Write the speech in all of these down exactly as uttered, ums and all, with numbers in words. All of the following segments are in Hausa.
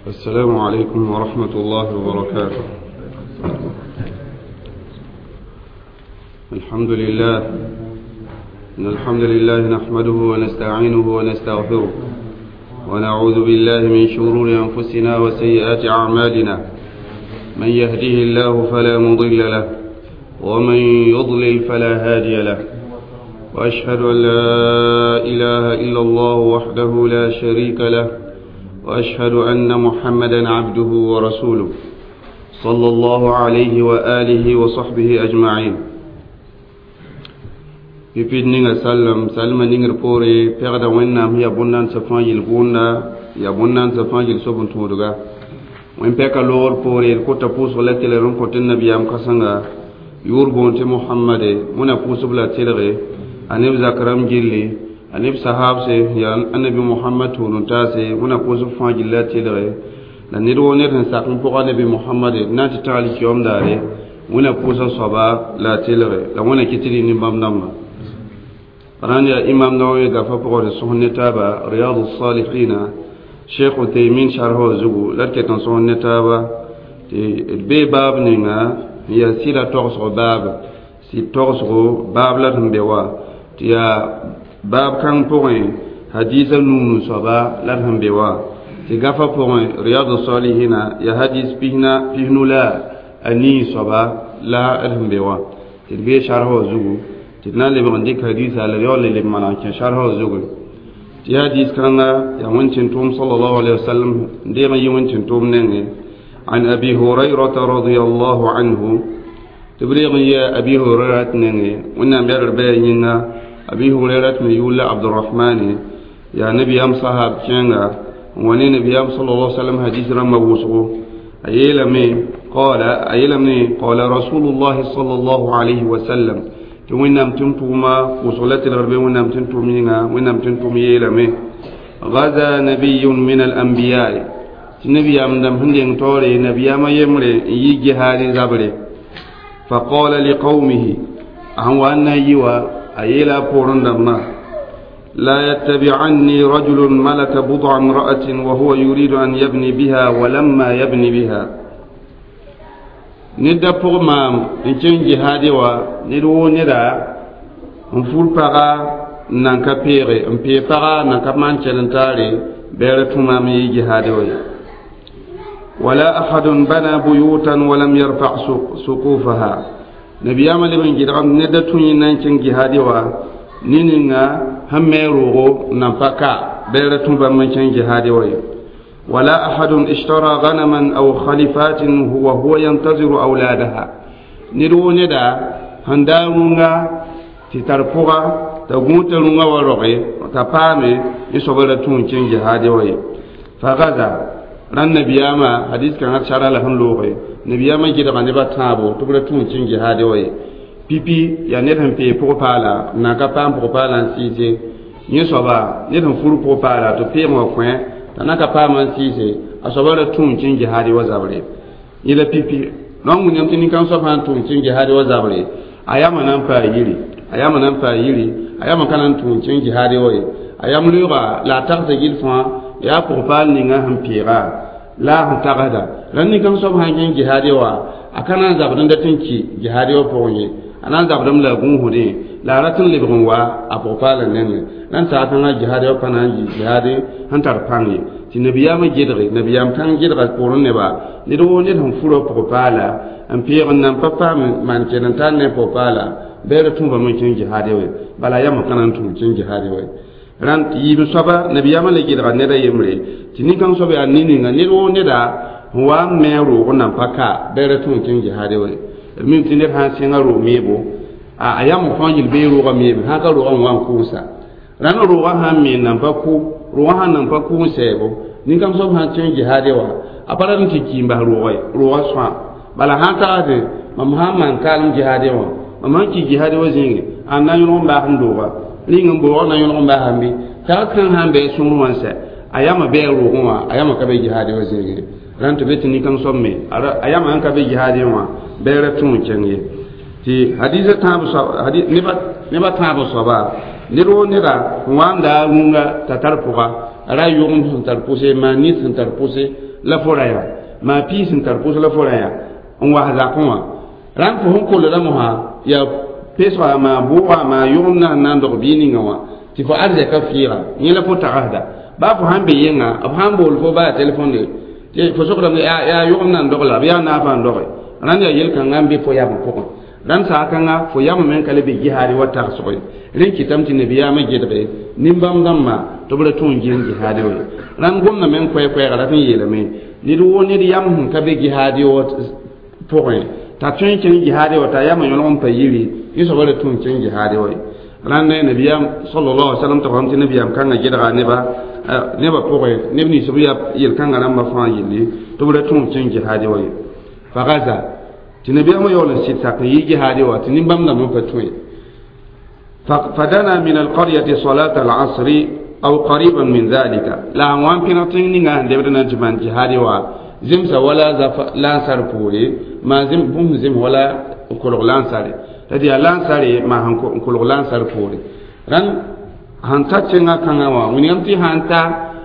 السلام عليكم ورحمة الله وبركاته. الحمد لله إن الحمد لله نحمده ونستعينه ونستغفره ونعوذ بالله من شرور أنفسنا وسيئات أعمالنا. من يهده الله فلا مضل له ومن يضلل فلا هادي له، وأشهد أن لا إله إلا الله وحده لا شريك له، وأشهد أن محمدا عبده ورسوله صلى الله عليه وآله وصحبه أجمعين. بيبين نيغا سلم سلم نيغر بوري بيغدا وينام هي بونان سفانجل بونا يا بونان سفانجل سوبن تودغا وين بيكا لور بوري الكوتا بوس ولا تيلرون كوتن نبي ام كاسانغا يوربون تي محمد منا بوس بلا تيلغي انيب زكرام جيلي anib sahab se ya annabi muhammad tunun ta se muna ko su fa gillati da la ni do ne tan sakun ko annabi muhammad na ta tali kiyom dare muna ko sa saba la tilre la muna kitiri ni bam namma ran ya imam nawawi da fa ko sunne taba riyadus salihin sheikh utaymin sharho zugu la ke tan sunne taba te be bab ni nga ya sira to so bab si to so bab la tambewa ya bab kan point hadisa nunu soba larham bewa ti gafa point riyadus salihin ya hadis pihna pihnula ani soba la arham bewa ti be sharho zugu ti nan le bande hadisa la yol le mana ke sharho zugu ti hadis kan ya wancin tum sallallahu alaihi wasallam de ma yi wancin tum ne an abi hurairah radiyallahu anhu tibriya ya abi hurairah ne wannan bayar bayina أبي هريرة من يقول عبد الرحمن يا نبي أم صاحب كينغا وني نبي أم صلى الله عليه وسلم حديث رمى وصغو أيلمي قال أيلمي قال رسول الله صلى الله عليه وسلم وين نام تنتوما وصلت الغربي وين نام تنتومينا وين نام تنتومي يلمي غزا نبي من الأنبياء نبي أم دم هندين توري نبي أم يمري يجي هذه زبري فقال لقومه أهو أن يوا أيلا بورندما لا يتبعني رجل ملك بضع امرأة وهو يريد أن يبني بها ولما يبني بها ندا بورمام إنشان جهادي و ندو ندا نفول بغا نانكا بيغي نبي بغا نانكا مانشلنتاري بيرتما مي جهادي و ولا أحد بنى بيوتا ولم يرفع سقوفها نبي عمل من جدام ندتوني نانشن جهادي وا نينغا هميروغو نفكا بيرتون بمنشن جهادي وا ولا أحد اشترى غنما أو خليفات هو هو ينتظر أولادها ندو ندا هنداونغا تترفوغا تغوتلونغا ورغي تفامي يسوبلتون شن جهادي وا فغزا ran nabiyama hadis kan shara la han lowe nabiyama gida bane ba tabo to bra tun cin jihad waye pipi ya ne tan pe po pala na ka pam po pala sise ni so ba ne tan furu po pala to pe mo kwen na ka pam sise asoba la tun cin jihad wa zabre ila pipi non mun yam tin kan so fan tun cin jihad wa zabre ayama nan fa yiri ayama nan fa yiri ayama kanan tun cin jihad waye ayam lura la taqzil fa ya kurfal ni nga hampira la hantagada ran ni kan so hangin jihadi wa akana zabran da tinki jihadi wa ponye anan zabran la gun hude la ratun libgun wa apofal nan nan ta tan jihadi wa panan jihadi hantar pangi ti nabiya ma jedre nabiya tan jedre porun ne ba ni do ne han furo popala am pira nan papa man kenan tan ne popala bere tumba mun kin jihadi wa bala yama kanan tun kin jihadi wa ran yibu soba nabiyama le gidra ne da yemre tini kan sobe anini nga ne ro ne da wa mero ona paka bere tun kin jihade we min tini han singa ro mebo a ayam fanjil be ro ga mebo ha ka ro an wan kusa ran ro wa han min nan pa ku ro wa han nan pa ku sebo ni kan sobe han kin jihade wa apara ni kimba ro wa ro wa swa bala han ta de mamman kan jihade wa mamman ki jihade wa zingi anan yo ba hando wa ringin bo na yon ba hambi ta kan hambe sunu wansa ayama be ro wa ayama ka be jihadi wa zege ran to beti ni kan somme ayama an ka be jihadi wa be ratun cenge ti hadisa tabu sa hadis ne ba ne ba tabu sa ba ni ro ni ra wanda runga tatarpuga ra yugum sun tarpuse mani sun tarpuse la foraya ma pi sin tar pus la foraya on wa za ko wa ran ko hon ko la mo ha ya peswa ma buwa ma yumna nan do bini ngawa ti fo arze ka fira ni la fo ta'ahda ba fo hambe yenga ab hambol fo ba telephone de ti fo sokra ya ya yumna ndo la ya na fa ndo ran ya yel kan ngambe fo ya ko dan sa kanga fo yam men kale be jihari wata soy ren kitam ti nabiya ma gedbe nimbam damma to bula ton jin jihadi wo ran gomna men koy koy gara tan yele me ni do woni di yam hun ka be jihadi wo point ta tun kin jihadi wo ta yam yon on payiri yiso wala tun kin jihadi wo ran ne nabiya sallallahu alaihi wasallam to ham ti nabiya kanga gedara ne ba ne ba point ne ni so ya yel kanga ran ma fa yili to bula tun kin jihadi wo fa gaza تنبيه ما يقول الستة يجي هذه واتني بمنا مفتوي فدنا من القرية صلاة العصر أو قريبا من ذلك لا وان كنا تنين عند بدنا جمان جهادي وا زم ولا زف لا سرفوري ما زم بوم زم ولا كل غلان ساري تدي لان ساري ما هم كل غلان سرفوري ران هانتا تنga kanga wa unyamti hanta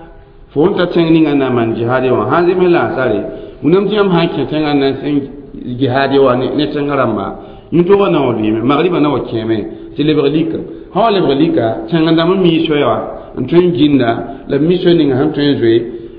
fonta tengni ngana man jihadi wa hanzim la sari unyamti am hakke tenga na sen jihadi wa ne tangarama nyuto wa na wali me magriba na wakeme ti lebrelika ha lebrelika tanganda ma mi shoya antun jinda la mission ni ngam tun zwe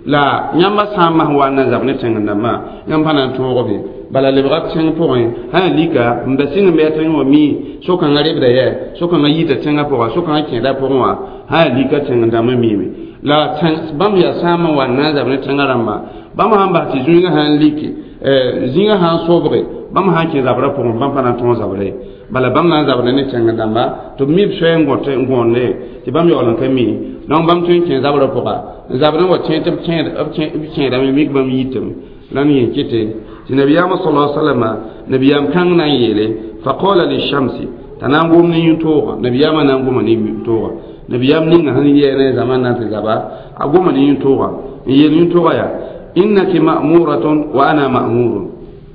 la nyamba sama wa na zabne tanganda ma nyamba na to robe bala lebrak tang point ha lika mbasinga me tan wa mi so kan ngare bda ye so kan yita tanga po so kan ken da po wa ha lika tanganda ma mi me la tang bam ya sama wa na zabne tangarama bam hamba ti zuinga han liki zinga han sobre bam han ke zabra po bam pana ton zabre bala bam na zabre ne tanga damba to mi so ngote ngonne ti bam yo lan kami non bam tun ke zabra po ba zabra wa chen tem chen ab chen chen da mi bam yitem lan yin kite ti nabiyam sallallahu alaihi wasallam nabiyam kan nan yele fa qala lish shamsi tanangum ni yuto nabiyam nan gum ni yuto nabiyam ni han yele zaman na ta zaba agum ni yuto yele yuto ya innaki ma'muratun wa ana ma'murun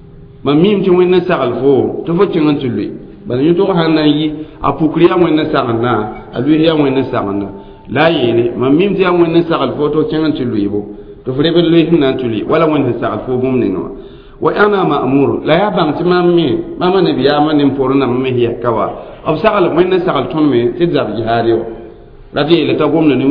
ma mim ti wenna sagal fo to fo tingan tulli bal ñu to hanna yi apukriya wenna sagalna alwiya wenna sagalna la yele ma mim ti am wenna sagal fo to tingan tulli bo to fo rebe le hinna tulli wala wenna sagal fo bum ne no wa ana ma'mur la ya bam ti mammi mama nabi ya man nim porna mammi hiya kawa ab sagal wenna sagal ton me ti zab jihari o la di le ta gomna ni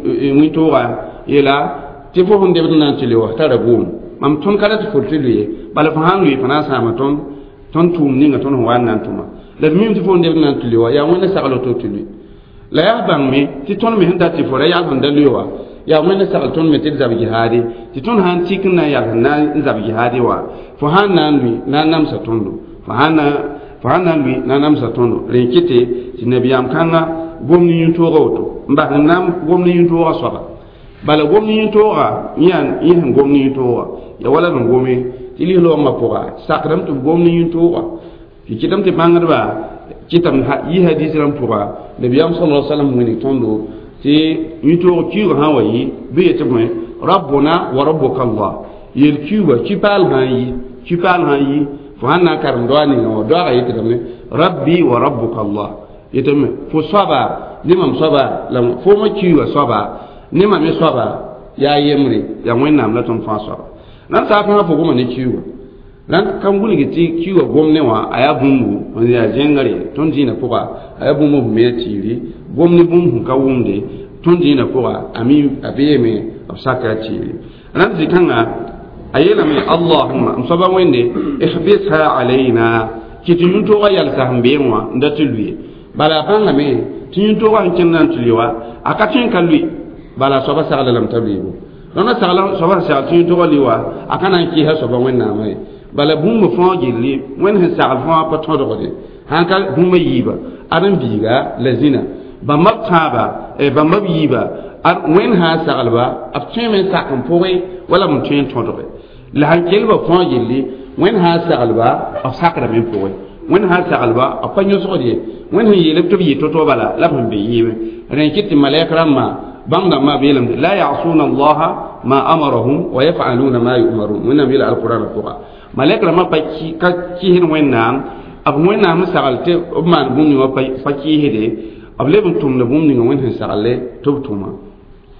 mu to wa yela ti fo hunde bidna tili wa tara bum mam ton kala ti fortili bala fa hanwi fana sama ton ton tum ninga ton wannan tuma la mim ti fo hunde bidna tili wa ya wona sagalo to tili la ya bang mi ti ton mi handa ti fora ya handa liwa ya wona sagal ton mi ti zabi jihadi ti ton han tikna ya na zabi jihadi wa fo hanan mi na nam sa tondo fa hana fa hanan mi na nam sa tondo renkite ti nabiyam kanga gomni yunto roto mba nam gomni yunto ra soba bala gomni toga yan yan gomni toga ya wala no gomi tili lo ma poga sakram to gomni toga ki kitam te bangarba kitam ha yi hadith ram poga nabiyam sallallahu alaihi wasallam woni tondo ti yuto ki ha wayi be yetme rabbuna wa rabbuka allah yel kiwa ki pal hayi ki pal hayi fo hanna karam do ani no do ga yetme rabbi wa rabbuka allah yetme fo saba limam saba lam fo ma kiwa saba ni ma mi soba ya yemri ya wenna am la ton fa soba nan sa kan fo goma ni kiwo nan kan guni giti kiwo gomne wa aya bumbu on ya jengare ton dina poka aya bumbu me tiri gomni bumbu ka wunde ton dina poka ami abiyeme absaka tiri nan zikanga ayela mi allahumma am soba wende ihbisha alaina kitun to wa yal sahmbewa ndatulwi bala banga me tin to wa kinnan tuliwa akatin kalwi bala soba sagala lam tabibu dona sagala soba sagala tin to liwa akana ki ha soba wenna mai bala bumma fo jilli wen ha sagal fo pa to do de hanka bumma yiba aran biga lazina ba mabtaba e ba mabiba ar wen ha sagal ba afcheme sa kan powe wala mun tin to do la hankel ba fo jilli wen ha sagal ba af sakara men powe wen ha sagal ba apanyo so de wen ha yele to bi to to bala la bumbe yibe ren kitti malaika ramma bamda ma bilam la ya'suna allaha ma amarahum wa yaf'aluna ma yu'marun wa nabil alquran tuqa malaika ma paki ka kihin wenna ab wenna ma sagalte man bumni wa paki hede ab lebum tum na bumni ngon hen sagalle tubtuma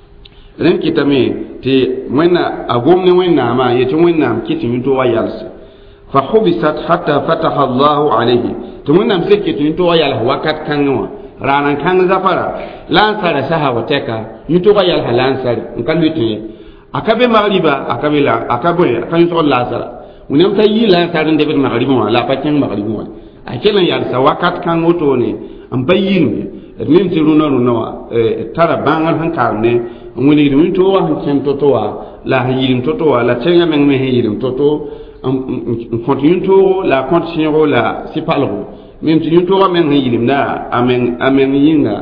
ren kitame te wẽnna a gomne wẽnnaamã yetɩ wẽnnaam kɩ tɩ yũ-toogã wa yalse fa hubisat hatta fataha allahu alayhi tɩ wẽnnaam sẽn kɩ tɩ yũ-toogã yals wakat kãngẽ wã raan n kãng zafara la n sara sasa wa tɛka yũ-toogã yalsa la n sare n ka lʋɩt ye a ka be magriba a ka be la a ka bõe a ka yũ-tog laasara wẽnnaam t'a yɩ la n sar n debd magribẽ wã la a pa kẽng magribẽ wã a kell n yalsa wakat kãng wotone n pa yɩɩm ye d mem tɩ rũnã rũnã wã tara bãngr sẽn karem ne n wilgd wĩ-toogã sẽn kẽnd to-to wã la sẽn yɩlem to-to wã la tẽngã meng me sẽn yɩlem to-to n kõt yũ-toogo la a kõt sẽego la sɩpalgo mem tɩ yũ-toogã meng sẽn yɩlemda a meng a meng yĩnga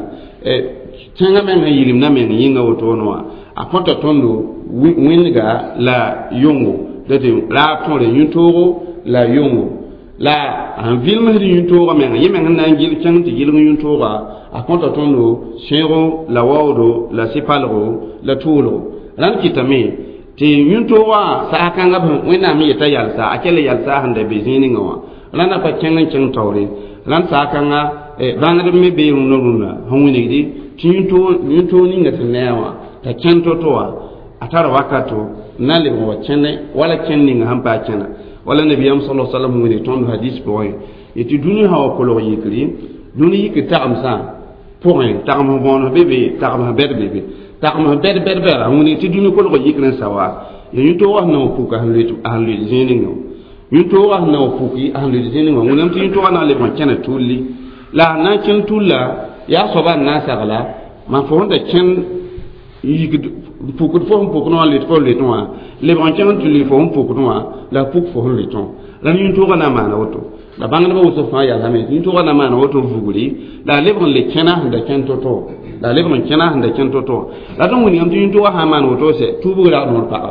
tẽngã meng sẽn yɩlemda meng yĩnga wotone wã a kõta tõndo wẽndga la yʋngo la a tõre yũ-toogo la yʋngo la an vilmsd yũ-toogã meng yẽ meng n na n gil kẽng tɩ gilg yũ-toogã a kõta tõndo sẽego la waoodo la sɩpalgo la tuulgo rãnd kɩtame tɩ yũ-toogã saas-kãngã wẽnnaam yeta yalsa a kell yalsa sẽn da be zĩig ninga wã rãndã pa kẽng n kẽng taoore rãnd saas-kãngã bãngd me bee rũnã rũnã sẽn wilgde tɩ yũ-toog ninga tɩ ne wã t'a kẽnd to-to wã a tara wakato na lebg wa kẽne wala kẽnd ninga sẽn paa kẽna wala nabiyam sallallahu alaihi wasallam wẽne tõnd hadis pʋgẽ yetɩ dũni sã wa kolg yikri dũni yik tagemsã pʋgẽ tagem bõones be be tagem bɛd be be tagem bɛd bɛd bɛra wẽne tɩ dũni kolg yikr n sa wa ya yũ-toogã sẽn na wa puk a sẽn loet zĩig ninga yũ-toogã sẽn na wa puk a sẽn loet zĩig ninga wẽnem tɩ yũ-toogã na n lebg n kẽna tulli la sẽn na n kẽnd tulla yaa soaba n na n sagla mam fo sẽn da kẽnd yikd pukd fo sẽn pukd wã let fo let wã lebg n kẽng tulli fo sẽn pukd wã la puk fo sẽn let wã la yũ-toogã na n maana woto la bãngdbã wʋsg fãa yalsame yũ-toogã na n maana woto vugri la a lebg n le kẽna sẽn da kẽnd to-to la a lebg n kẽna sẽn da kẽnd to-to la tõnd wingame tɩ yũ-toogã sã n maan woto sɛ tuubg ragd wẽr pagã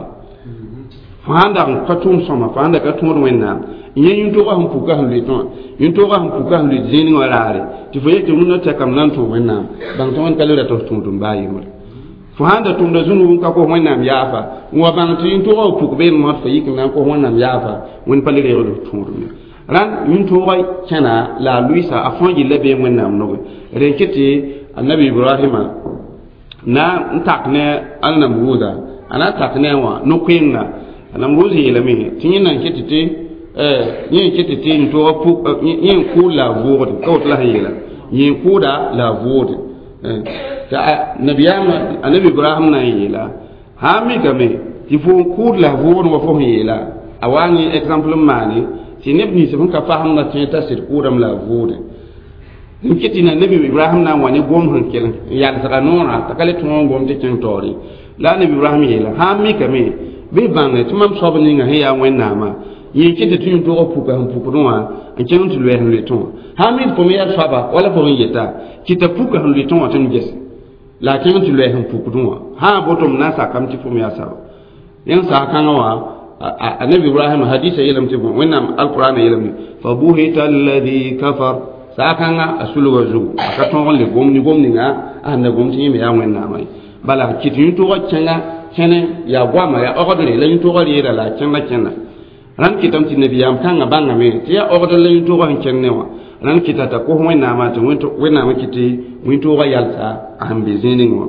fo sãn dag n ka tʋʋm sõma fo sãn da ka tõod wẽnnaam n yẽ yũ-toogã sẽn puka sẽn loet wã yũ-toogã sẽn puka sẽn loet zĩig wã raare tɩ fo yetɩ rũnã tɛkame na n tʋʋm wẽnnaam bãng tɩ wẽnd ka le ra tɩ f tũud n baa yembre fo sãn da tʋmda zũnug n ka kos wẽnnaam yaafa n wa bãng tɩ yũ-toogã wa puk beel mot fo yik n na n kos wẽnnaam yaafa wẽnd pa le reegd f tũudme rãnd yũ-toogã kẽna la a luɩsa a fõa gilla bee wẽnnaam noge rẽn kɩ tɩ annabi ibrahima na n tak ne a namruuda a na n tak ne wã no-koeenga a namruud yeelame tɩ yẽ nan kɩ tɩ tɩ yẽ n kɩ tɩ tɩ yũ-toogã puk yẽ n kʋʋd la a voogde ka woto la sẽn yeela yẽ n kʋʋda la a voogde t'a nabiyaam anabi ibrahim na n yeela sã n mikame tɩ fo n kʋʋd la a voogd wa fo sẽn yeela a wa n yẽ exemple n maane tɩ neb nins sẽn ka fasem la tẽ t'a sɩd kʋʋdame la a voogde n kɩ tɩ na nabi ibrahim na n wa ne gom sẽn kell n yalsga noorã t'a ka le tõog n gom tɩ kẽng taoore la a nabi ibrahim yeela sã n mikame bɩ bãnge tɩ mam soab ninga sẽn yaa wẽnnaamã yẽ kɩ tɩ tɩ yũ-toogã puka sẽn pukd wã n kẽng tɩ loɛɛs n loetẽ wã sã n mi tɩ fo me yaa soaba wala fo sẽn yeta kɩ t'a puka sẽn loetẽ wã tɩ m ges la a kẽng tɩ loɛɛs n pukd wã sã n boto m na n sakame tɩ fo me yaa saba yẽng saag-kãngã wã anabi ibrahim hadisa yeelame tɩ wẽnnaam alqurana yeelame fa buhita alladi kafar saag-kãngã a sulga zugu a ka tõog n le gom ni gom ninga a sẽn da gom tɩ yẽ me yaa wẽnnaamã bala kɩ tɩ yũ-toogã kẽngã kẽne yaa goama yaa ogdre la yũ-toogã reera la a kẽnda kẽnda rãnd kɩtame tɩ nabiyaam kãngã bãngame tɩ yaa ogdr la yũ-toogã sẽn kẽnd ne wã rãnd kɩta t'a kos wẽnnaamã tɩ wẽnnaamã kɩ tɩ yũ-toogã yalsa a sẽn be zĩig ning wã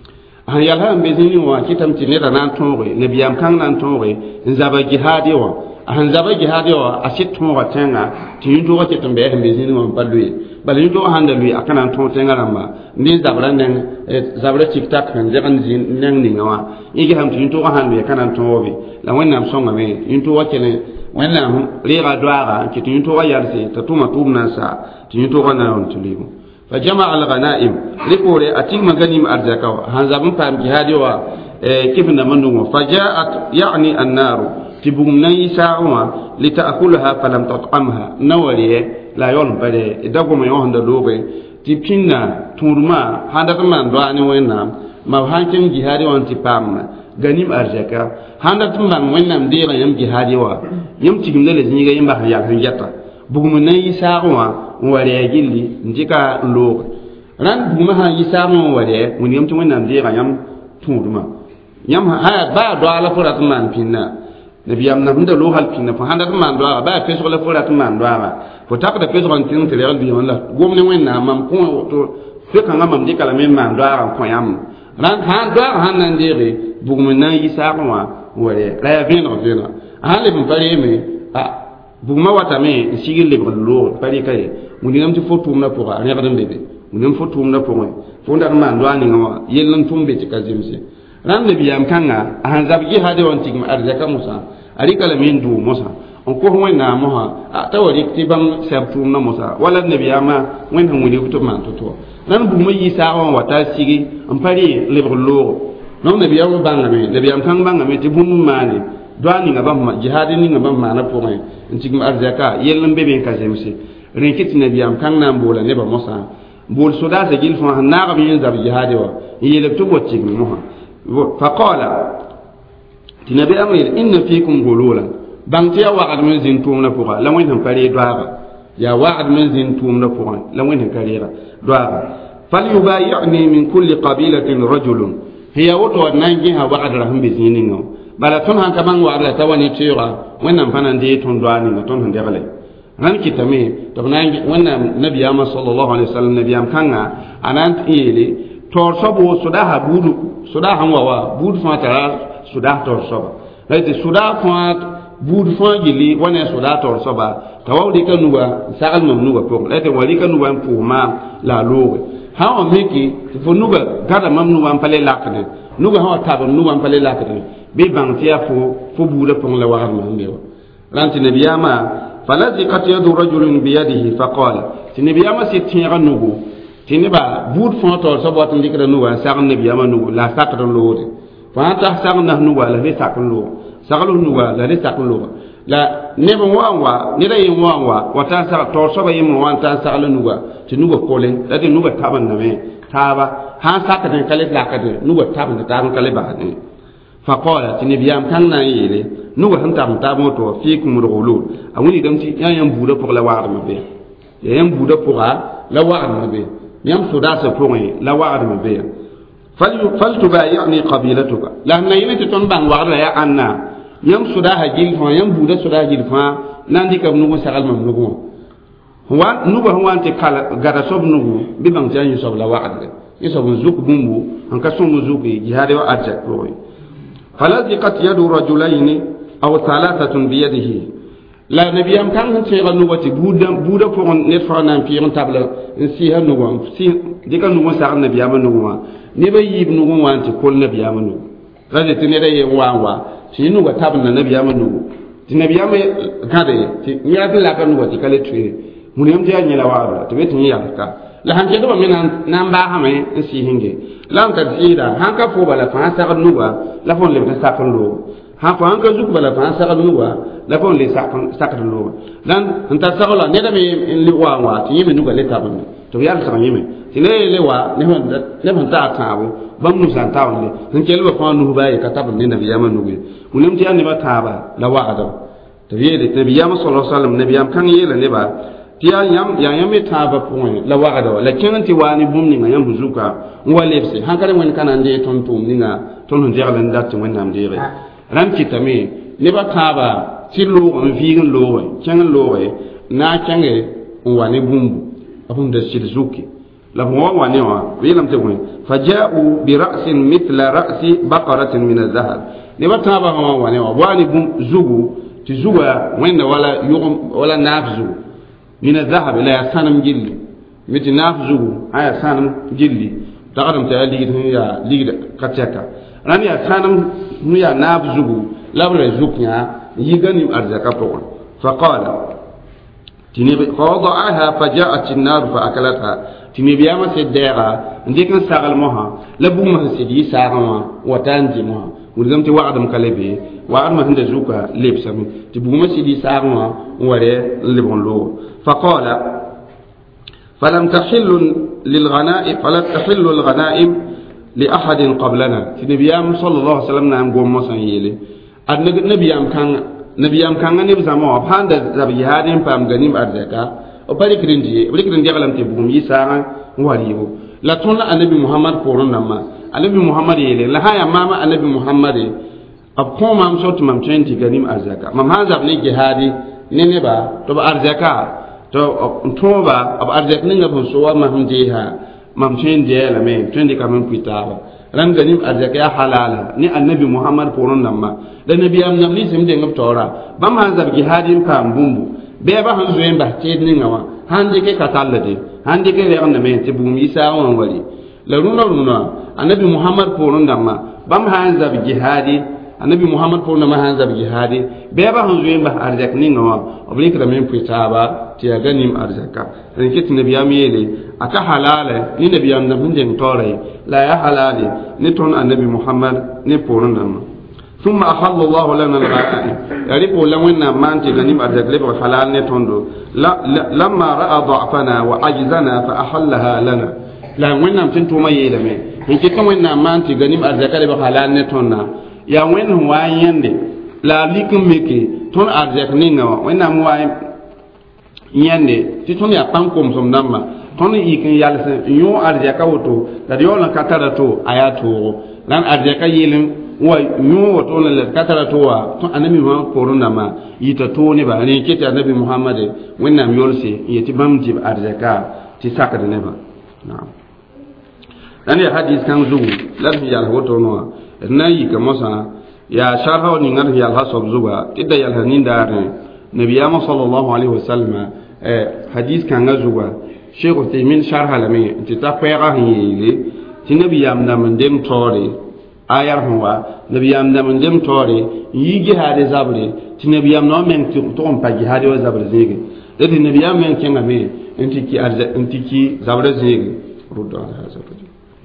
a sẽn yalsa sẽn be zĩig ning wã kɩtame tɩ neda na n tõoge nabiyaam kãng na n tõoge n zaba gihaade wã a sẽn zaba gihaade wã a sɩd tõoga tẽngã tɩ yũ-toogã ket n bɩ sẽn be zĩig ning wã n pa loe bala yũ-toogã sãn da loe a ka na n tõog tẽngã rãmba ne zabra neng zabra tik-tak sẽn zɛg n neng ninga wã yẽ gesame tɩ yũ-toogã sãn loe a ka na n tõoge la wẽnnaam sõngame yũ-toogã kẽne wẽnnaam reega doaaga n kɩ tɩ yũ-toogã yalse t'a tʋma tʋʋm na n sa tɩ yũ-toogã na n wʋm tɩ lebu fa jama alghanaim rɩpoore a tigma ganim arzaka wa sãn zab n paam jihaade wã kɩfendame n nugẽ fa jaat yani annaaru tɩ bugum na n yɩ saagẽ wã lita'kulaha falam tat'amha na wa rɩɛ la a yaool n pa rɛ da goma yõ sẽn da looge tɩ pĩnda tũudmã sãn dat n maan doa ne wẽnnaam ma sãn kẽng jihaade wã tɩ paamna ganim arzaka sãn dat n bãng wẽnnaam deegã yãmb jihaade wã yãmb tigmda la zĩiga yẽ bas n yals n yɛta bugum n na n yɩ saagẽ wã n wa rɛɛ gilli n tɩka n looge rãnd bugumã sãn yɩ saagẽ wã n wa rɛɛ wẽngame tɩ wẽnnaam deegã yãmb tũudmã yãmb baa doa la fo rat n maan pĩnna nabiyaam na sẽn da loog hal pĩnda fo sãn dat n maan doaaga baa pesg la fo rat n maan doaaga fo takda pesg n tẽng tɩ rɛgl bɩ la gom ne wẽnnaam mam kõ woto fɩ-kãngã mam dɩka lame n maan doaaga n kõ yãmb ran han do han nan dere bugum nan yi saaqwa wala la ya vena vena han le pare me a buguma wata me sigil le lo pare kay mu ngam ci fotum na pour ani gadam bebe mu ngam fotum na pour fo ndar man do ani ngama yelan tumbe ci kazimse ran ne biyam kanga han zabgi hade won tigma arzaka musa ari kala min du musa on ko ho na mo ha tawari tibam sabtum na musa wala ne biyama wen han wuli kutum man to nan buguma yi saaqwa wata sigi on pare le lo non ne biyam banga me ne biyam kang banga me tibum mani doani nga bam jihad ni nga bam mana pour un ntigum arzaka yelan bebe kazimse rinkit ne biyam kang na mbola ne ba musa bol soda se gil fa na ga min zab jihad wa yele to botti mo fa qala tinabi amir inna fikum gulula bangti ya wa'ad min zintum na pour la won han pare doaba ya wa'ad min zintum na pour la won han karira doaba falyubay'ni min kulli qabilatin rajulun hiya wato nangi ha wa'ad rahum bi zininno bala ton han kabang wa'ad la tawani tira wannan fanan de ton doani na ton han de gale ran kitame to nangi wannan nabi ya sallallahu alaihi wasallam nabi am kanga anan ile tor sabo suda ha budu suda han wawa budu fa tara suda tor sabo laiti suda fa budu fa gili wana suda tor saba tawdi kanuwa sagal mamnuwa pon laiti wali kanuwa puma la lowe ha o meki fo nuga gada mamnuwa pale lakne nuga ha ta nuwa pale lakne be bangtia fo fo buda pon la war mamnewa ranti nabiyama فلزقت يد رجل بيده فقال تنبي ما ستين نوغو تنبا بود فانتول سبوات نديكرا نوغا ساغ النبي ما نوغو لا ساقر لود فانتا ساغ نه نوغا لا لي ساقر لو ساغلو نوغا لا لي ساقر لو لا نيبو وانوا نيدا يم وانوا وتا ساغ تول سبا يم وانتا ساغل نوغا تنوغا كولين لا دي نوغا تابن نمي تابا ها ساقر كالي لاكد نوغا تابن تابن كالي باني فقال تنبي ام كان نايلي nuga han tam tam to fi kum rulul awuni gamti ya yam buda pour la war me be ya yam buda pour la war me be yam soda se pour la war me be fal fal tubayni qabilatuka la nayni ton bang war ya anna yam soda ha gil fa yam buda soda gil fa nandi kam nugo sagal mam nugo wa nugo han te kala gada sob nugo bi bang tan yusob la war de yusob zuk bumbu an ka somu zuki jihad wa ajja ko فلزقت يد رجلين أو ثلاثة بيده لا نبي أم كان سيغا نوتي بودا بودا فون نفر نام في ان تابلا نسيها نوام سي ديكا نوام ساغ نبي أم نوام نبي يب نوام وانتي كل نبي أم نوام غادي تنيري يوان وا سي نوام تابلا نبي أم نوام تي نبي أم غادي تي نيات لا كان نوتي كالي توي من يوم تيا نيلا وارا تبي تنيا كا la han kedo men nan ba ha me nsi hinge lam ka zira han ka fo bala fa sa nuwa la fon le sa kan lo ha fa han ka zuk bala fa sa nuwa la fon le sa kan sa kan lo dan nta sa la ne da me li wa wa ti yime nuga le ta ban to ya sa yime ti ne le wa ne hon ne hon ta ta wo bam nu san ta won le han ke le fa nu ba e ka ta ban ne nabi yama nuga munem ti an ne ba ta ba la wa ada to ye le nabi yama sallallahu alaihi wasallam nabi yam kan ye la ne ba tiya yam ya yam taba point la wagada la kenanti wani bumni nga yam buzuka ngwalepse hankare wen kana nde ton tum ninga ton on jegala ndat wen nam dire ran kitame ne ba taba tilu on figen lowe kenga lowe na kenge wani bumbu abun da silzuki la mo wani wa wilam te wen faja'u bi ra'sin mithla ra'si baqaratin min adh-dhahab ne ba taba wani wa wani bum zugu ti zuga wen wala yugum wala nafzu من الذهب لا يسانم جلي متي نافزو ايا سانم جلي تقدم تالي يا ليد كاتيكا راني يا سانم يا نافزو لا بر زوكيا يغني ارزاكا بوكو فقال تني فوضعها فجاءت النار فاكلتها تني بياما سديرا ndika sagal moha labu ma sidi saama watanji moha wurgam ti wa'adam kalebi wa'ad ma hinde zuka lebsami ti bu ma sidi saama ware lebon lo فقال فلم تحل للغنائم فلا تحل الغنائم لأحد قبلنا النبي صلى الله عليه وسلم نعم قوم مصن يلي النبي أم كان نبي أم كان نبي زمان أبهان ذبي هادين فام غنيم أرزاكا وبارك رنجي بارك رنجي قلم تبوم يسارا واريو لا تون النبي محمد قرون نما النبي محمد يلي لها يا ماما النبي محمد أبقوم مام صوت مام تشينتي غنيم أرزاكا مام هذا بني جهادي نينبا تبع أرزاكا to toba ab arzek ninga bo so wa mahum jeha mam chen je la me chen de kam kuitaba ran ganim arzaka ya halala ni annabi muhammad poron namma da nabi am namni sim de ngap tora bam han zab jihadin pa mbumbu be ba han zoen ba te ni ngawa hande ke katallade hande ke re on me te bum isa on wali la runa runa annabi muhammad poron namma bam han zab jihadi annabi muhammad poron namma han zab jihadi be ba han zoen ba arzak ni ngawa oblik ramen puitaba ti ganim arzaka ren kit nabi am yele aka halala ni nabi am nabin den tore la ya halali ni ton annabi muhammad ni poron namma ثم أحل الله لنا الغائب يعرف لنا ما أنت غنيم أرزاق حلال نتوندو لما رأى ضعفنا وعجزنا فأحلها لنا لا وين نام تنتو ما يلمي إن كتم وين نام ما أنت غنيم أرزاق حلال نتونا يا وين هو يندي لا ليكم ميكي تون أرزاق نينغوا وين نام هو يندي تون يا بانكم سم نما تون يكن يالس يو أرزاق وتو لديولا كترتو آياتو لان أرزاق يلم wa nyu wato la katara towa to annabi ma korona ma yita to ne ba ne kete annabi muhammad wannan yolse yati bamji arzaka ti saka da ne ba na'am dan ya hadis kan zugu lan ya wato no nayi ka masa ya sharha ni ngar ya hasab zuga tidda ya hanin da ne nabiya sallallahu alaihi wasallam eh hadis kan ga zuga sheikh taymin sharha lami ti ta fayra hiyele ti nabiya nam dem tore ayar huwa nabiyam da mun dem tore yi jihade zabre ti nabiyam no men ti to on pa jihade wa zabre zege de nabiyam men kenga me intiki arza intiki zabre zege rudda ala zabre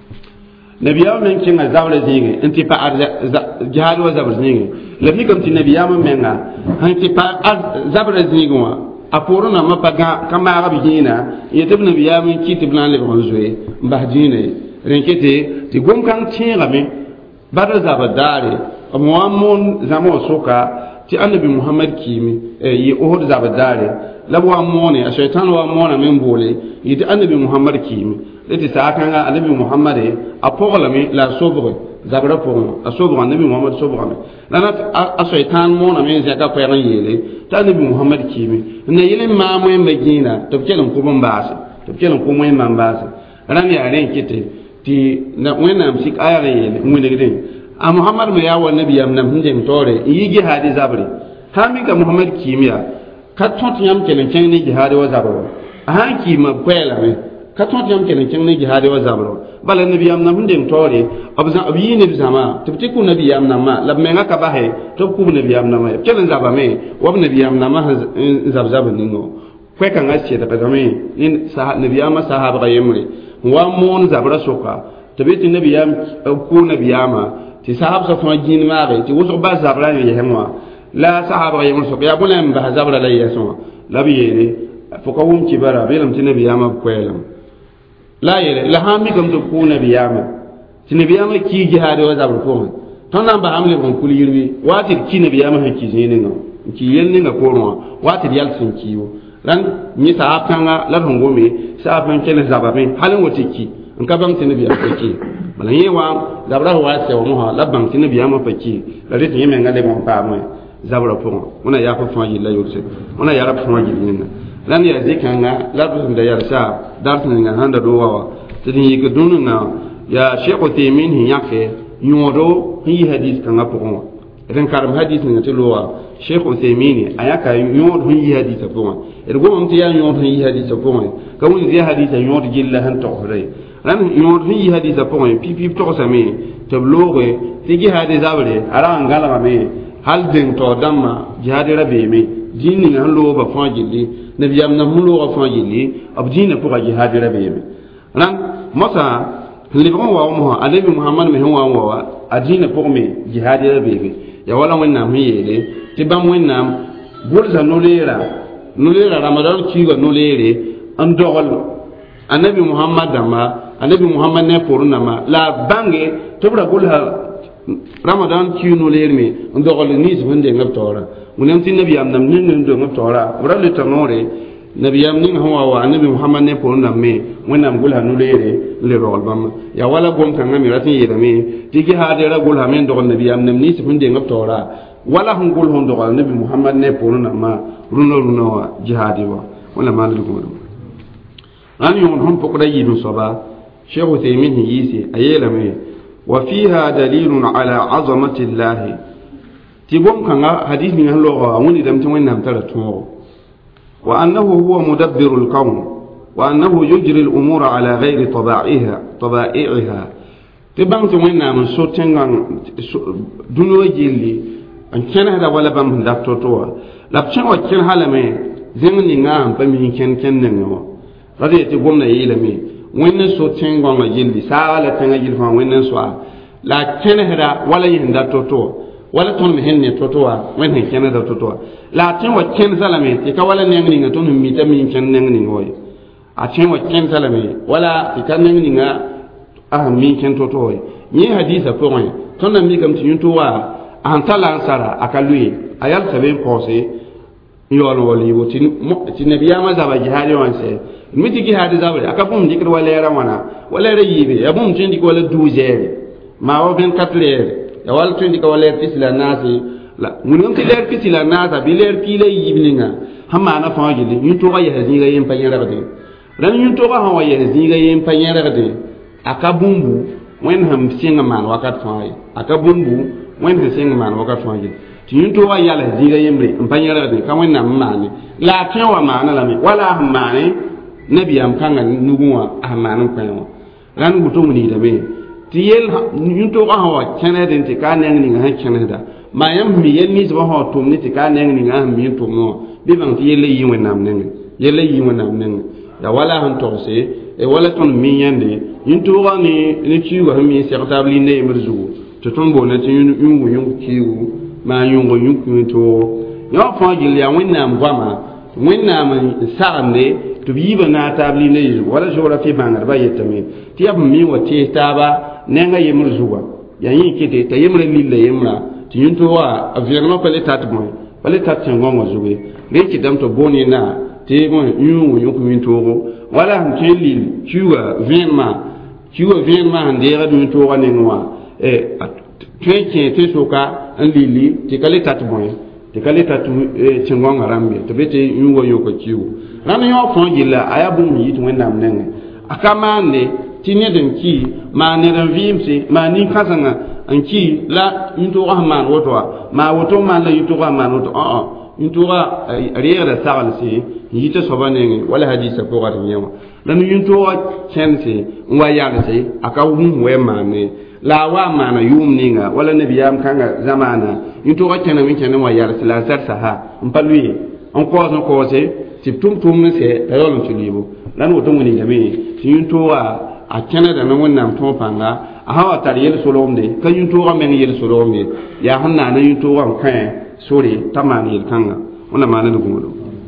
nabiyam men kenga zabre zege inti pa arza jihade wa zabre zege lafi kam ti nabiyam men nga hanti pa zabre zege wa aporona ma paga kama arabi hina yetib nabiyam ki tibnan le bonzoe mbahjine renkete ti gom kan tinga me bada zabadare muammun zamo soka ti annabi muhammad kimi yi uhud zabadare lawa mone a shaytan wa mona men bole yi ti annabi muhammad kimi lati sakan annabi muhammad a pogolami la sobre zabra pon a sobre annabi muhammad sobre me lana a shaytan mona men zaka ko yan yele ta annabi muhammad kimi ne yele ma mo en magina to kelen ko bon baase to kelen ko mo en man baase ran ya ren kite ti na wena msik ayare yele ngune giden a muhammad me yawo nabi yam nam hinde tore yi jihadi zabri hami ka muhammad kimiya ka tot yam kelen ken ni jihadi wa zabro han kima kwela me ka tot yam kelen ken ni jihadi wa zabro bala nabi yam nam hinde tore abza abiyi ne bizama tibti ku nabi yam nam ma lab me ngaka bahe to ku nabi yam nam kelen zaba me wab nabi yam nam zab zab ningo kwe kan asce da kadame in sahab nabi yam sahaba ga yemre wa mon zabra soka tabiti nabiyam ku nabiyama ti sahab sa fa jin maare ti wuso ba zabra ni yehwa la sahaba ya muso ya bulan ba zabra la yeso labiyele fuka wum ci bara belam ti nabiyama kwelam la yele la hami kam to ku nabiyama ti nabiyama ki jihadu wa zabra ko ton nan ba amle bon kuli yirwi wati ki nabiyama ha ki zini no ki yelni nga ko no wati yal sun kiwo ran ni sahab kanga la ngome sahab kele zababe halin wotiki in ka bang tinabi afaki malan yewa zabra wa se wa mo la bang tinabi ama faki la rit yeme ngale mo pa mo zabra po mona ya fa faji la yurse mona ya rab faji ninna lan ya zikanga la bu da yarsa dartin nga handa do wawa tin yi ko dunu na ya sheikh taymin hi yake nyodo hi hadith kan apo ren karam hadith nga tilowa sheikh taymin ayaka nyodo hi hadith apo ergo mom tiya nyodo hi hadith apo ka woni zai hadith nyodo jilla han to hore ran nyodo hi hadith apo pipi to same tabloge tigi hadith abre ara ngala me hal den to damma jihadi rabe me dini nga lo ba fajili nabi yam na mulo ba fajili abdina pour jihadi rabe me ran mota libon wa mo alabi muhammad me wa wa adina pour me jihadi rabe me ya wala wannan mu yele ti bam wannan bolza no lera no lera ramadan ki ga no lere an dogol annabi muhammad dama annabi muhammad ne poruna ma la bange to bra golha ramadan ki no lere me an dogol ni su hande ngab tora munem tin nabi am nam nin ndo ngab tora bra le tanore nabi am nin hawa wa annabi muhammad ne poruna me wannan golha no lere le rol bam ya wala gom kan ngami ratin yeda me tigi hade ra golha men dogol nabi am nam ni su hande ngab tora wala hun gol hon dogol nabi muhammad ne poruna ma runo runo wa jihadi wa wala malu ko an yon hon pokra yidu soba sheikh utaymin yisi ayela me وفيها دليل على عظمة الله تبون كان حديث من اللغة وني دم تمين نام تلاتو وأنه هو مدبر الكون وأنه يجري الأمور على غير طبائعها طبائعها تبان تمين نام سوتين دنيا جيلي أن كان هذا ولا بام دكتور لابشان وكان حالمه زمني نعم بمين كان كان نعم هذا تقوم نيلمي وين سوتين قام جيلي سالة تنجيل فان وين سوا لا كان هذا ولا يهند دكتور ولا تون مهني توتوا وين هي كان هذا توتوا لا تين وكان سلامي تكا ولا نعمني تون ميتا مين كان نعمني هوي أتين وكان سلامي ولا تكا نعمني ah mi ken to toy ni hadisa ko ngai ton na mi kam tin to wa an tala sara akalui ayal sabe pose yolo wali woti ti nabiya ma zaba jihadi wanse mi ti jihadi zaba akabum dikir wala era wana wala era yibe abum tin dik wala douze ma wa ben quatre ya wala tin dik wala tisla nasi la mun ti ler tisla nasa bi ler pile yibninga hamma na fa jili ni to wa ya hazinga yem panyara gade ran ni to wa ha wa ya hazinga yem panyara gade akabumbu wen ham singa man wakat faay akabumbu wen ham singa man wakat faay ti yunto wa yala diga yemre mpanyara de kamwen na mane la tin wa mana la mi wala mane nabi am kanga nuguwa ahmanan kwayo ran buto muni da be ti yel yunto wa hawa kenede ti ka neng ni ha keneda mayam mi yel ni so ha to ni ti ka neng ni ha mi to no bi bang ti yele yi wenam neng yele yi wenam neng ya wala han to se e wala ton mi yande yuntuga ni ni ciwa mi se tabli ne mirzu to tombo na tin yungu yungu ciwu ma yungu yungu to yo fa gil ya winna mbama winna man sa'ande to biba na tabli ne wala jora fi bangar ba yetami ti ab mi wati taba nenga yemurzu wa ya yin kite ta yemre lille yemra ti yuntuwa avierno pele tatmo pele tatmo ngo zuwe le ki dam to boni na te mo yungu yungu yuntugo wala ham kelil ciwa vinma ciwa vinma ndera dum to wane noa e twenke te soka an lili te kale tatboy te kale tatu e cingwa rambe to bete yuwo yoko ciwo ran yo fon jilla ayabu mi yitu wendam nenge akamane tinye den ki ma ne ran vimse ma ni kasanga an ki la yunto rahman wotwa ma woto man la yunto rahman woto a a yunto ra riya da sagalsi yita sobanenge wala hadisa ko gati nyama dan yunto wa chense wa yagse aka wum we mane la wa mana yum ninga wala nabiyam kanga zamana yunto wa chena min chena wa yarse la sar saha mpalwi on ko on ko se tiptum tum ne se tayolon tulibo dan woto ngoni gabe yunto wa a chena da nan wannan to panga a hawa tar yel solomde kan yunto wa men yel solomde ya hanna na yunto wa kan sori tamani yel kanga ona mana no gumo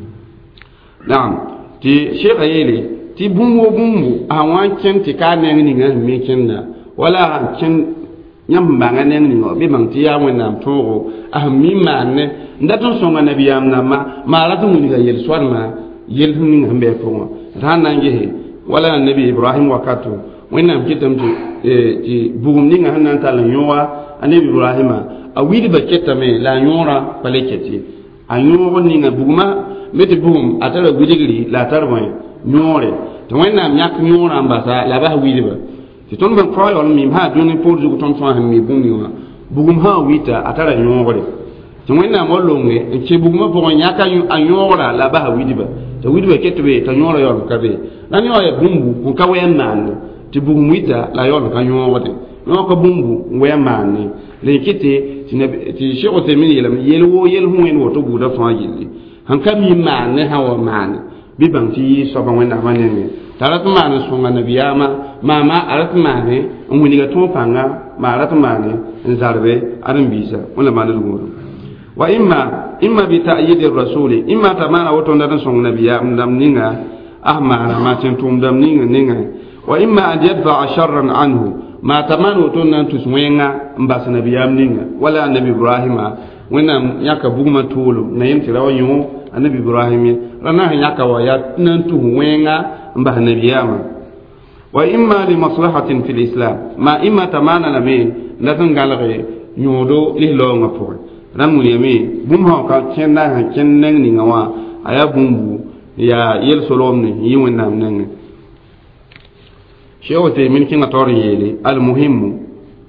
Naam ti Sheikh Ayele ti bumbo bumbu awan ken ti ka neng ni ngan me kenna wala ken nyam banga neng ni bi bang ti ya wona toro ah mi manne ndaton songa nabiyam na ma mala tu ni ga yel swarma yel ni ngambe ko ran nange wala nabi Ibrahim wakatu wona kitam ti ti bugum ni ngan nan tal nyowa anabi Ibrahima a widi ba ketame la nyora pale keti a nyoro ni nga buguma meti bugum atara widigri la tarwa nyore to wenna nyak nyora ambasa la ba widiba ti ton ban koyo mi ha doni porju ko ton fa mi bumi wa bugum ha wita atara nyore to wenna mo longe ci buguma po nyaka yu anyora la ba widiba to widiba ketbe to nyora yo kabe nan yo ya bumbu ko ka wenna ti bugum wita la yo ka nyore no ko bumbu wemane le kiti ti sheko temini yelam yelwo yelhu en woto buda fajili hanka mi mane hawa mane bi bang ti so ba wenda manene tarat mane so ngana biyama mama arat mane nguni ga to panga ma arat mane nzarbe aran bisa wala mane ngoro wa imma imma bi ta'yid ar-rasul imma tamana woto ndan so ngana biyam ndam ninga ahmara ma tentum ndam ninga ninga wa imma an yadfa sharran anhu ma tamanu to nan tuswenga mbas nabiyam ninga wala nabi ibrahima wena nyaka buguma tulu na yenti rawo yu anabi ibrahim rana nyaka wa ya nan tu wenga mbah nabiyama wa imma li maslahatin fil islam ma imma tamana na me natun galare nyodo li lo ngapo ran mun yemi bum ha ka kenna ha kennen ni ngawa aya bumbu ya yel solom ni yi wena nan shewote min kinga tor yele al muhimmu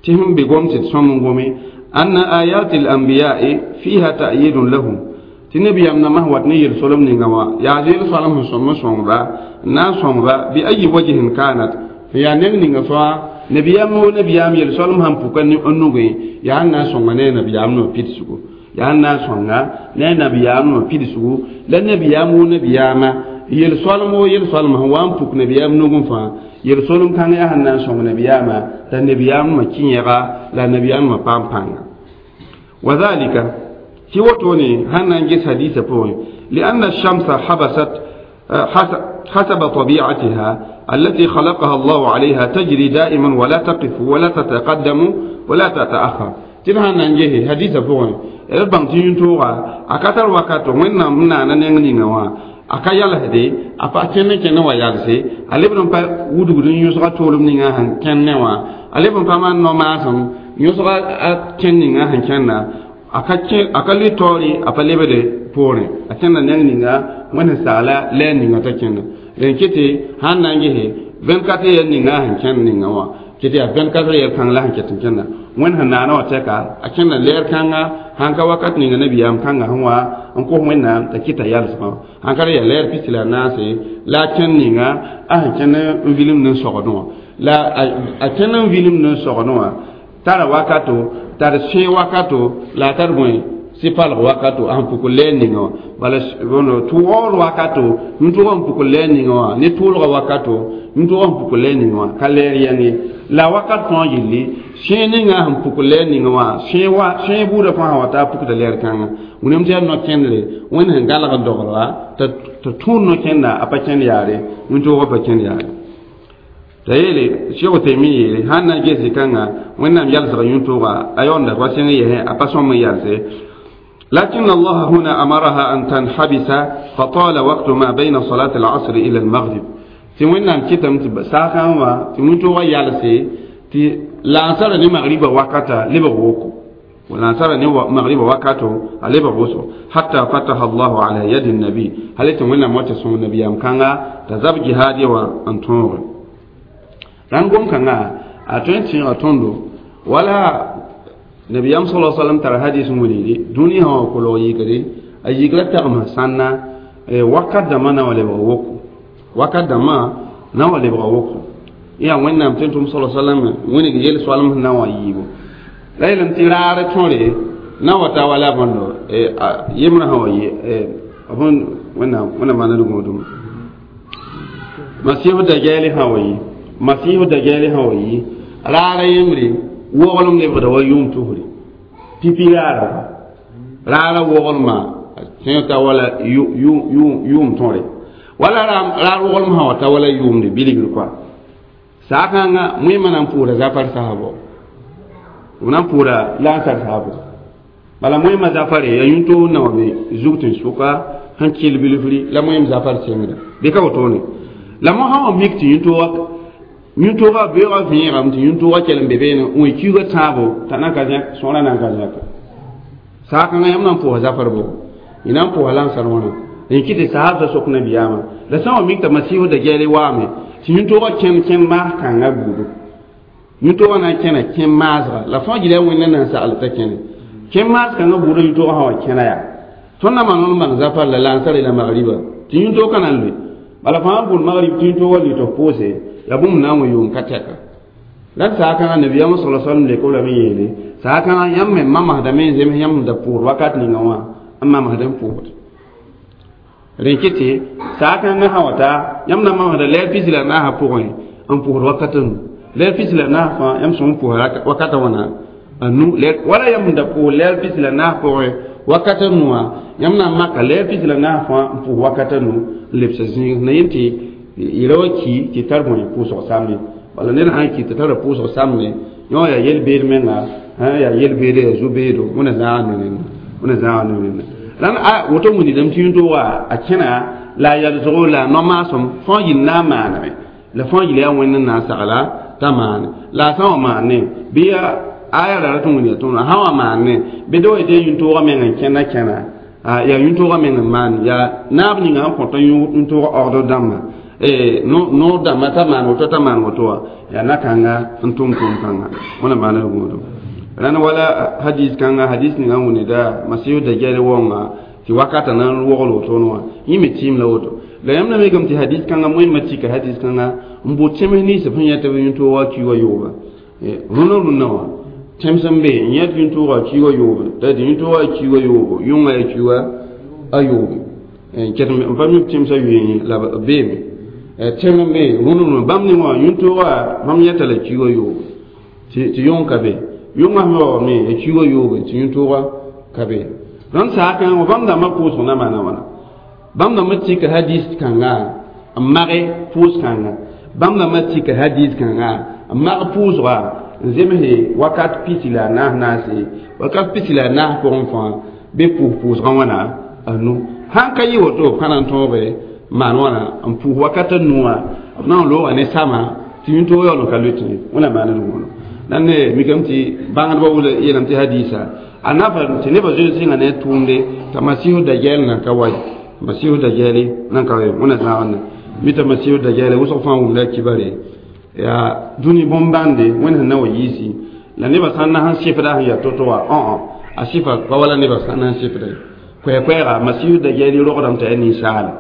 تهم بقومت تصمم قومي أن آيات الأنبياء فيها تأييد لهم تنبي أمنا ما هو تنير سلم نغوا يعزيل سلم سلم سلم ناس سلم بأي وجه كانت في نغني نغفا نبيام ونبيام يلسلم هم فكان أنوغي يا ناس سلم نبيام نبيتسكو يا ناس سلم نبيام نبيتسكو لنبيام ونبيام يلسلم ويلسلم هو أم فك نبيام نغفا يلسلم كان يا ناس سلم نبيام لنبيام مكينيرا لنبيام مبامبان وذلك في وطني هنا نجس حديث بوي لأن الشمس حبست حسب طبيعتها التي خلقها الله عليها تجري دائما ولا تقف ولا تتقدم ولا تتأخر تنها نجيه حديث بوي البنك ينتوغا أكثر وقت وين منا ننغنيغا akayal hede apa kenne kenne wa yalse alebon pa wudu dun yusra tolum ni nga han kenne wa alebon pa man no masam yusra kenne nga han kenna akache akali tori apalebe de pore atenna nangni nga wana sala le ni nga takenna len kiti han nangi he vingt-quatre yen ni nga han kenne nga wa kiti a vingt-quatre yen kan la han ketin kenna wen han na na teka akenna ler kanga hanka wakat ni nga nabiyam kanga hanwa an ko wenna ta kita yal sama hankara ya ler pisila nase la kenni nga a kenna vilim ne sogono la a kenna vilim ne sogono tara wakato tara she wakato la tar moy sipal wakato an puko leningo wala wono tuwol wakato mtu on puko leningo ni tuwol wakato mtu on puko leningo kaler yangi la wakato yili sheni nga han puko leningo wa shewa shebu da fa wata puko da ler kan munem te no kenle won han gala ga dogla ta ta tunno kenna apa ken yare mtu ko pa ken yare tayele shewo temiye hanna gesi kanga wonnam yalsa yuntuga ayonda wasen ye apa som yalse لكن الله هنا أمرها أن تنحبس فطال وقت ما بين صلاة العصر إلى المغرب تمنى كتم تبساخا وما تمنتو يالسي تي لا أنصر ني مغرب وقتا لبغوكو ولا أنصر ني مغرب وقتو لبغوسو حتى فتح الله على يد النبي هل تمنى موت سون النبي أم كانغا تزاب جهادي وأنتور رانغوم كانغا أتونتي أتوندو ولا nabiyam sallallahu alaihi wasallam tar hadith mulidi duniya ho ko lo yigri ayigla tagma sanna e wakat da mana wale ba woku wakat da ma na wale ba woku ya wannan tuntum sallallahu alaihi wasallam woni ge yel sallam na wa yigo laylan tirare tore na wata wala bondo e yimna hawaye e abun wannan wannan mana dugo dum masihu da gele hawaye masihu da gele hawaye rara yimri wogolum le bada wayum tuhuri pipirara rara wogolma senta wala yu yu yu yum tore wala rara wogolma hawata wala yum de biligir kwa sakanga muimana pura zafar sahabo una pura la sahabo bala muima zafare ya yunto na wabe zuktin suka hankil bilifri la muim zafar semida be ka wotone la mo hawo mikti yunto wak yunto ga be ga fi ram ti yunto wa kelen be be no wi ki ga tabo tanaka ja sona nan ga ja saka ngam nan po zafar bo ina po halan sarwana en kiti sahaba sok na biyama da sawa mikta masihu da gele wa me ti yunto ga ken ken ma kan ga budu yunto wa na ken ken mazra la fa gile wonna nan sa alta ken ken maz kan ga budu yunto ha wa ken ya tonna manon man zafar la lansar ila maghriba ti yunto kanan le bala fa bul maghrib ti yunto wali to pose ya bum na mu yun kataka dan sa kana nabi sallallahu alaihi wasallam le ko la mi yele sa kana yamme mama da men zeme yam da pour wakat ni ngawa amma ma da pour renkiti sa kana hawata yam na mama da le pisila na ha pour en pour wakatan le pisila na fa yam son pour wakata wana anu le wala yam da pour le pisila na pour wakatan nuwa yam na maka le pisila na fa pour wakatan le psasi na yinti iroki ki tarbo ni puso samni wala ne han ki tarbo puso samni yo ya yel beer menga ha ya yel beer zubedo muna zaanu ne muna zaanu ne lan a woto muni dam tinto wa a kina la ya zo la no ma som fon yin na mana la fon yin ya wonna na sala tamane la sa ma ne biya aya la to muni to ha wa ma ne be do de yunto wa menga kena kena ya yunto wa menga man ya nabni ngam ko to yunto ordo damma eh no no da mata man woto ta man woto ya nakanga antum tum kanga wala mana godo ran wala hadis kanga hadis ni ngani da masiyo da gele wonga ti wakata nan wogolo to no yimi tim la woto la yamna me gam ti hadis kanga moy mati ka hadis kanga mbo teme ni se fanya ta yunto wa ki wa yoba eh runo runo temsambe nyat yunto wa ki wa yoba da yunto wa ki wa yoba yunga ya ki wa ayoba eh ketam fami timsa yi la bebe eh tembe runo runo bam ni wa yunto wa mam yata la ki wa yoba ti ti yonka be yunga mo me e ki wa yoba ti yunto wa kabe don sa kan wa bam da mako so na mana wana bam da mati ka hadis kanga amare pus kanga bam da mati ka hadis kanga amare pus wa zemhe wakat pitila na nasi wakat pitila na ko onfa be pour pus wana anu han kayi woto kanan tobe manwana am pour wakata nuwa non lo ane sama tinto yo lo kaluti wala manan wono nan ne mi gamti bangan ba wala yenam ti hadisa anafa tineba jeli singa ne tunde tamasihu da gel na kawai masihu da geli nan kawai muna zawanna mita masihu da geli wuso fa wala kibare ya duni bombande wani na yisi la ne ba sanna han sifra ya totowa on a sifa ba wala ne ba sanna sifra kwe kwera masihu da geli ro kodam ta ni sala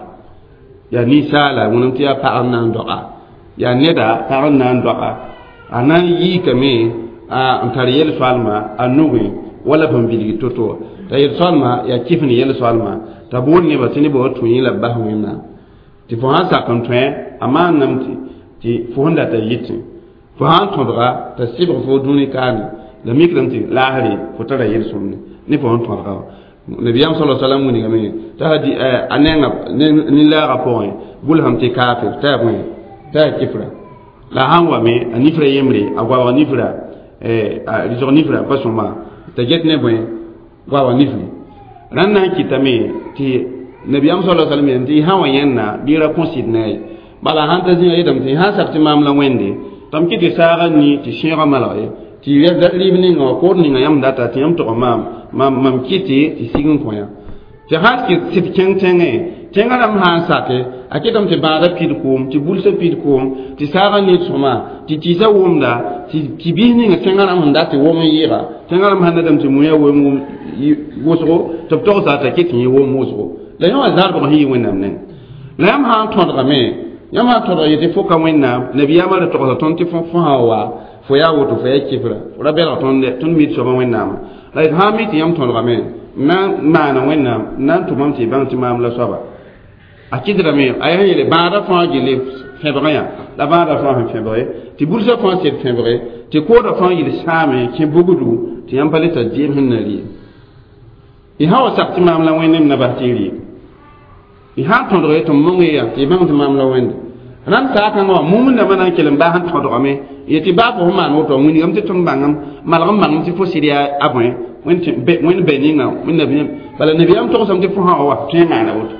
ya ni sala munum tiya pa nan doka ya neda pa nan doka anan yi kame a antariyel falma anuwi wala ban biligi toto ta yel salma ya kifni yel salma ta bon ne ba tini bo tuni la bahwina ti fo han sa kontwe ama namti ti fo honda ta yiti fo han tondra ta sibro fo duni kan la mikranti lahari fo tara yel sunni ni fo han tondra nabiyam sallallahu alaihi wasallam ni game ta hadi anenga ni la rapport bul hamti kafir ta bon ta kifra la hanwa me anifra yemre agwa anifra eh rizor nifra pasoma ta jet ne boy wa wa nifli ranna kitame ti nabiyam sallallahu alaihi wasallam ti hawa yanna dira considne bala hanta zin yedam ti ha sabti mamla wende tam kiti saga ni ti shira malaye ti yeda libni ngo ko ni ngam data ti am to mam mam mam kiti ti sigun koya ti has ki sit kentenge tengaram han sake akitam ti baga pid kum ti bulsa pid kum ti saga ni soma ti tisa wumda ti kibini nga tengaram ndati women yira tengaram hanadam ti muya wo mu woso to to sa ta kiti wo muso la yo azar ko hi wenam ne la yam ha to da me yam ha to da yete foka wenna nabiyama da to ko ton ti fon fon hawa fo ya woto fo ya kifra fo rabela ton de ton mit so ma wenna la ha mit yam to da me na ma na wenna nan to mam ti ban ti mam la soba akidra me ayele baada fa gele février la baada fa février ti bursa fa c'est février ti ko da fa yele same ki bugudu ti yam paleta dim hinali i hawa sakti mam la wenem na batiri i ha tondre to mongi ya ti bam ti mam la wende ran ta kan wa mumun da manan kelen ba han tondre me yeti ba ko man woto ngini am ti tum bangam malgam bangam ti fo siria abon wen ti be wen be ni nga wen nabi bala nabi am to sam ti fo ha wa ti na na woto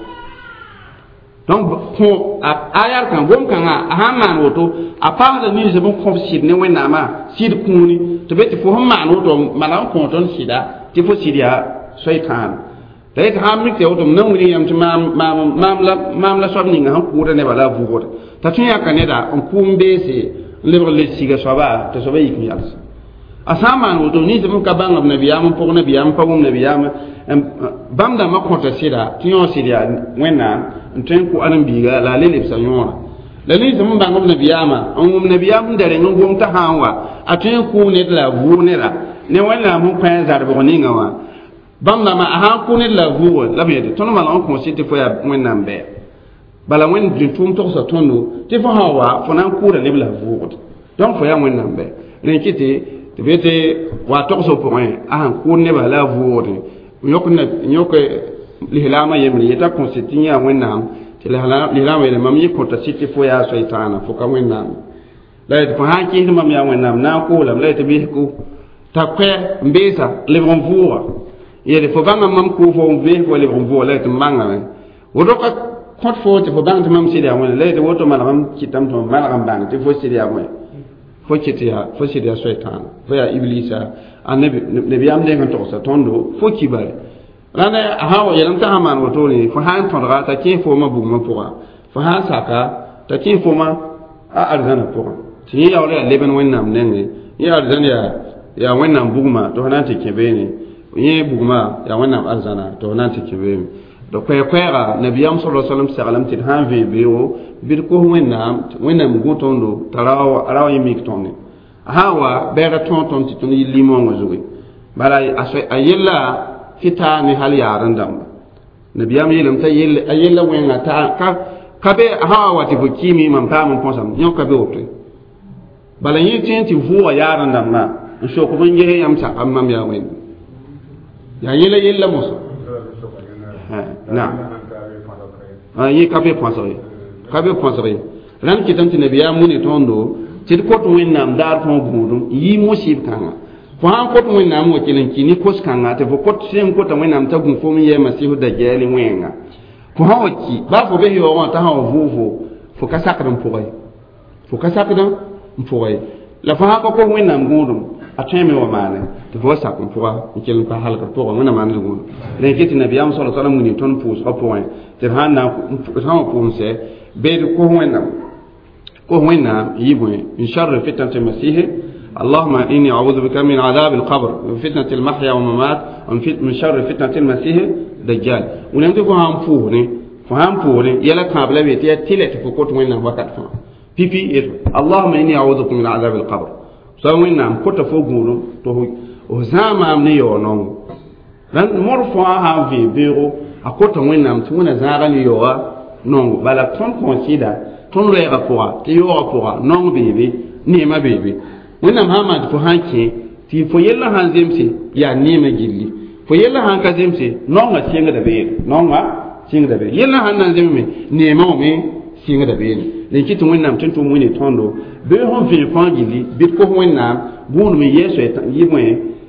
donc ko ayar kan gom kan a ha man woto a pa da ni je bon ko sid ne wen na ma sid kuni to be ti fo man woto malan ko ton sida ti fo siria shaitan dai ta hamni te woto nan wuri yam ti mam mam mam la mam la sobni nga ku ne bala vugo ta tun ya kaneda on kumbe se lebre le siga soba to soba yiki yalsa asama woto ni se mun ka banga nabiyam pour nabiyam pa mum nabiyam bamda makonta sida tiyon sida wenna ntren ku anan biga la lele sayona la ni se mun banga nabiyama on mum nabiyam dare ngum ta hanwa atun ku ne la vu ne la ne wala mun pa zarbo ni ngawa bamna ma ha kunni la vuwa la be to no mala on consiste fo ya wenna be bala wen din tum to so tondo ti fo hawa fo nan kura le la vuwa donc fo ya wenna be ren kiti te bete wa to so point ah kunni ba la vuwa nyokna nyoke lihlama yemri yeta consiste ya wenna ti lihlama lihlama le mam yi konta siti fo ya shaytana fo ka wenna la te fo ha ki mam ya wenna na ko la la te bi ko ta kwe mbesa le bon vuwa yele fo banga mam ko fo ve fo le bon vola te manga me wodo ka kot fo te fo banga mam sidia wona le te woto malam kitam to malam banga te fo sidia mo fo kitia fo sidia shaytan fo ya iblisa annabi nabi am de ngon sa tondo fo kibare rana hawa yelam ta haman woto ni fo han to rata ke fo ma bu ma fo fo han saka ta kin foma a arzana ko ti ya wala leben wennam nenge ya arzana ya ya wennam bugma to na te kebene ye bugma ya wennam arzana to na te kebene do kwe kwera nabiyam sallallahu alaihi wasallam sallam tin han ve bewo bir ko wennam wennam gotondo tarawa arawa yimik tonne hawa bera tonton ti tuni limon ngozugi bala ayella fita ni hal yaran dam nabiyam yelam ta yella ayella wenga ta ka kabe hawa wati bu kimi man pa mun ponsam nyon kabe oto bala yin tin ti vuwa yaran dam ma so ko ban ye yam sa amma ya wen ya yella yella moso ha na ah yi kabe ponsori kabe ponsori ran kitam ti nabiyam muni tondo ti ko to wennam dar ton budum yi musib kanga fo han ko to wennam mo kilen kini kos kanga te fo ko sen ko to wennam ta gun fo mi ye masihu da jeli wenga fo ha waki ba fo be yo won ta ha vuvu fo ka sakram fo bay fo ka sakram fo bay la fo ha ko ko wennam gudum a teme wa mane te fo sakram fo ba kilen pa halka to ngana mane gudum le kiti nabiyam sallallahu alaihi wasallam ni ton pous ko point te han na ko ha ko se be ko wennam ko wena yibwe min sharri fitnati al-masih اللهم إني أعوذ بك من عذاب القبر وفتنة المحيا والممات ومن شر فتنة المسيح الدجال ونمتك هم فوهني فهم فوهني يلا قبل بيتي تلت فكوت وين وقت فهم بي بي اللهم إني أعوذ بك من عذاب القبر سوينا كوت فوقولو تو وزاما أمني يونون لأن مرفوعها في بيرو أكوت وين نام تونا زارني يوا نون بلا تون كونسيدا تون ريغا فوا تيوا فوا نون بيبي نيما بيبي wannan Muhammad fo hanke ti fo yella han zemse ya nima gilli fo yella han ka zemse non ga singa da be non ga singa da be yella han nan zemme nema o me singa da be le kitu wannan tuntu mu ne tondo be hon fi fa gilli bit ko wannan bunu me yeso yi mo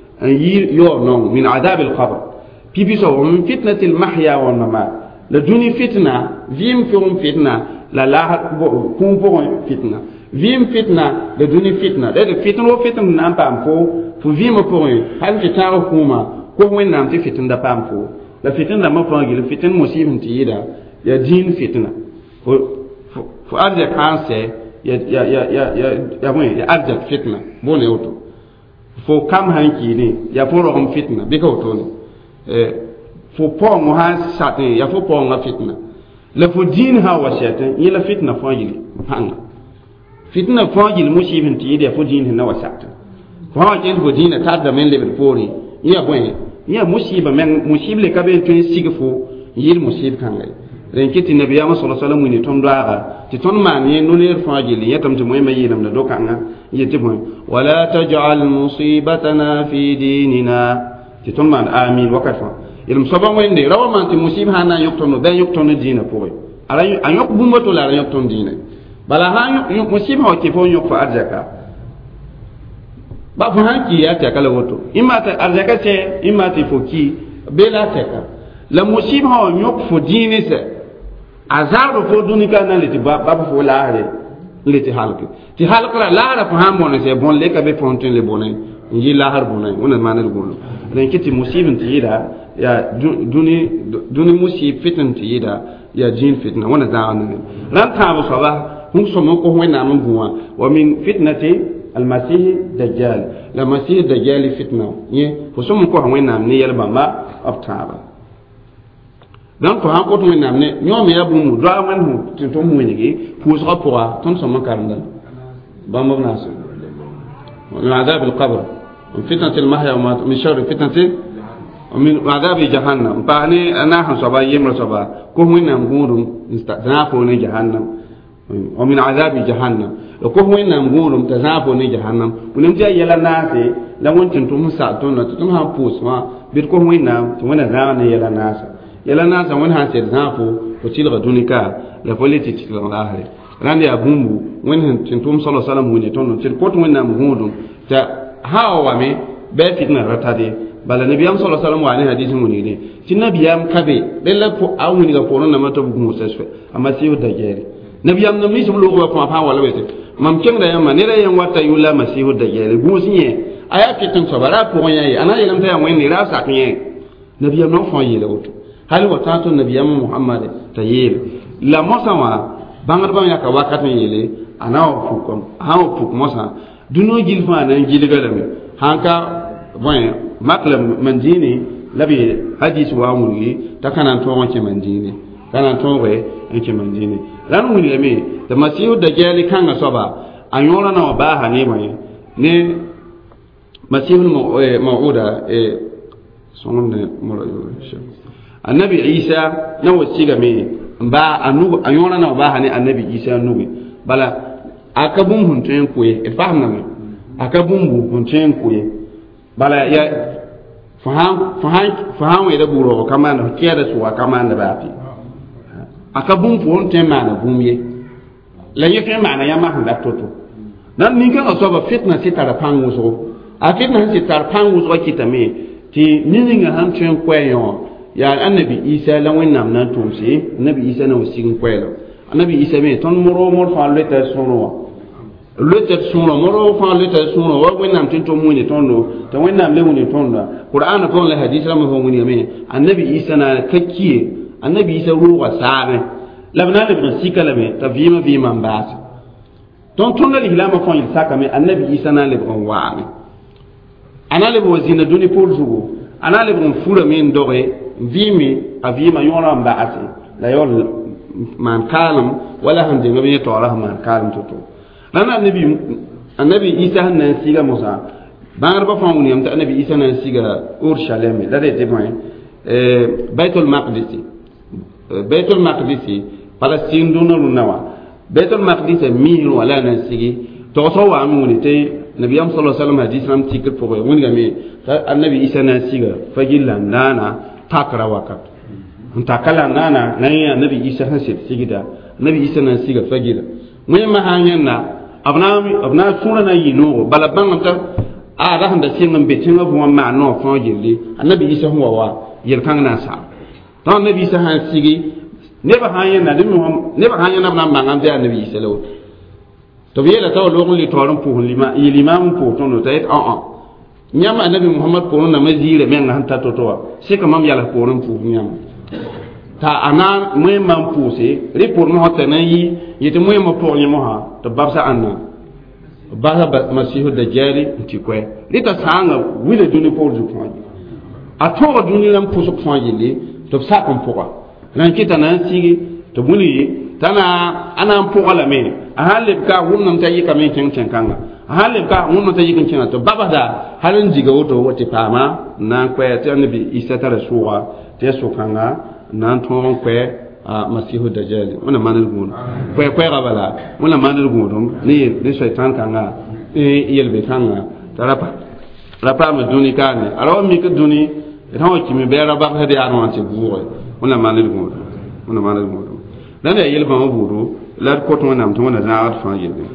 yi yo non min adab al qabr pipi so min fitnati al mahya wa mamat la duni fitna vim fi um fitna la la kum po fitna vim fitna de duni fitna de fitna o fitna nan pam fo fu vim ko hal fitna kuma ko wen nam ti fitna da pam fo la fitna ma fa gil fitna musibin ti yida ya din fitna fo fo arja kanse ya ya ya ya ya ya mo ya arja fitna bone auto fo kam hanki ni ya fo ro fitna be ko to ni eh fo po mo ha satin ya fo po nga fitna la fo din ha wa shatan yila fitna fa gil hanga fitna fajil musibin ti yede fo din na wasata fajil fo din ta da men le pori ya boy ya musiba men musible ka ben tun sigfo yil musib kan ngai ren kiti nabiya sallallahu alaihi wasallam ni ton doara ti ton man ye no le fajil yatam to moy mayi nam da dokanga yeti boy wala taj'al musibatana fi dinina ti ton man amin wakafa ilm saban wende rawa man ti musib hana yoktono ben yoktono dina pori ala ayok bumbato la yokton dina bala ha yu musib ha ke fo yu fa arzaka ba fo hanki ya ta kala woto imma ta arzaka ce imma ta fo ki bela ta ka la musib ha yu fo dini se azaru fo dunika na le ti ba ba fo la re le ti halki ti halkra la ra fo ha mon se bon le ka be fontin le bonay yi la har bonay wona manal gol ren kiti musibin ti yida ya duni duni musib fitan ti yida ya jin fitna wona zaana ran ta ba so ba هم سموكو هو نعم بوا ومن فتنة المسيح الدجال المسيح الدجال فتنة يه فسموكو هو نعم نيال بما أبتابا donc han ko to nam ne nyom ya bu mu do man hu to mu ni gi pus ko pour ton so karndal ba mo nasu min adab al qabr min fitnat al mahya wa min sharr fitnat min adab jahannam ba ni ana han so ba yemra so ba ko hu nam gudum na fo ne jahannam ومن عذاب جهنم لكو وين نقولم تزافو ني جهنم ونمجا يلا ناسي لا وانتم تم ساعتون تم ها بوس ما بيركو وين نام وين زان يلا ناس يلا ناس وين ها تزافو وتيل غدونيكا لا بوليتي تيل الاهل راندي ابومبو وين تنتم صلى الله عليه وسلم وين تون تيل كوت وين نام غودم تا هاو وامي be fitna ratade bala nabiyam sallallahu alaihi wasallam wa ne hadisi muni ne tin nabiyam kabe bella ko awuni ga pono na mata bugu musasfe amma sai da jeri nabiyam no misum lo ko pa wala wete mam ken da yamma ne da yan wata yula masihu da jeri businye aya kitin so bara ko yayi ana yelam ta yan wani ra sa kanye nabiyam no fon yele woto hal wata to nabiyam muhammad tayil la mosawa bangar ba ya ka wakati yele ana wa fukom ha wa fuk mosa duno gilfa nan gilgalame hanka bon maklam mandini labi hadis wa muri ta kana to wanke mandini kana to we yake mandini ran wuri yame da masihu da jali kan asaba an yora na ba ha ne mai ne masihul mau'uda e sonon ne mura yo annabi isa na wasiga me ba anu an yora na ba ha ne annabi isa nuwe bala akabun huntun kuye e fahimna me akabun bu huntun kuye bala ya faham faham faham we da buro kama na kiyada suwa kama na bafi akabun fu huntun ma na bumye la yake ma na yama handa toto nan ninka asoba fitna sitara pangu so a fitna sitara pangu so kitame ti nininga hantun kwayo ya annabi isa la wannam nan tumsi annabi isa na wasigin kwayo annabi isa me ton moro mor fa leta sono leta sono moro fa leta sono wa wannam tin to muni tondo to wannam le muni tonda qur'an ko la hadith la mo muni me annabi isa na kakkiye annabi isa ruwa sabe labna ibn sikalame tavima vima mbas ton tonga li hilama ko il sakame annabi isa na le bon waame ana le wazina duni pour jugo ana le bon fura min dore vimi avima yora mbasi la yol man kalam wala hande ngabe to ala man kalam toto lana annabi annabi isa hanan siga musa bangar ba fa woni amta annabi isa nan siga urushalem da de témoin euh baitul maqdis baitul maqdis palestine dona runawa baitul maqdis mi wala nan sigi to to wa amuni te nabi am sallallahu alaihi wasallam hadith ram tikir pour woni game annabi isa nan siga fagilla nana takra wakat ntakala nana nan ya nabi isa hasid sigida nabi isa nan siga fagira mun ma hanyan na abnami abna sura na yino bala banganta a da handa singam betinga bu ma no fon jilli annabi isa huwa wa yel kan na sa don nabi isa han sigi ne ba hanyan na dum ne ba hanyan na mangam da annabi isa law to biela taw lo ngi toron pour lima l'imam pour ton no tayet a a nyama annabi muhammad pour na mazire men han ta to to c'est que mam yalla pour pour nyam ta ana moy mam poussé ri pour no hotana yi yete moy mo pour nyamo ha to babsa anna ba masihu dajjali ti kwe lita sanga wile duni pour du point a to duni lam pour ce point yi to sa kon pourquoi nan kita nan sigi to muni tana ana pour la me a halib ka wonnam tayi kamen ken ken kanga a halib ka wonnam tayi ken ken to babada halin jiga woto wote pama nan kwe te annabi isa tara suwa te su kanga nan ton kwe a masihu dajjal wona manal gun kwe kwe gabala wona manal gun ni ni shaytan kanga e yelbe kanga tarapa rapa ma duni kane araw mi ka duni rawo kimi be raba hade arwan te buure wona manal gun wona manal gun dan ya yelba ma buru la ko to nam to wona zaat fa yelbe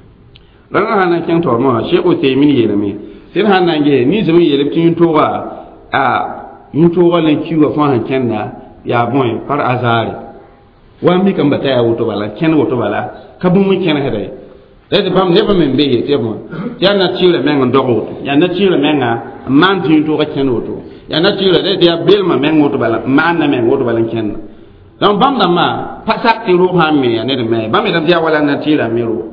dan hana ken to ma sheko te min yelme sin hana nge ni zumi yelbe tin to ga a yin to ga len kiwa fa han kenna ya boy par azari wa mi kan bata ya wuto bala ken wuto bala ka bu mun ken hede de bam ne ba men be yete mo ya na tire men ndogo ya na tire men man tin to ga ken wuto ya na tire de ya bel ma men wuto bala man na men wuto bala ken donc bam da ma pasak ti ru ha me ya ne de me bam da ya wala na tire me ru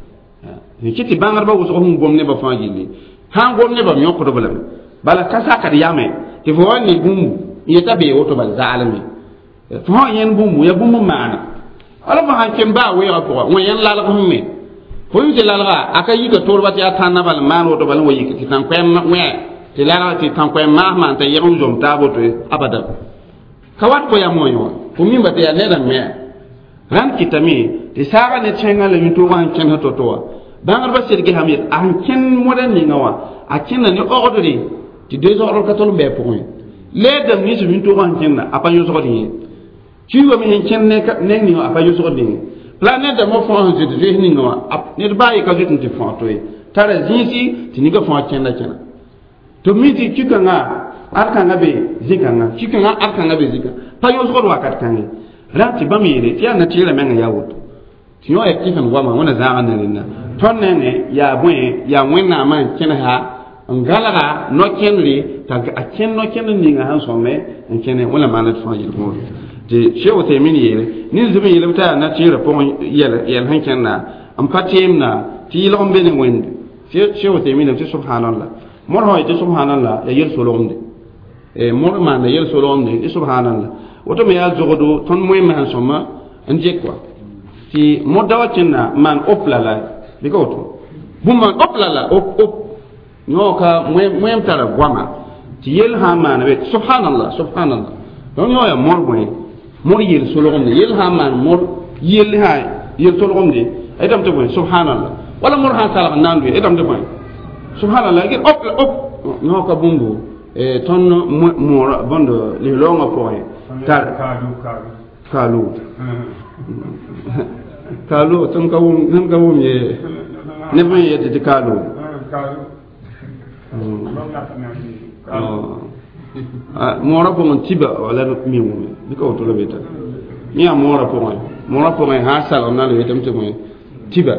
ni kiti bangar ba wuso hum bom ne ba fa gili han gom ne ba mi ko do bala bala kasa ka ya me ti fo wani gum yeta be woto bal zalimi fo yen bumu ya bumu maana ala ma hanken ba we ya ko won yen lala ko me fo yite lala aka yiga tolba ti atana bal man woto bal wayi ki tan ko we ti lala ti tan ko ma ma ta yero jom tabo to abada kawat ko ya moyo ko min ba te ya ne da me ran kitami ti sara ne chenga le mi to wan ken to to bangar ba sirge hamid an ken modan ni ngawa akinna ni ordre ti deux heures ka tolo be point le dam ni su min to wan kenna apa yo so di ci wo mi ken ne ne ni apa yo so di planète de mo fon je de ni no ne ba yi ka jutin ti fon to tara zinsi ti ni ga fon kenna kenna to mi ti ci kanga arka nga be zika nga ci kanga arka nga be zika pa yo so wa kat kan ran ti ba mi re ti na ti le men ya woto ti yo e ti kan wa ma wona za an ne na ton ne ne ya bwen ya wenna man kenna ha ngalaga no kenri ta a ken no ken ni nga han somme en ken wala manat fa yil ko de shew te min yele ni zumi yele ta na tira pon yele yele hanken na am patim na ti lom be ni wende shew te min te subhanallah mor hoy te subhanallah ya yel solomde e mor man na yel solomde subhanallah woto me ya zogodo ton moy man soma anje quoi ti modawatina man oplala bikoto bumman oplala op op nyoka moy moy tara gwama ti yel ha man be subhanallah subhanallah don yo ya mor moy mor yel solomde yel ha man mor yel ha yel solomde ay tam to boy subhanallah wala mor ha sala nandu ay tam to boy subhanallah gir op op nyoka bumbu e ton mor bondo li longa poy tar kalu kalu kalu kalu tun ka wum nan ka wum ye ne ban ye de kalu kalu ah mora ko mon tiba wala mi wum bi ko to lebeta mi a mora ko mon mora ko ha sala na le tam to mo tiba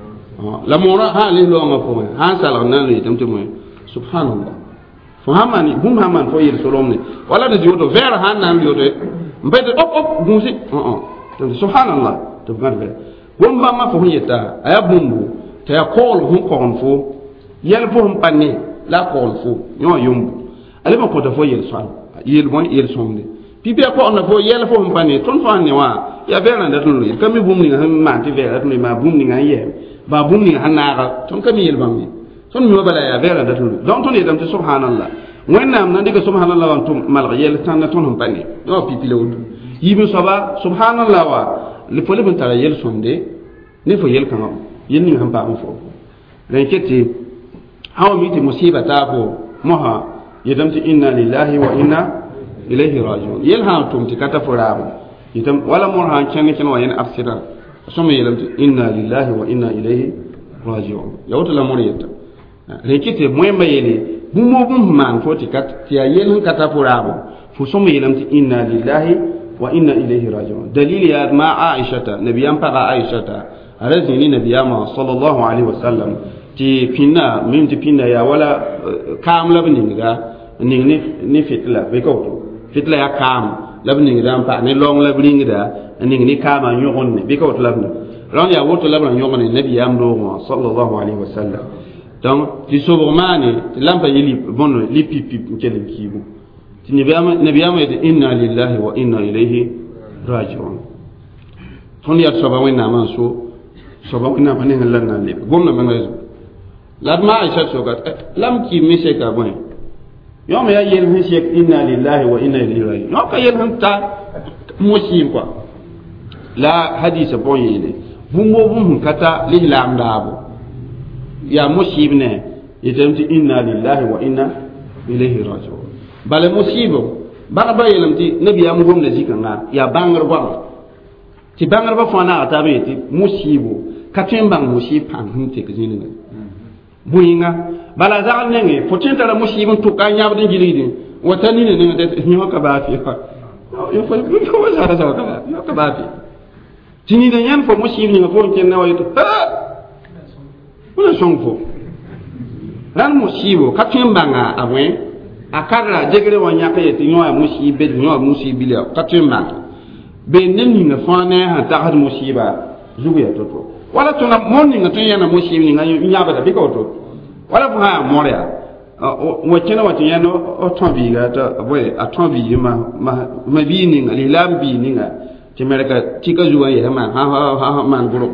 la mora ha le lo ma ko ha sala na le tam to mo subhanallah fo hamani bum haman fo yir solomne wala de jodo ver han nan yodo mbede op op gumsi oh oh subhanallah to garbe bomba ma fo yeta aya bumbu te ya kol hum kon fo yel fo hum panne la kol fo yo yumbu ale ma ko da fo yel sal yel bon yel somde pibe ko on fo yel fo hum panne ton fo ne wa ya vera nda tun kam mi bumni ha ma ti vera tun ma bumni nga ye ba bumni hanara ton kam yel bammi ton mi bala ya vera nda tun don ton yedam subhanallah wennam nan diga subhanallah wa tum mal yel tan ton hum panne yo pipile wudu yibi soba subhanallah wa le fole ben tara yel sonde ne fo yel kan yen ni han pa mo fo ren kete haw mi ti musiba ta fo moha yedam ti inna lillahi wa inna ilayhi rajiun yel ha tum ti kata fo rabu yitam wala mo ha ken ken wa yen afsida so me yedam ti inna lillahi wa inna ilayhi rajiun yawta la mo yetta ren kete moy mayele bu mo bu man fo ti kat ti yel kata fo rabu fo so me yedam ti inna lillahi wa inna ilayhi raji'un dalil ya ma aisha nabiyan faqa aisha arazini nabiyama sallallahu alaihi wasallam ti pinna min ti pinna ya wala kam labni ga ni ni ni fitla be ko fitla ya kam labni ga pa ni long labni ga ni ni kama nyogon ne be ko labni ron ya woto labna nyogon ne nabiyam do sallallahu alaihi wasallam donc ti sobormani ti lampa yili bonno li pipi kelen kibu nabiyama yede inna lillahi wa inna ilayhi raji'un ton ya soba wena man so soba wena man ngal lan nan le gomna man rezo ladma aisha so gat lam ki mise ka bon yom ya yel hin shek inna lillahi wa inna ilayhi raji'un no ka yel han ta musim quoi la hadith bon yele bumbo bum kata lihlam dabo ya musibne yitamti inna lillahi wa inna ilayhi raji'un bale musibo ba ba yelamti nabi ya mugom da zikanga ya bangar ba ti bangar ba fona ata be ti musibo katin bang musib pan hunte kizini ne buinga bala zagal nenge fotinta la musibon to ka nyabdin jilidi watani ne ne de nyoka ba fi yo fa ko wasa ra sa ka nyoka ba fi tini da yan fo musib ni fo ken na wayo ha wala sonfo ran musibo katin banga abwen akarra jegre wanya ka yeti nyoa musibe nyoa musibe le katima be nenni na fane ha ta had musiba zugu ya toto wala tuna monni ngato yana musibe ni ngayo nyaba da biko to wala fu ha moria o kena wati yano o tombi ga ta boy a tombi ma ma bi ni ngali lambi ni nga timereka tika zuwa ya ma ha ha ha man guro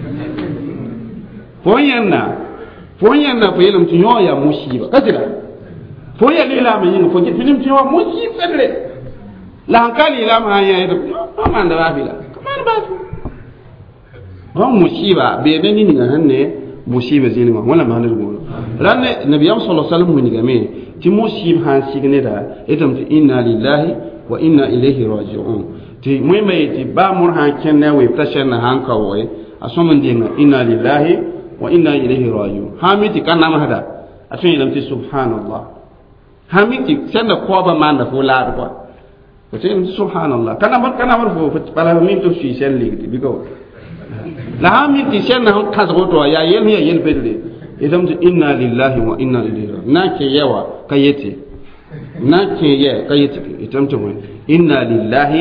fo yanna fo yanna fo yelam tinyoya musiba kajira fo ya lila min yin fo jitim ti wa musi fedre la hankali la ma ya do no man da babila kaman ba ron musiba be be ni nga hanne musiba zini ma wala ma da go ranne nabiyam sallallahu alaihi wasallam ni game ti musib han signe da etam ti inna lillahi wa inna ilaihi raji'un ti moy may ti ba mur han kenna we tashan han ka woy asoman dinga inna lillahi wa inna ilaihi raji'un hamiti kana ma hada asun ilam ti subhanallah hamiti senda ko ba manda fo la ko ko tin subhanallah kana bar kana bar fo bala min to fi sen ligti bigo la hamiti senda hon kazo to ya yel ya yel bedde idam to inna lillahi wa inna ilaihi raji'un na ke yawa kayete na ke ye kayete idam to inna lillahi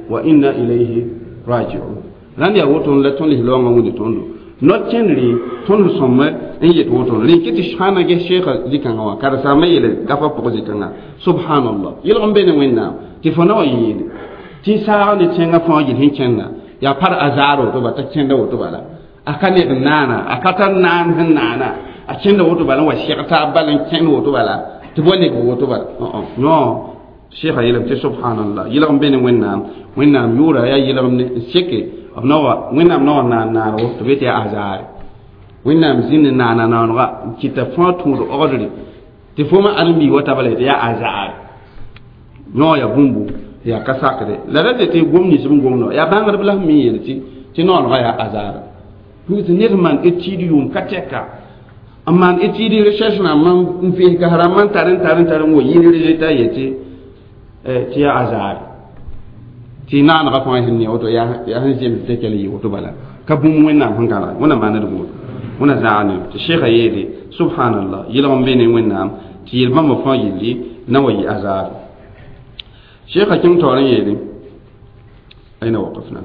wa inna ilayhi raji'un nan ya woto la ton li longa wudi tondo not chenri ton somme en yet woto li kiti shana ge sheikh dikanga wa kar sa mayele gafa ko dikanga subhanallah yelo mbene wenna ti fona wa yini ti sa ne chenga fo yi hin chenna ya par azaro to bata chenda woto bala akane nana akata nan hin nana a chenda woto bala wa sheikh ta balan chen woto bala ti bonne ko woto bala oh no sheikh yelam ti subhanallah yelo mbene wenna wenna yura ya yelo ne sheke nawa wẽnnaam nawa naan naan wo tɩ b tɩ yaa azaare wẽnnaam zĩnd naana naoonega n kɩta fãa tũud ogdre tɩ fo ma ad n bii wa tabala tɩ yaa azaare yõ ya bũmbu tɩ yaa ka sakde la ra tɩ gom nins b gomno yaa bãngdb la me yel tɩ tɩ naoonega yaa azaare tɩ ned n maan étude yʋʋm ka tɛka n maan étude recherche na man n veesga sara man tar n tar n tar n wa yɩl résultat ye tɩ tɩ yaa azaare ti naan ga fa hin ne wato ya ya han jin te kele yi wato bala ka bum wenna han kala wona manar go wona zaane ti sheikha yedi subhanallah yilom bene wenna ti yilma mo fa yili na wayi azar sheikha kin toran yedi aina waqafna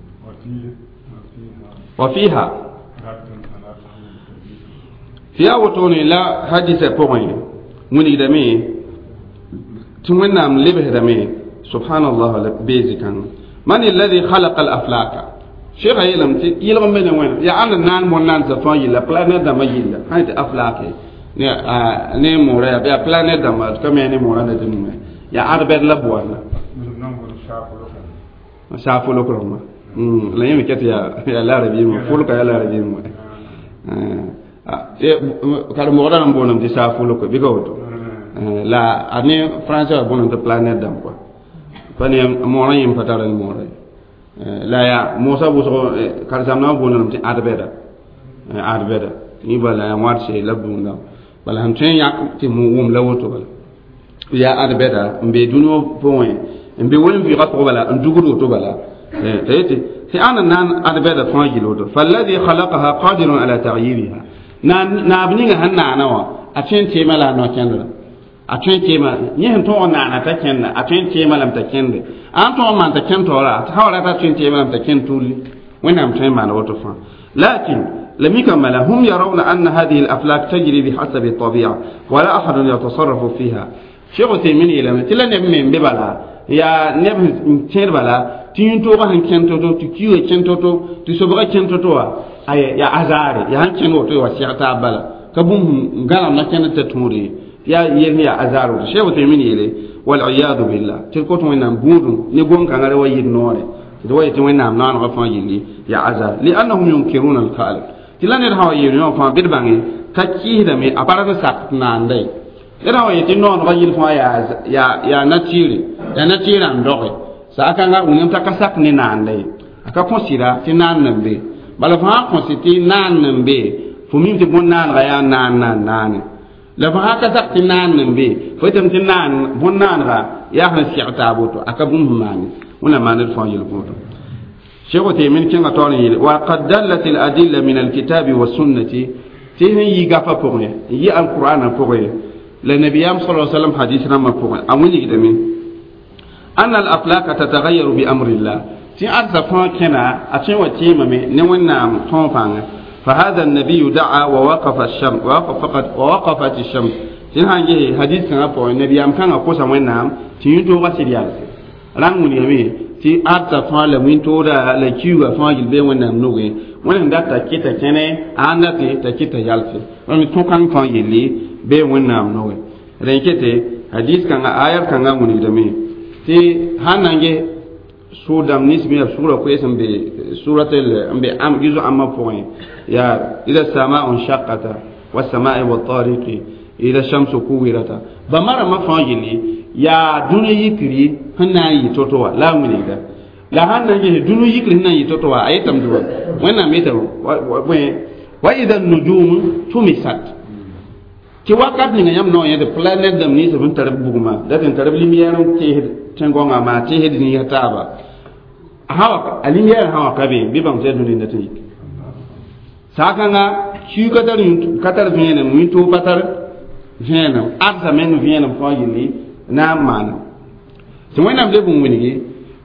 wa fiha fiya wato ne la hadisa point muni da me tun wenna am lebe da me سبحان الله بيزكا من الذي خلق الافلاك شيخ يلم يلم من وين يا انا نان مون نان زفان يلا بلانيت دما يلا هاي افلاك ني ني مورا يا بلانيت دما كما ني مورا ندم يا اربد لبوانا شافو لو كرما امم لا يمكن كت يا يا لا ربي مو فول كا لا ربي مو اه كار مورا نبونم دي شافو لو كو بيغوتو لا اني فرانسا بونم دي بلانيت دم كو pani mona yim fatara ni mona la ya musa bu so kar zamna bonam ti adbeda adbeda ni bala ya marche labunda bala han ten yak ti mu wum lawoto bala ya adbeda mbe duno point mbe won fi rat ko bala nduguro to bala tayti fi ana nan adbeda fa gilodo falladhi khalaqaha qadirun ala taghyiriha nan na abninga hanna nawa a ten te mala no kendra a tun tema yin to na na ta kenna a tun tema lam ta kende an to man ta ken to ra ta hawla ta tun tema lam ta ken tuli wannan mutum ma na wato fa lakin lam yakmala hum yarawna anna hadhihi al-aflak tajri bi hasabi at-tabi'a wa la ahad yatasarrafu fiha shego te min ila tilan ne men be bala ya ne ken bala tin to ba han ken to to kiyo ken to to ti so ba ken to to wa ay ya azare ya han ken to wa shi'ata bala kabum ngala na ken ta tumuri ya yemi ya azaru shehu temini ile wal iyadu billah tilkoto wena budu ni gon kan ngare wayi nore do wayi tin wena nan ga fa yili ya azar li annahum yunkiruna al khaliq tilane hawa yiri no fa bidbangi takki da me abara sak na ndai ira wayi tin non ga yil fa ya ya ya natiri ya natira ndoge sa aka nga unem ta kasak ni na ndai aka konsira tin nan nambe bala fa konsiti nan nambe fumi ti bon nan ga ya nan nan nan la fa haka sakti nan nambe fo tam tin nan bon nan ga ya han si'ta boto aka bum mani wala manal fa yil boto shego te min kinga tawni yil wa qad dallat al adilla min al kitab wa sunnati tin yi gafa pour yi al qur'an pour le nabiyam sallallahu alaihi wasallam hadith na ma pour amuni gidamin anna al aflak tataghayyar bi amri allah ti azza fa kana a tin wa tima me ne wannan ton fanga فهذا النبي دعا ووقف الشمس ووقف فقط ووقفت الشمس تين هانجي حديث كان ابو النبي ام كان اكوسا وينام تين تو غسيال ران موني مي تي ارتا فال وين تو دا لا كيو فاجل بي وينام نوغي وين داتا كيتا كني اندا تي تا كيتا يالتي وين تو كان فاجل بي وينام نوغي رنكيتي حديث كان ايات كان موني دمي تي هانانجي سودام نسبي سورة كويس أم بسورة أم بأم جزء أم فوين يا إذا السماء انشقت والسماء والطارق إذا الشمس كورت بمر ما فاجلي يا دنيا يكري هنا يتوتوا لا من إذا لا هنا يجي دنيا يكري هنا يتوتوا أيتم دوا وين أميتوا وين وإذا النجوم تمست ki wakat ni ngam no ya de planet dam ni sabun tarab buguma da den tarab limiyaron te tengonga ma te hedi ni hataba hawa alimiyaron hawa kabe bi bam te dun ni tayi saka nga ki katar katar viene mu to patar viene arsa men viene fo yili na man to wenam de bum wini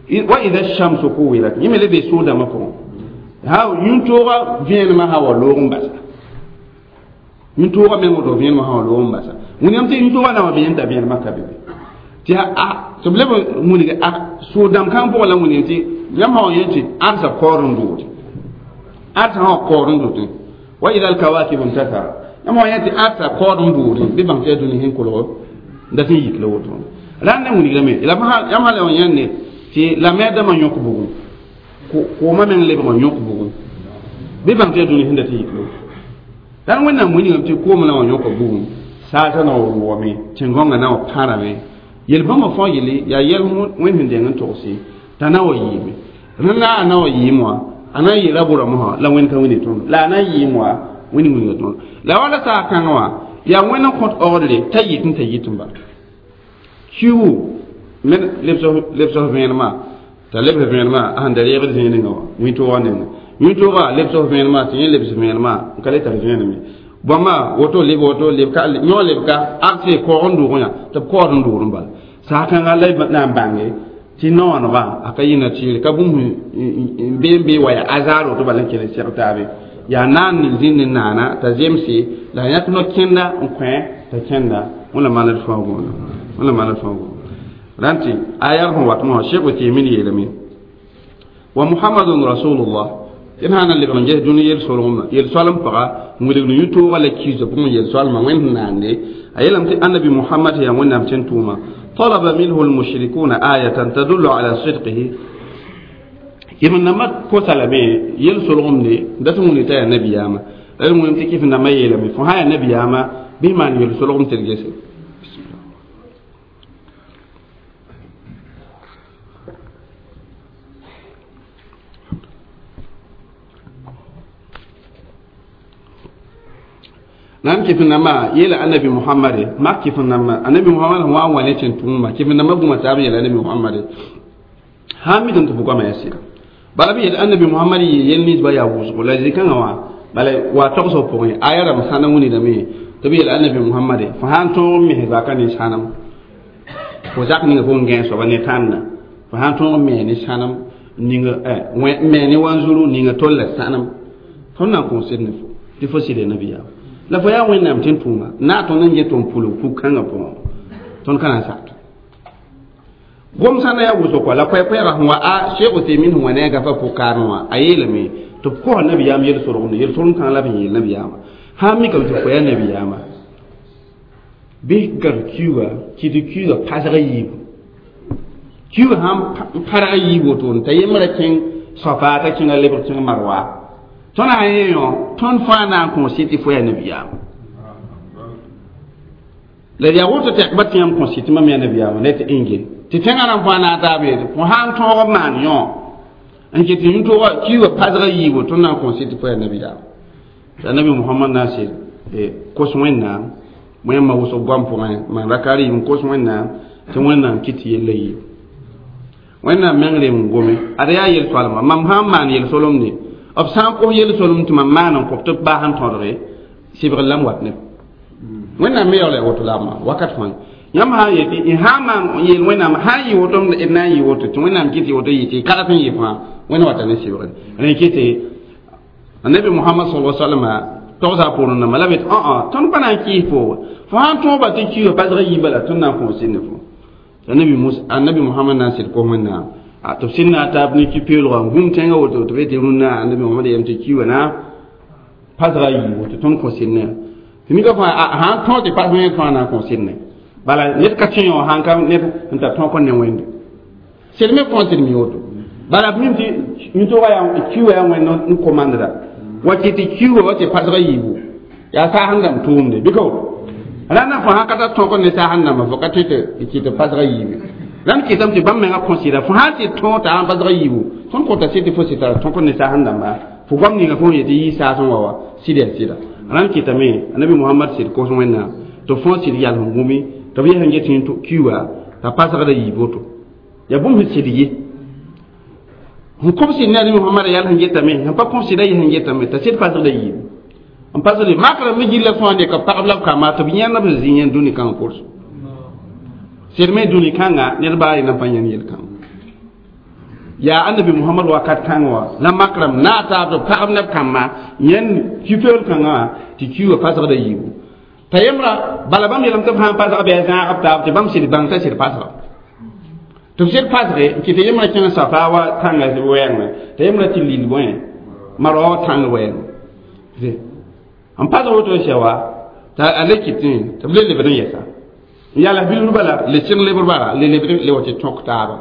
wa idha ash-shamsu kuwirat yimele be soda mako ha yuntoga vien ma ha walo mbasa yuntoga me mo do vien ma ha walo mbasa woni am te yuntoga na vien ta vien makabe ti a to blebo muni ga a sodam kan bo la muni ti yam ha yenti arsa korun do arsa ha korun do wa idha al-kawakib intathara yam ha yenti arsa korun do bi bang te duni hen ko ndati yiklo woto ranne muni ga me la ma yam ha le on yanne ti la merde ma nyoko bugu ko ko ma men lebe ma nyoko bugu be bang te duni hinda ti yiklo dan wonna muni ngam ti ko ma na nyoko bugu sa ta na wo me tingonga na o para me yel ba ma fo yele ya yel mu wen hinde ngan to si ta na wo yimi rana na wo yimwa ana yi rabura mo la wen kan wini ton la na yimwa wini wini ton la wala sa kan wa ya wena ko ordre tayitin tayitin ba kiwu men lebso lebso venema ta lebso venema an da yebe zini ngawa mi to wane mi to ga lebso venema tin lebso venema kale ta venema bama woto le woto le ka nyo le ka akse ko ondu gonya to ko ondu rumba sa kan Allah na bange ti no no ba akayina ti ka bum bembe waya azaro to balan kele sertabe ya nan ni zinni nana ta zemsi la yakno kenda nkwe ta kenda wala malal fawo wala malal fawo ranti ayar ho watno sheko timini yelami wa muhammadun rasulullah in hana le ban je duniyel solomna yel solam paga ngule nu yuto wala kizo bum yel solma wen nande ayelam ti annabi muhammad ya wonnam tentuma talaba minhu al mushrikuna ayatan tadullu ala sidqihi yimin namat ko salame yel solomne datu mun ta nabi yama ay mun ti kif na mayelami fo haya nabi yama bi man yel solom tergese nan kifin nama yela annabi muhammad ma kifin nama annabi muhammad wa wale cin tuma kifin nama guma tabi yela annabi muhammad hamidun tu bugama yasira balabi yela annabi muhammad yelni ba ya wusu la zikan wa bala wa tokso poin ayara musana woni da me to bi yela annabi muhammad fa han to mi ba kan ni sanam ko zak ni ko ngen so bane tanna fa han to mi ni sanam ninga eh me ni wanzuru ninga tolla sanam fonna ko sidne fo ti fo side nabiya la fa ya wena mtin tuma na to nan je ton pulu ku kanga po ton kana sa gom sana ya wuso ko la kwa kwa rahwa a sheikh Uthaymeen huwa ne ga fa ko karwa ayelme to ko nabi ya mi yel soro yel soro kan la bi nabi ya ha mi ka to ko ya nabi ya ma bi gar kiwa ki di kiwa pasara yi kiwa ham para yi boton tayemra kin safa ta kin le kin marwa ton ayeyo ton fana ko siti fo ya nabiya le ya woto te batin am ko siti ma me nabiya ma net ingin ti tengana fana ta be ko han to man yo an ke tin to wa kiwa padra yiwo ton na ko siti fo ya nabiya da nabi muhammad nasir e ko sunna mo ma wuso gwampo man rakari ko sunna ti wannan kiti yelayi wannan mengre ngome ada ya yel falma mam hamman yel solomni ob san ko yel solum tuma manan ko to ba han todre sibir lam watne wena me yole woto lama wakat man yam ha yeti in ha man yel wena ma ha yi woto na yi woto to wena kiti woto yiti kala tan yi fa wena watane sibir ne kiti annabi muhammad sallallahu alaihi wasallam to za pour na malabet a a ton bana ki fo fa han to ba ti ki ba dra yi bala ton na ko sinne fo annabi musa annabi muhammad nasir ko manna a to sinna ta abni ki pelo ngum tenga woto to beti runna annabi muhammad yamti kiwa na padra yi woto ton ko sinna timi ka fa han to te pa me fa na ko sinna bala net ka tinyo han ka net nta ton ko ne wende c'est me fonte mi woto bala mi ti mi to ga ya kiwa ya wendo ni commandera wati ti kiwa wati padra yi bu ya sa hangam tumde biko rana fa hakata ton ko ne sa hanna ma fokati te ki te padra yi dan ki tamti bam me nga considère fa hati ton ta padra yi bu ton ko ta siti fo sita ton ko ne sa hanna ma fo gam ni nga fo yedi yi sa ton wawa sida sida ran ki tame annabi muhammad sir ko son wenna to fon sir yal ngumi to bi hange tin to kiwa ta padra da yi boto ya bum sidi yi hon ko si nabi muhammad yal hange tame han pa considère yi hange tame ta sir padra da yi on passe le makra mi gilla fonde ka parla ka ma to binya na bezinyen duni kan course serme duni kanga ne ba ina panyan yel kan ya annabi muhammad wakat kangwa la makram na ta to pagam na kama yen kifel kanga ti kiwa pasar da yibu tayemra balabam yelam to han pasar be za apta te bam sir bang ta sir pasar to sir pasre ki te yemra ken safa wa tanga de wen te yemra ti lil wen maro tanga wen ze am pasar woto shewa ta alekitin to le le ben yesa yalla bilu bala le cin le bala le le le wote tok taaba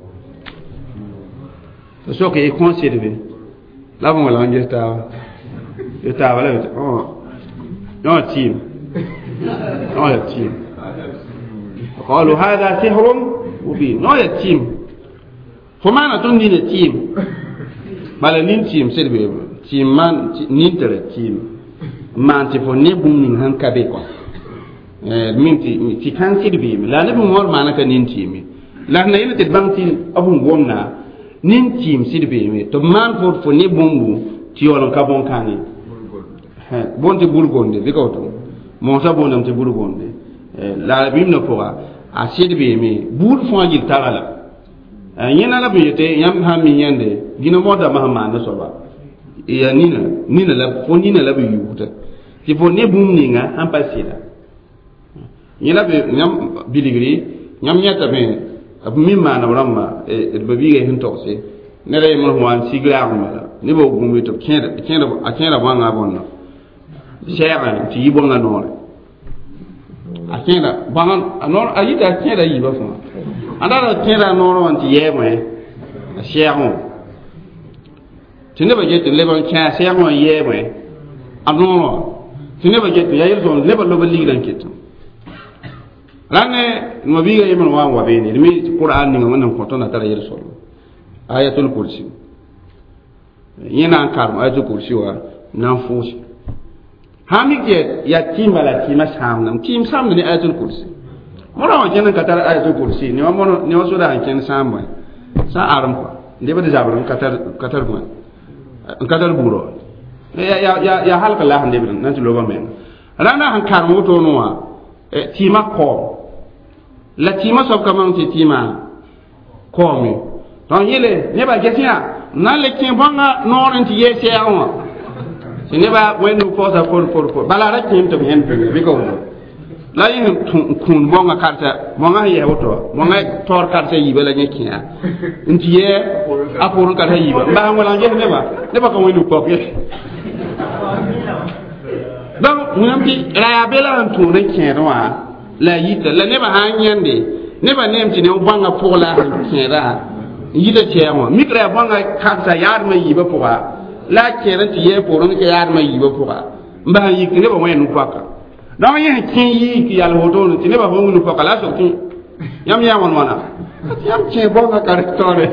so que est conservé là on va l'enlever ta ta voilà oh non team non team قالوا هذا سحر مبين non team فما نتوني team bala nin team serbe team man nin tere team man ti fo ne bum nin han kabe ko eh min ti ti kan serbe la ne bum wor manaka nin team la na yele te banti abun gomna nin tim sidbe me to man for fo ne bombu ti yolon ka bon kani ha bonte burgonde de kawto mo sa bonam te burgonde la bim no fora a sidbe me bur fo ajil tagala yena la be te yam ha mi yende gina moda mahama na so ba ya nina nina la fo nina la be yuta ti fo ne bum ni nga am pasida yela be nyam biligri nyam nyata be mi mana ramma e babiga hin tokse ne ray mo wan sigla amala ni bo gumbi to kenda kenda a kenda banga bonna sheba ti yibonga nore a kenda banga anor ayita kenda yiba fo andara kenda noro wan ti yemo e shebo tinde ba jette le ban kya shebo yemo e anoro tinde ba jette yayir don le ba lo ba liglan kitu lane no biga yemen wa wa beni mi qur'an ni ngam ko tona tara yel sol ayatul kursi yena kar ayatul kursi wa nan fusi hamike ya timbala tima sam nam tim sam ni ayatul kursi mora wa jenen ka tara ayatul kursi ni wa mono ni wa soda ken sam ba sa aram ko ndeba de jabran katar katar ko katar buro ya ya ya ya halka la hande bin nan ti loba men rana han kar mo to no wa tima ko la tima so comment ti tima ko mi don yele ne ba getia na le kin bonga noren ti yese awon se ne ba wenu ko sa for for for bala ra kin to hen bi ko la yin kun bonga karta bonga ye woto bonga tor karta yibe la nyekia nti ye apurun karta yibe ba ngola nge ne ba ne ba ko wenu ko ke donc munam ti la bela antu ne kenwa la yita la ne ba hanyande ne ba nem ti ne banga pour la kera yita chema mikra banga kansa yar ma yiba pourra la kera ti ye pour ne yar ma yiba pourra mba yik ne ba wenu paka donc yen kin yi ki yal hoto ti ne ba wenu paka la so ti yam ya won mana yam che bonga karektore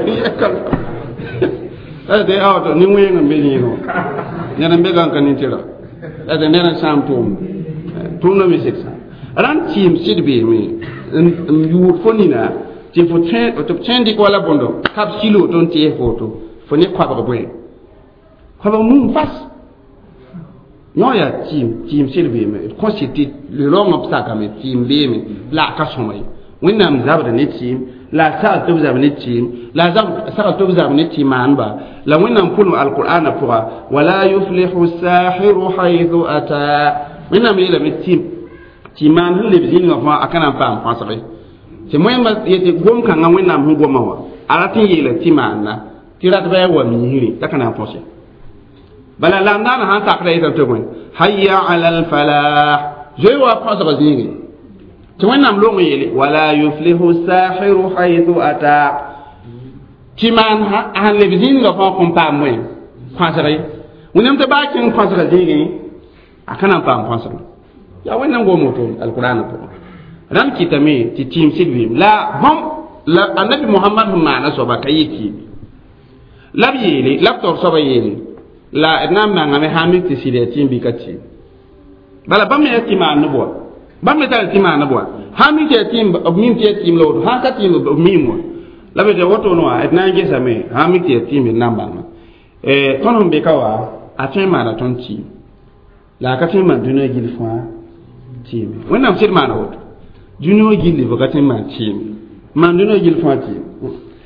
ade auto ni mwenga mbeli no nyana mbega kan nitira ade nena sam tum tum no mi seksa ran tim sidbe mi yu fonina ti fo tren to trendi ko la bondo kap silo ton ti photo foni kwa ba boy kwa ba mum fas no ya tim tim sidbe mi constitue le long obstacle mi tim be mi la ka somay winam zabda ne tim la sa to zabda ne tim la zab sa to zabda ne tim anba la winam kulu alqur'ana pour wala yuflihu as-sahiru haythu ata winam ila mi tim timan le bizin nga akana pam pasare c'est moi ma yete gom kan nga winam hu goma wa aratin yele timana tirat ba wa mi hiri takana posé bala la ndana han takra ita to gon hayya ala al falah je wa pasare zingi to winam lo yele wala yuflihu sahiru haythu ata timan han le bizin nga fa kom pam mo pasare winam te ba kin pasare zingi akana pam pasare ya wannan go moto alqur'ana to ram kitame ti tim sidwi la bam la annabi muhammad ma so ba kayiki lab yele lab tor so ba yele la nam na ngame hamit ti sile tim bi kati bala bam ya tim an bo bam ya tim an bo hamit ya tim min ti tim lo ha ka tim mimo la be de woto no a na nge same hamit ya tim namba eh tono be kawa a tin ma na ton ti la ka tin ma duna gil fa tim wannan sir ma na woto duno gilli bakatin ma tim man duno gil fa tim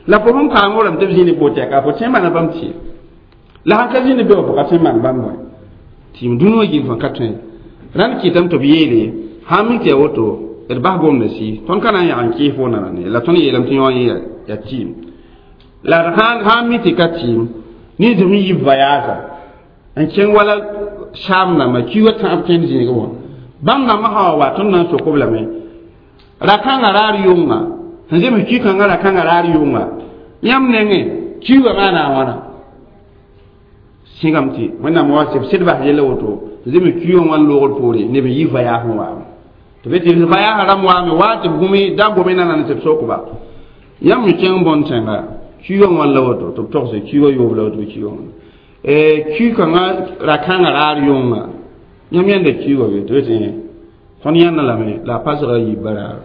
la fo hon ka ngoram te zini bote ka fo tema na bam ti la han ka zini be fo ka tema bam mo tim duno gi fo ka tun ran ki tam to biyele ha mi te woto er ba gom na si ton kana ya an ki fo na ne la ton yelam ti yon ya tim la han ha mi ti ka tim ni de mi yi vayaga an ken wala sham na ma ki wata apten zini go bam na ma ha wa ton na so ko bla me ra kan arari yunga hanze mi ki kan ra kan arari yunga yam nenge ki wa mana wana singamti wannan mo wase sidba yele woto zemi ki yon wan logol pore ne be yi vaya ho wa to be ti vaya haram wa mi wati gumi da gumi na nan se so ko ba yam mi ken bon tenga ki yon wan lawoto to to se ki yo yo lawoto ki yon e ki kan ra kan arari yunga yam yande ki yo be to te ton yanna la me la pasra yi bara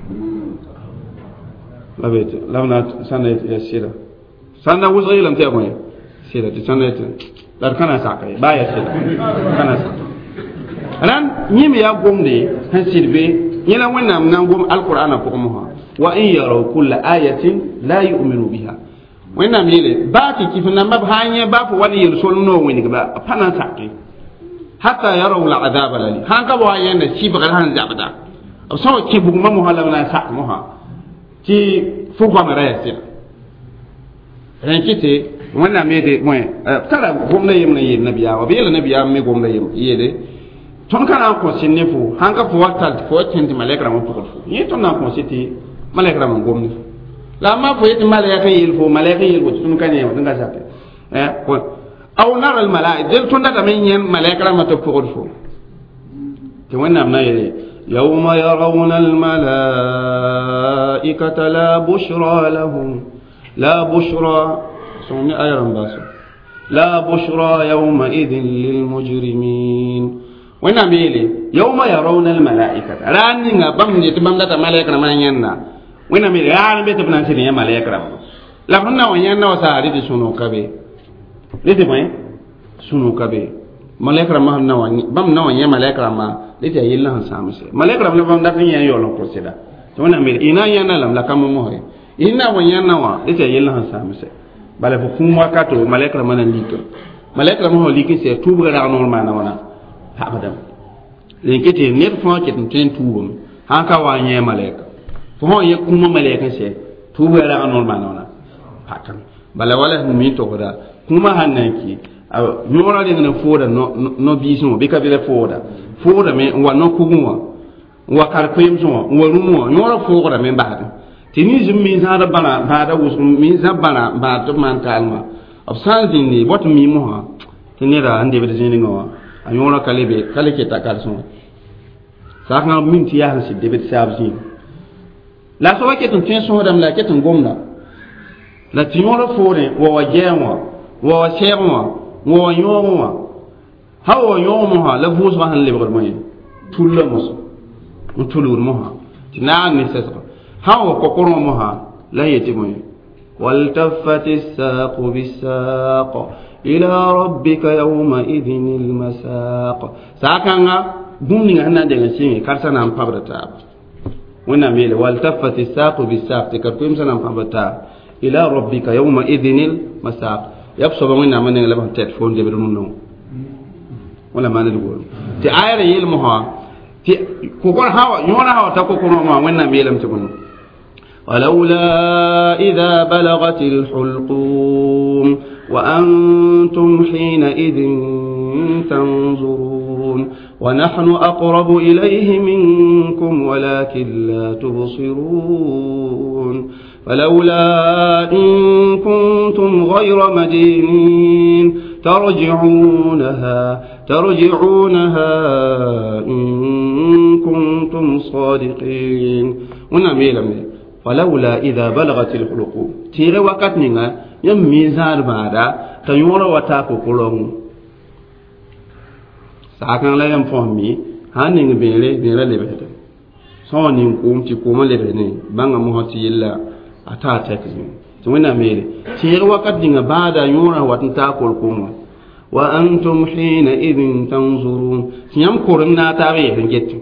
la bete la na sana ya sira sana wuzo ila mtia moyo sira ti sana ete la kana saka ba ya sira kana saka ran nyimi ya gomde han sirbe nyela wannan nan gom alqur'ana ko mo wa in yaraw kull ayatin la yu'minu biha wannan mele ba ki kifna mab hanye ba ko wani yirsul no woni ba panan saka hatta yaraw al'adab lali han ka ba yanda ci ba han zabada so ki bugma mo hala na saka mo ha ti fuga mara yasira ran kite wannan me de moy tara gomna yim na yim nabiya wa be nabiya me gomna yim yede ton kana ko sinne fu hanga fu wakta fo tinti malekra mo ko fu yi ton na ko siti malekra mo gomni la ma fo yiti malekra yil fu malekra yil ko tun kan yim nga sape eh ko aw nar al malaik del ton da men yen malekra ma to ko fu te wannan na yede يوم يرون الملائكة لا بشرى لهم لا بشرى سمي أيران باسو لا بشرى يومئذ للمجرمين وين أميلي يوم يرون الملائكة رانينا بام يتبام داتا ملائكة ما يننا وين أميلي ران بيت بنانسيني ملائكة لا فنا ويننا وساري دي سنو كبي ليه ما سنو كبي ملائكة ما هن نواني بام نواني ملائكة ما lita yilla han samse malekra bla bam dakin yan yolo ko sida to wana mi ina yana lam la kam mo he ina wa yana wa lita yilla han samse bala fu kum wakato malekra manan likko malekra mo likki se tuba ra no mana wana ha madam linkete net fo ke tin tuba han ka wa nye maleka fo ho ye kum maleka se tuba ra no mana wana hakan bala wala mi to goda kuma hananki nyora de na foda no no biso be ka bele foda foda me wa no kugunwa wa karpem so wa rumo nyora foda me baade tini zum mi zara bana baada wus mi zabana ba to man kalma absan dinni bot mi mo ha tini ra ande be zini ngo anyora kalebe kale ke takal so sa nga min ti ya si de be sabzi la so ke tun tin so dam la ke tun gomna la timoro fore wa wa jewa wa shewa wo yoma ha wo yoma ha la vus ba han le bar moy tulla mos mutulur mo ha tina ni sesa ha wo kokoro mo ha la yeti moy wal taffati saq bisaq ila rabbika yawma idhinil masaq sakanga dumni ngana de ngasi karsa na pabrata wana mele wal taffati saq bisaq te karpem sana pabrata ila rabbika yawma idhinil masaq yabso ba ngina manen la ba telephone de be dum no wala manen do ti ayara yel mo ha ti ko ko hawa yona hawa ta ko ko ma wanna melam ti kono walaula idha balagatil hulqum wa antum hina idhin tanzurun wa nahnu aqrabu ilayhi minkum walakin la tubsirun فلولا إن كنتم غير مدينين ترجعونها ترجعونها إن كنتم صادقين ونعمل فلولا إذا بلغت الحلقوم تيري وقتنا يم ميزار بعدا تنورا وتاكو كلهم ساكن لا ينفهمي هانين بيري بيري لبهد سونين كوم تي كوم لبهني بانغا موتي يلا ata tekni to wena mere tiyar wakat dinga bada yura watin ta kolkuma wa antum hina idin tanzurun tiyam korum na ta be ren getti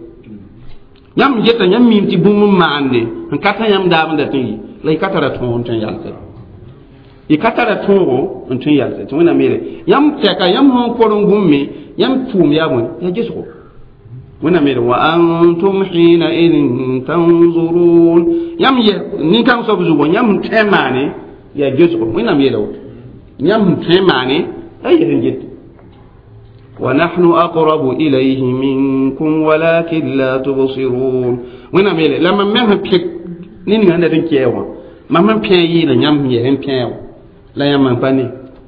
yam jetta yam mim ti bum maande kata yam da banda ti lay katara ton tan yalta ikatara toro on tun yalta tun na mere yam teka yam hon koron gumme yam tum ya mun ya gisko wana mere wa antum hina in tanzurun yam ye ni kan so buzu yam temane ya gisko wana mere yam temane ay ringit wa nahnu aqrabu ilayhi minkum walakin la tubsirun wana mere lamma men pek ni ni nganda din kewa mamman pek yi na yam ye hen pek la yam pani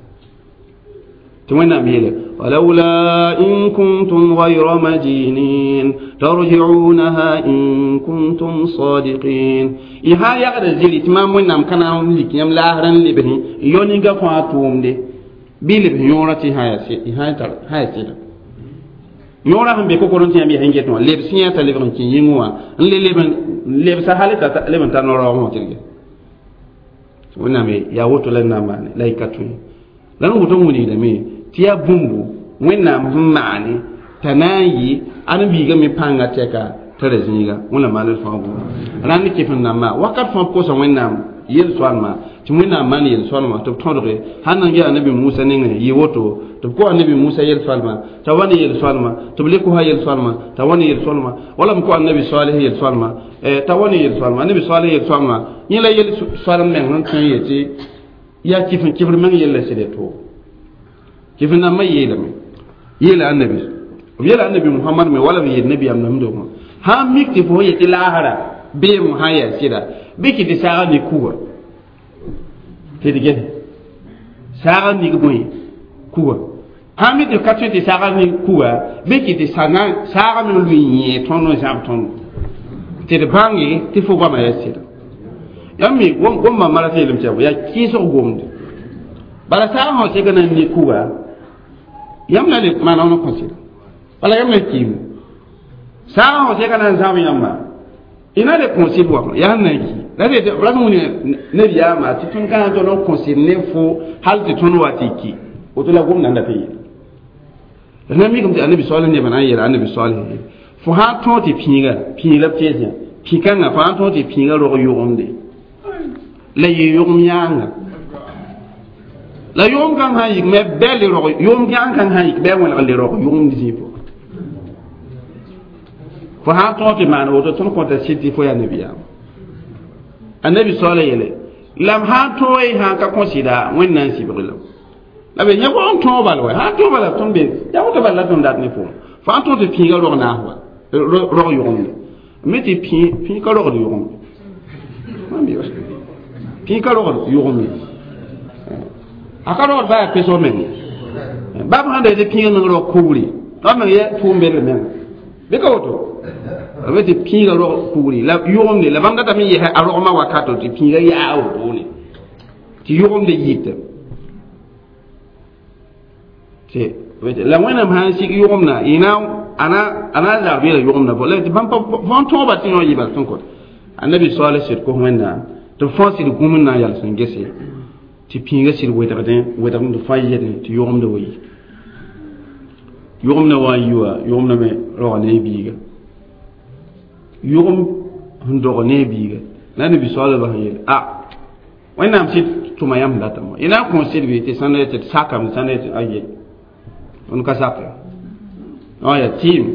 تمنى ميله ولولا إن كنتم غير مدينين ترجعونها إن كنتم صادقين إها يقدر زلي تمام وين نام كان لك يم لاهرن لبه يوني قفاتهم دي بيلب يورتي هاي سي هاي تر هاي سي يورا هم بيكو كورنتي يم يهنجت نو لب سيا تلبن كي يموا نلي لبن لب سهالة تا لبن تنورا مو تيجي تمنى مي يا وتو لنا ماني لا يكتوي لأنه وتو مني دمي tiya bumbu wẽnnaam sẽn maane t'a na n yɩ ad n biiga me pãnga tɛka t'a ra zĩiga wẽna maan d fãa bʋʋma rãnd kɩf n nan maa wakat fãa kosa wẽnnaam yel-soalmã tɩ wẽnnaam maan yel-soalmã tɩ b tõdge sãn na n yaa anabi musa nengẽ yɩ woto tɩ b kõ anabi musa yel-soalmã t'a wa ne yel-soalmã tɩ b le kɔsa yel-soalmã t'a wa ne yel-soalmã wala m kõ anabi salih yel-soalmã t'a wa ne yel-soalmã anabi salih yel-soalmã yẽ la yel-soalm meng sẽn tõe n yetɩ yaa kɩf n kɩbr meng yella sɩd to كيف نما يلم يلا النبي يلا النبي محمد ما ولا بيد النبي أم نمدوه ها مكتب هو يتلاهرا بيم هاي سيدا بيك تساعد نكوا تيجي ساعد نكوي كوا ها مكتب كاتو تساعد نكوا بيك تساعد ساعد من لوي تونو زابتون تدبانgi تفوق ما يسيدا يامي قوم قوم ما مرة تيلم تابو يا كيسو قوم بلا ساعد هو سيجنا نكوا yamna le mana ono consider wala yamna kim saa ho se kana nzawi yamma ina le consider wa ya na ki la de la mu ne ne biya ma ti tun kana to no consider ne fo hal ti tun wati ki o to la gum nan da fi na mi gum ti annabi sallallahu alaihi wasallam ne bana annabi sallallahu fo ha to ti pinga pinga pjeje pikan na fa to ti pinga ro yo onde la yi yo myanga la yom kan ha yik me beli ro yom kan kan ha yik be wala le ro yom dizipo fo ha to ti man o to ton ko ta siti fo ya nabiya annabi sallallahu alaihi lam ha to e ha ka consider wannan sibrilo la be nyako on to bal wa ha to bal ton be ya ko to bal la ton dat ne fo fa to ti pinga ro na wa ro yom me ti pi pi ka ro yom ma bi wa pi ka ro yom akaro ba peso men ba ba hande de pinga ngoro kuri to men ye tumbe le men be ko to be de pinga ro kuri la yom ne la banga ta mi ye aro ma wakato ti pinga ya o to ne ti yom de yite te be la wena ma si yom na ina ana ana la be yom na bo le ban pa von to ba ti no yi ba ton ko annabi sallallahu alaihi wasallam ko wena to fonsi de gumun na yal sun gese ti pinga sir weta den weta dum faye den ti yom de wi yom na wa yuwa yom na me ro ne biga yom ndo ne biga nani bi sala ba yel ah wayna am sit tuma yam data mo ina consider bi ti sanne ti sakam sanne ti aye on ka sakka oh ya team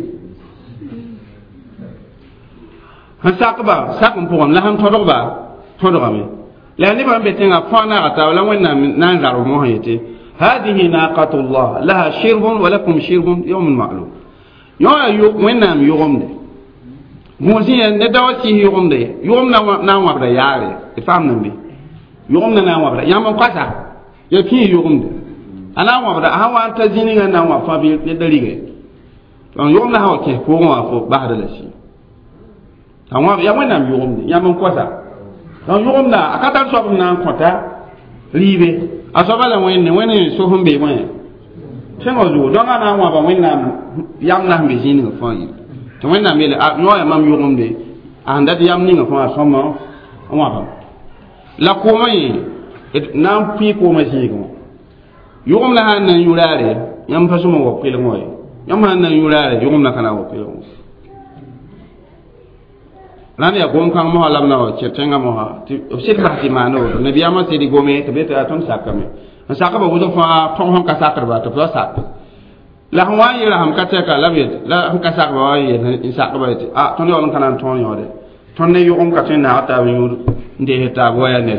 han sakba sakum po la han todo ba todo game لا نبغى بيتنا فانا أتاولا وإننا ننزع موهيتي هذه ناقة الله لها شرب ولكم شرب يوم معلوم يوم يوم وإننا يوم ده موزين ندوتي يوم ده يوم نا نام وبدا ياري فهمنا بي يوم نا نام وبدا يوم قصا يكين يوم ده أنا وبدا هوا أنت زيني نام وفا بي يدريجي يوم نا هوا كه كوما وفا بعد الشيء هوا يوم نا يوم ده يوم قصا donc yogom na akata so na konta ribe asoba la wenne wenne so humbe wenne sengo zo donc ana wa ba wenna yam na mbe jini ko fa yi to wenna mele no ya mam yogom de anda yam ni ko fa so mo wa ba la ko mai na pi ko ma shi ko yogom la han na yurare yam fa so mo ko pele moy yam han na yurare yogom na kana ko pele nan ya gom kan mo halam na che tenga mo ha ti sit ba ti mano ne biya ma se di gome te beta ton sakame an sakaba wuzo fa ton hon ka sakar ba to sak la hwa yi la ham ka te ka la bit la ham ka sak ba yi in sakaba ti a ton yo kan ton yo de ton ne yo on ka tin na ta bi yu nde ta go ya ne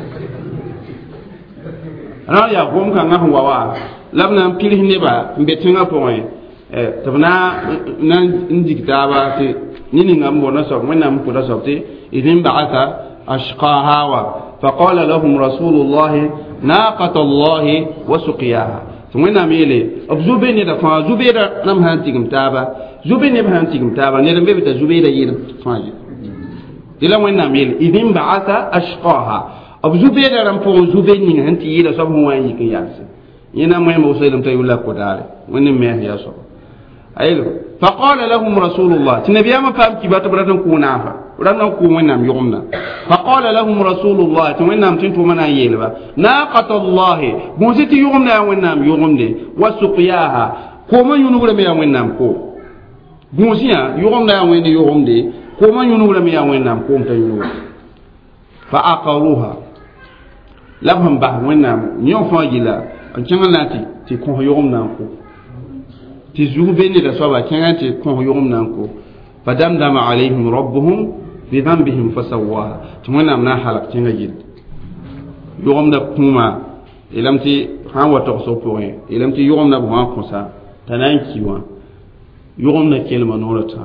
ran ya gom kan na hwa wa labna pili ne ba mbe tenga po eh tabna nan injikta ba te nini ngam bona so wena am pura so te idin ba'atha ashqaha wa faqala lahum rasulullah naqata allah wa suqiyaha wena mele abzubeni da fa zubeda nam han tigim taba zubeni ba han tigim taba ne dambe bita zubeda yir faji dila wena mele idin ba'atha ashqaha abzubeda ram po zubeni han ti yira so mo wani kin yasi ina mai mo so ilam tayula ko dare wani me ya so aylo فقال لهم رسول الله تنبيا ما فهم كي باتو براتن كونافا براتن كونام يومنا فقال لهم رسول الله تمنام تنتو منا يلبا ناقه الله موزتي يومنا ونام يومدي وسقياها كوما ينوغل ميا ونام كو موزيا يومنا وين يومدي كوما ينوغل ميا ونام كو متا ينوغ فاقروها لهم با ونام نيو فاجلا انشاناتي تي كو يومنا كو ti zubeni da soba kengati ko yom nan ko fadamdama alaihim rabbuhum bi dhanbihim fasawwaha tumana na halak tinga jid yom da kuma ilamti han wato so point ilamti yom na buha kosa tanan kiwa yom na kelma norata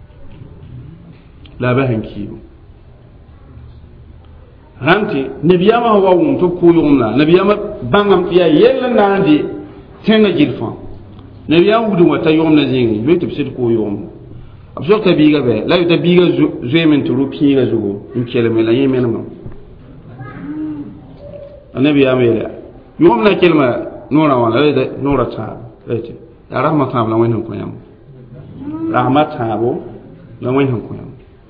la bahan kiyo hanti nabiyama wa wum to ko yom na nabiyama bangam tiya yella nandi tinga jid fa nabi ya wudu wata yom na zingi be to sit ko yom abso ta biga be la ta biga zemen to rupi ga zugo in kele me la yemen ma annabi ya mele yom na kelma nora wala da nora ta ete ya rahmat ta la wani ko yam rahmat ta bo la wani ko yam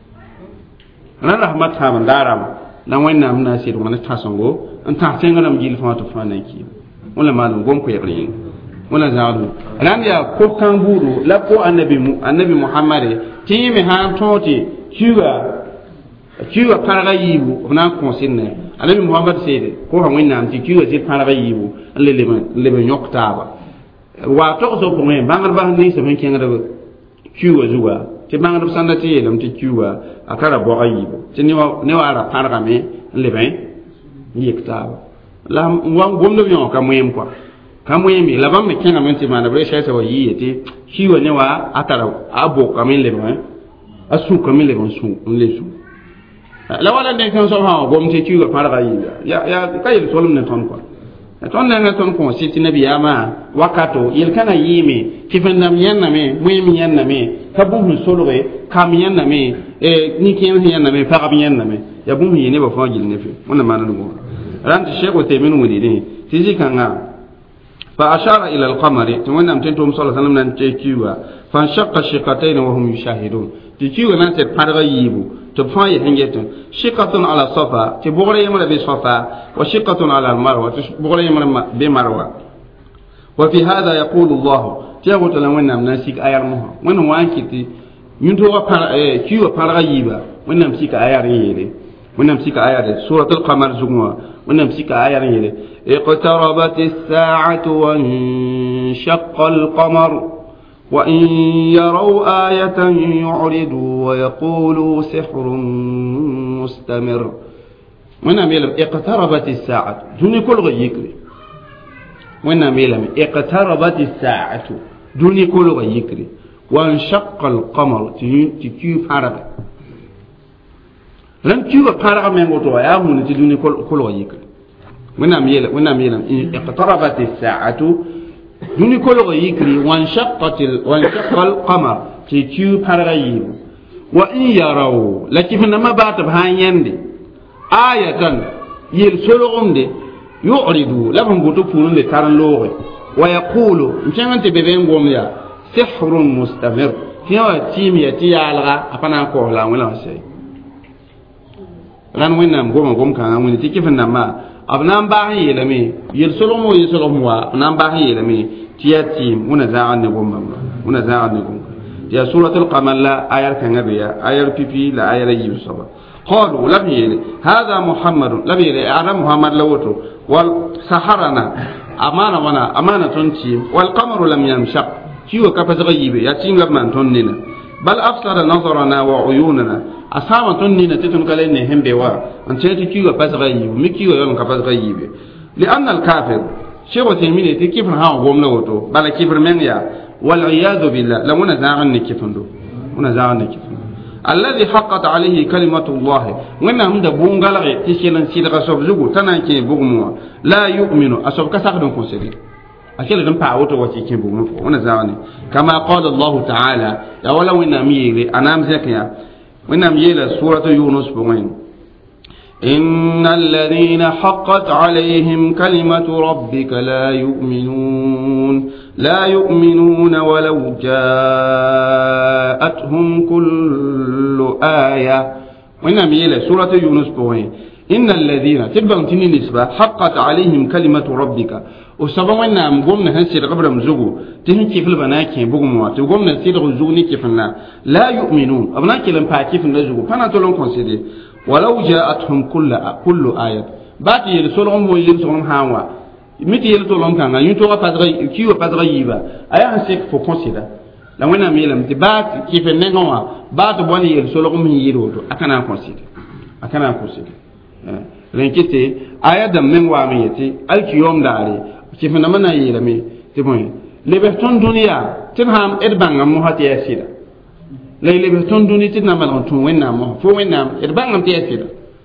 ana rahmat ta ban daram la wani na amna sit wani ta sango an ta tenga nam jil fa to fa na ki wala malum gom ko yakri wala zaadu ran ya ko kan buru la ko annabi mu annabi muhammad ti mi ha toti kiwa kiwa paraga yibu na ko sinne annabi muhammad sede ko ha winna am ti kiwa ti paraga yibu le le le be nyoktaba wa to so ko men bangar ba ni se men kenga da kiwa zuwa ti bangar sanda ti yelam ti kiwa akara bo yibu ti ni wa ni wa ra paraga me le ben yiktaba la wa gomdo yo ka moyem kwa kamwe mi labam me kenga menti mana bre shaita wa yiyete hiwa ne wa atara abo kamin le ma asu kamin le su le su la wala den kan so ha gomte kiwa paraga yiya ya ya kayil solum ne ton ko ton ne ton ko siti nabi ama wakato yel kana yimi kifandam yanna me muimi yanna me kabu solore kam yanna me e ni ken yanna me paraga yanna me ya bum yene ba fa gil ne fi mona mana dugo ran sheko te minu wudini tiji kanga فأشار إلى القمر تمنى أمتنتم صلى الله عليه وسلم نتكيوا فانشق الشقتين وهم يشاهدون تكيوا ناس تبارغيبو تبفاي هنجتون شقة على الصفا تبغري يمر بصفا وشقة على المروة تبغري يمر بمروة وفي هذا يقول الله تيغو تلونا مناسك آيار مها من هو أنكتي ينتوغا كيوا بارغيبا من نمسك آيار يلي من نمسك آيار سورة القمر زغوا من نمسك آيار يلي اقتربت الساعة وانشق القمر وإن يروا آية يعرضوا ويقولوا سحر مستمر من أميلم اقتربت الساعة دوني كل غيكري من أميلم اقتربت الساعة دوني كل غيكري وانشق القمر تكيو فارغ لن تكيو فارغ من غطوة يا هون تدوني كل غيكري ونام يلا ونام يلا اقتربت الساعة دوني كل غيكري وانشقت ال... وانشق القمر تيجو بارغيب وإن يروا لكن ما بات بهاي يندي آية يرسلهم دي يعرضوا لهم بتوفون دي كارن لوغي ويقولوا مشان أنت ببين قوم يا سحر مستمر فيها تيم يتي على أبنا كولا ولا شيء لأن وين نام قوم قوم كان وين تيجي ما abnan bahi yelame yel solomo yel solomo wa abnan bahi yelame tiyati muna za'an ne gomma muna za'an ne gomma يا سورة القمر لا آية كنبيا آية بيبي لا آية يجيب صبا قالوا لم يلي هذا محمد لم يلي أعلم محمد لوتو والسحرنا أمانة وانا أمانة تنتيم والقمر لم ينشق كيو كفز غيبي يتيم لما تنينا بل أفسر نظرنا وعيوننا أصحاب تنينا تتنقلين هم بوا أن تأتي كيو كفز غيبي مكيو يوم كفز غيبي لأن الكافر شيخ تيمين كيف هاو قوم لوتو بل كيف من يا والعياذ بالله لو نزاعني كيف ندو ونزاعني كيف الذي حقت عليه كلمة الله وإن هم ده بونغالغ تشيلن سيدغا سوبزوغو تنانكي بوغمو لا يؤمن أسوب كساقدن كونسيدي أكيد دم باوتو واتي كين بوغمو ونزاعني كما قال الله تعالى يا ولا وإن أميلي أنام زكيا وإن أميلي سورة يونس بوغين إن الذين حقت عليهم كلمة ربك لا يؤمنون لا يؤمنون ولو جاءتهم كل آية وإنما يلا سورة يونس بوين إن الذين تبقى تني نسبة حقت عليهم كلمة ربك وسبب وإنما قمنا هنسير قبل مزوجو تهن كيف البناكي بقوموا تقومنا نسير الزوجني كيفنا لا يؤمنون أبناكي لم باكيف النزوجو فانا تلون كونسيدي ولو جاءتهم كل كل آية باقي يلسولهم ويلسولهم هاوا متي يلسولهم كان ينتو بازغي كيو بازغي يبا أيا هنسيك فو كونسيدا لو أنا ميلم تبات كيف النعوة بعد بني يلسولهم ييرودو أكنا كونسيدا أكنا كونسيدا لنكتي آية دم من واميتي الكيوم داري كيف نمنا يلمي تبوين لبهتون دنيا تنهم إربان موهاتي أسيدا ليلة بتون دوني تنا ملون تون وين نام فو وين نام إربعنا متيسير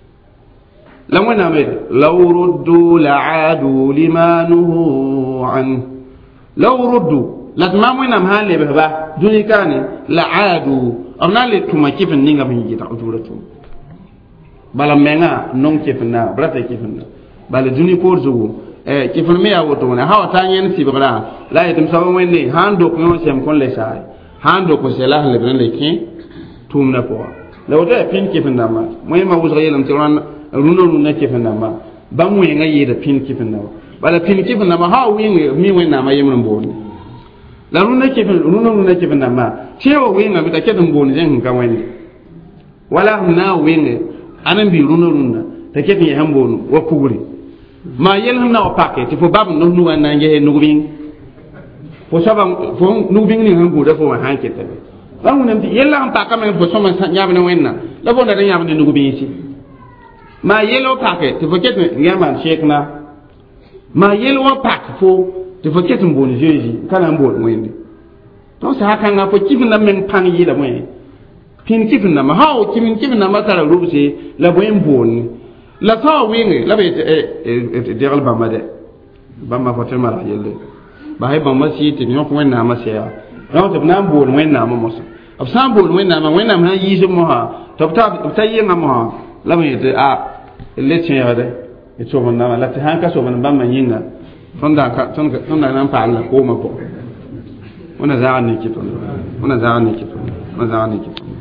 لو وين نام لو ردوا لعادوا لما نهوا عنه لو ردوا لكن ما وين نام هالي بهبا دوني كان لعادوا أمنا اللي توما كيف نيجا من يجي تعودورتهم بلا منا نون كيف نا برا كيف نا بلا دوني كورزو كيف نميا وتونا هاو تاني نسي بقرا لا يتم سبب وين ني هاندوك نون سيم كون لساي hando ko sela le ben le kin tumna ko law da pin kifin dama moy ma wuzga yelam tiran runo runo kifin dama ba mu nga yeda pin kifin dama bala pin kifin dama ha wi mi wen na ma yemna mboni la runo kifin runo runo kifin dama cewa wi nga bita kedin mboni zen kan wani wala na wi nga anan bi runo runo ta kedin ya mbonu wa kuburi ma yelham na o paquet fo bab no nu na nge no bin fo sabam fo nu bing ni han buda fo han kete ba mun am yella am pa kam fo so man nyaab ne wenna la bo na da nyaab ne nu bing ci ma yelo paquet fo ket ngama sheik na ma yelo pack fo te fo ket mboni jeji kana mbol mwendi to sa kan ga fo kifin na men pan yi la mwe pin kifin na ma ha o kimin kifin na ma tara rubse la bo mboni la sa wingi la be e de gal ba ma de ba ma fo te mara yelle ba hay ba masi te nyo ko na ma se ya no te na mbol wen na ma mo so ab sam bol wen na ma wen na ma yi zo mo ha to ta ta yi na mo ha la me te a le chen ya de e so mo na la te han ka so mo ba ma yinga ton da ka ton ka ton da nan pa na ko ma ko ona za ni ki ton ona za ni ki ton ona za ni ki ton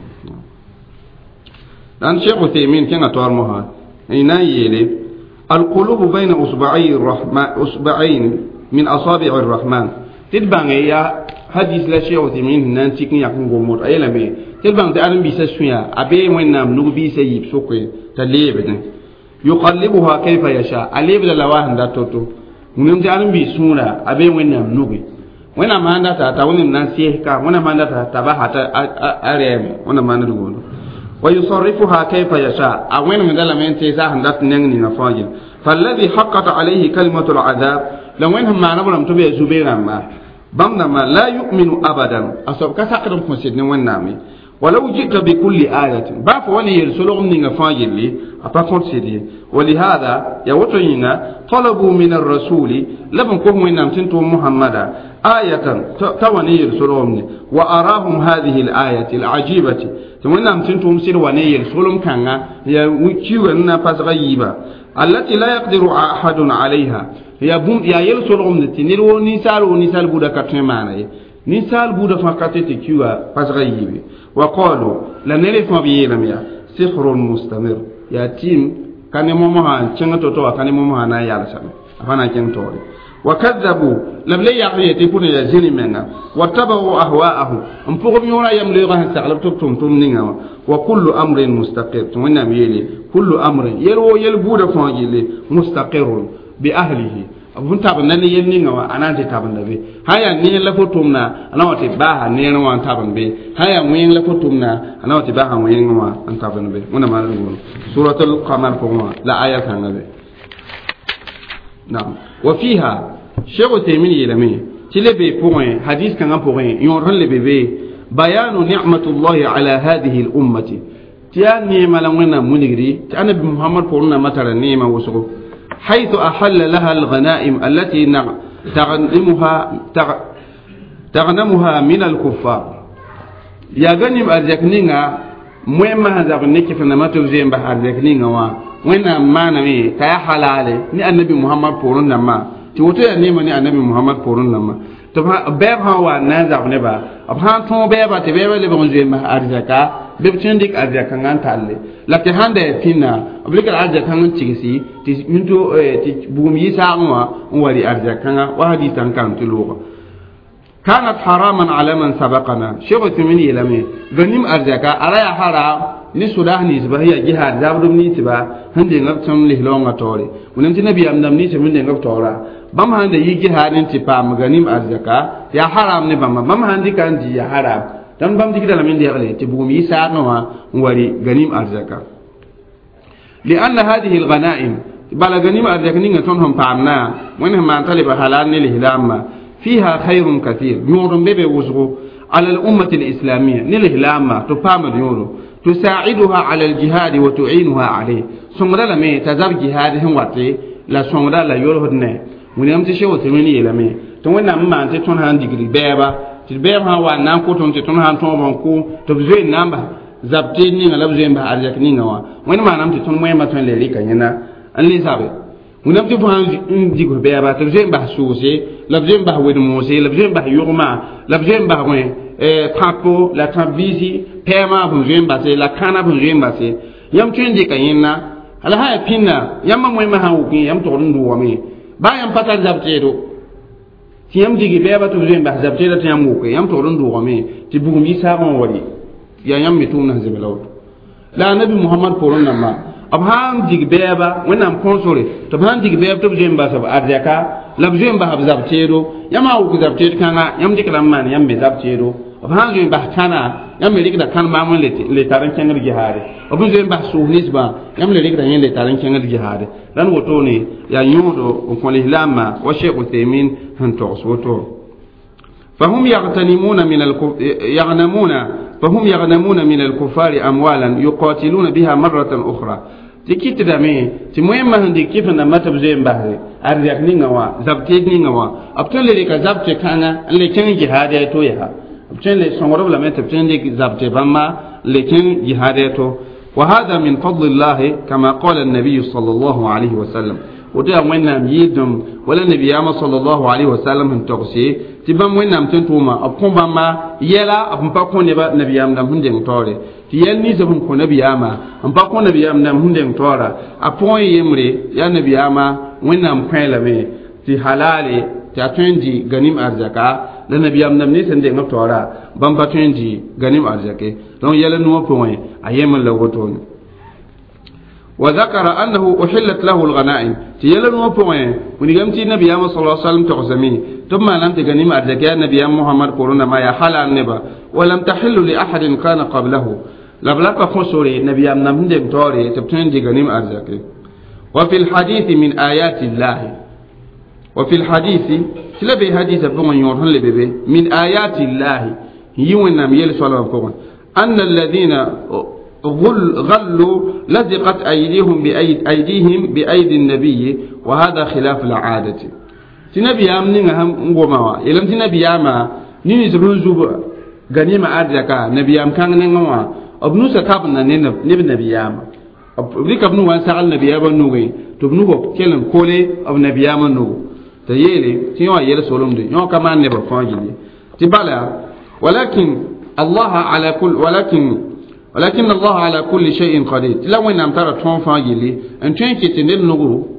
dan Sheikh Uthaymeen ken atwar mo ha ina yele القلوب بين أصبعي الرحمن أصبعين من أصابع الرحمن تلبان يا حديث لا شيء وتمين نانتيك يكون غمور أيلا بي تلبان تعلم بيسسويا أبي وين نام نو بيسيب سوكي تليبن يقلبها كيف يشاء أليب لواهن داتوتو ونم تعلم بيسونا أبي وين نام نوبي وين ما عندها تاتا وين ناسيه كا وين ما عندها تبا حتى أريم وين ما ندرون ويصرفها كيف يشاء أوين من ذلك من تيسا هندات نغني نفاجل فالذي حقت عليه كلمة العذاب لو وينهم ما نبرم تبي زبيرا ما بمنا ما لا يؤمن أبدا أصاب كساقرم كنسيدنا وين نامي ولو جئت بكل آية باف وني يرسلهم نفاجل لي أبا كنسيدي ولهذا يوتينا طلبوا من الرسول لبن كهم وين نام تنتو محمدا آية تواني يرسلهم وأراهم هذه الآية العجيبة وين نام تنتو مسير وني يرسلهم كان يا وكيو أن فازغيبا التي لا يقدر أحد عليها يا بوم يا يرسلهم نتنيرو نسال ونسال بودا كتمانا نسال بودا فكاتي كيوا فازغيبي وقالوا لن نعرف ما بيلم يا سحر مستمر يا تيم كان ماما كان توتو كان ماما انا يا لسان افانا كان توري وكذبوا لم لا يعرف يكون يزني منا واتبعوا أهواءهم أم فوق يورا يملغها سعلب تبتم تمنينا وكل أمر مستقر تونا ميلي كل أمر يلو يلبود فانجيلي مستقر بأهله abun taban nan yen ninga wa anante taban da be haya ni la fotumna anawati baha ni no wan taban be haya muyin la fotumna anawati baha muyin wa an taban be muna ma lu suratul qamar ko la aya kan be na'am wa fiha shaykh taymin yelami tilebe point hadith kan point yon ran le bebe bayanu ni'matullahi ala hadhihi al ummati tiya ni malangana munigri ta annabi muhammad ko na matara ni ma wusugo حيث أحل لها الغنائم التي تغنمها تغنمها من الكفار يا غنيم أرجكنينا مهما هذا غنيك في نمط زين بحر أرجكنينا وا وين ما نمي كيا حلال ني النبي محمد بورون نما توتو يعني من النبي محمد بورون نما تبع بيب هوا نازع نبا أبهان ثم بيبا تبيبا لبعض زين بحر أرجكا bibtindik azya kangan talle lakte hande tinna oblikal azya kangan tigisi ti minto ti bugum yisa ngwa wari azya kanga wa hadisan kan tulugo kanat haraman ala man sabaqana shego timini ilame ganim azya ka araya hara ni sudah ni zbahiya jihad zabdum ni tiba hande ngaptam lihlonga tore munem ti nabi amdam ni te minde ngap tora bam hande yi jihadin ti pam ganim azya ka ya haram ne bam bam hande kan ji ya haram dan bam dikida la min diale te bugum yisa no wari ganim arzaka li anna hadhihi alghanaim bala ganim arzaka ninga ton hom pamna mon ma taliba halal ni lihlama fiha khairun kathir yurdum bebe wuzgo ala al ummati al islamiyya ni lihlama to pamad yuru tusa'iduha ala al jihad wa tu'inuha alayhi songra la me tazab jihad hin wate la songra la yoro hodne mun am te shewo te mini yelame to wonna ma ante ton han digri beba tilbem ha wa nan ko ton ton han ton bon ko to bzwe namba zabte ni ngala bzwe ba arjak ni ngawa wani ma nam ton moy ma ton le ri kanyana an li sabe munam ti fan digo be ba to bzwe ba soose la bzwe ba wed mose la bzwe ba yurma la bzwe ba wen eh trapo la tambisi pema bzwe ba se la kana bzwe ba se yam tun di kanyana ala ha pinna yam ma moy ma ha wuki yam to ndu wame ba yam pata zabte do tiyam digi beba to zin ba zabte da tiyam ko yam to ron do me ti bugum yi sabon wali ya yam mitum na zibelaw la nabi muhammad poron namma abham digi beba wannan konsore to ban digi beba to zin ba sab arjaka la zin ba hab zabte do yama ko zabte kana yam dik ram man yam be zabte do abham zin ba kana yam me dik da kan ma mun le le taran kengar jihare abun zin ba su nisba yam le dik da yin le taran kengar jihare dan woto ne ya yudo ko le lama wa shaykh utaymin فهم يغتنمون من الكف... يغنمون فهم يغنمون من الكفار أموالا يقاتلون بها مرة أخرى تكيت دامي تمهم ما هندي كيف أنا ما تبزين بحري أرجع نينغوا زبتي نينغوا أبتون لك زبتي كان اللي كان جهاد يتويها أبتون لك سمرب لما تبتون لك زبتي بما لكن جهاد يتو وهذا من فضل الله كما قال النبي صلى الله عليه وسلم وده وينام يدم ولا النبي صلى الله عليه وسلم هم تقصي تبام وينام تنتوما أبكم بما يلا أبكم بكون نبى نبي أمنا هندم توري تيال نيزهم كون نبي أما أم بكون نبي أمنا هندم تورا أبوي يمري يا نبي أما وينام كيلا مي تي حلالي تأتونجي غنيم أرزاكا لنبي أمنا نيسن دين تورا بام بتونجي غنيم أرزاكي لون يلا نو بوين أيام اللوتون وذكر أنه أحلت له الغنائم تيلا نو بوين ونيغمتي نبي أما صلى الله عليه وسلم تقسمي ثم لم تغنيم أرزاكي نبي محمد كورونا ما يحل النبا ولم تحل لأحد كان قبله لبلغ خسوري نبي أمنا هندم توري تبتونجي غنيم أرزاكي وفي الحديث من آيات الله وفي الحديث سلبي حديث بوين يورهن لبيبي من آيات الله يونا ميل صلى الله عليه وسلم أن الذين غل غلوا لزقت أيديهم بأيديهم بأيدي النبي وهذا خلاف العادة تنبي أمنين هم نقوموا يلم تنبي أما نيني زبرزوب غنيمة أرجعك نبي أم كان نعوا أبنو سكابنا نب نب نبي أما أبليك أبنو وانسال نبي أما نوعي تبنو كلام كله أب نبي أما نو تيجي تيجوا يلا سولم دي يوم كمان نبى فاجلي تبلا ولكن الله على كل ولكن ولكن الله على كل شيء قدير لو ان امتر تون فاجلي ان تنكي تنل نغرو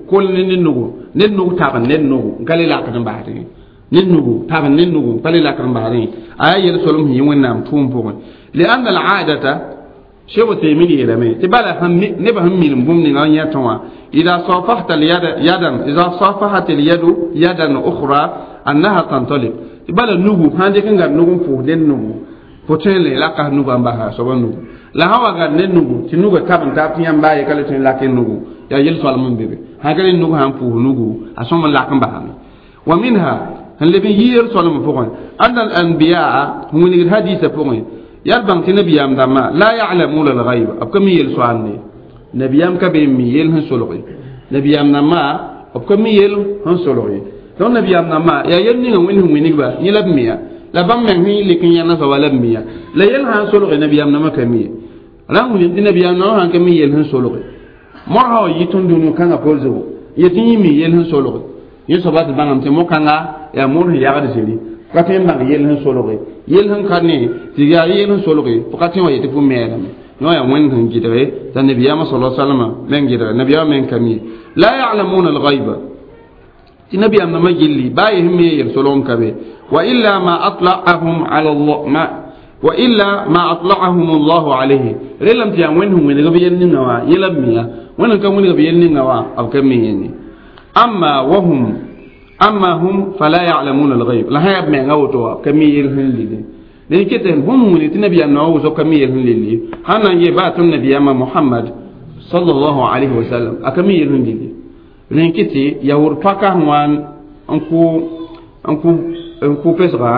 kol ne nugu ne nugu taban ne nugu kale la kan baare ne nugu taban ne nugu kale la kan baare aya yel solum yi wonnam tum po li anna al aadata shebu taymini ilame tibala ham ne ba ham min bum ni nganya tonwa ida safahta al yada yadan ida safahat al yadu yadan ukhra annaha tantaliq tibala nugu hande kan gar nugu po den nugu potele la ka nugu amba ha so nugu la hawa gar ne nugu ti nugu taban ta tiyan baye kala tin la ken nugu ya yel solum bebe ha kala nugu ham po nugu asoma la kan ba wa minha هل بيجي رسول مفقون أن الأنبياء هم من الحديث فقون يربط النبي أم دما لا يعلمون الغيب أبكم يل سؤالني نبي أم كبير ميل هنسولوي نبي أم دما أبكم يل هنسولوي لو نبي أم دما يا يلني هم منهم من يقبل يلب مية لبام من هي لكن ينافع ولا مية لا يل هنسولوي نبي أم دما كمية لا هم ينتي نبي أم دما هم كمية يل هنسولوي مرة يتون دونو كان أقولزو يتيني مية يل هنسولوي يسوبات بانم تمو كانا يا مور يا غد سيري كاتين بان يل هن سولوغي يل هن كارني تيغا يل هن سولوغي فكاتين وي تفو ميلام نو يا وين هن جيدري النبي صلى الله عليه وسلم من جيدري النبي من كمي لا يعلمون الغيب النبي ام ما جيلي باي هم يل سولون كبي والا ما اطلعهم على الله ما والا ما اطلعهم الله عليه رلم تيام وين هم من غبي يلنوا يلميا وين كان وين غبي يلنوا او كمي ني أما وهم أما هم فلا يعلمون الغيب لا هي من غوتوا كمية الهللي لأن كده هم من النبي أنه وزو كمية الهللي هنا يبات النبي أما محمد صلى الله عليه وسلم أكمية الهللي لأن كده يهور فكه وان أنكو أنكو أنكو بسرعة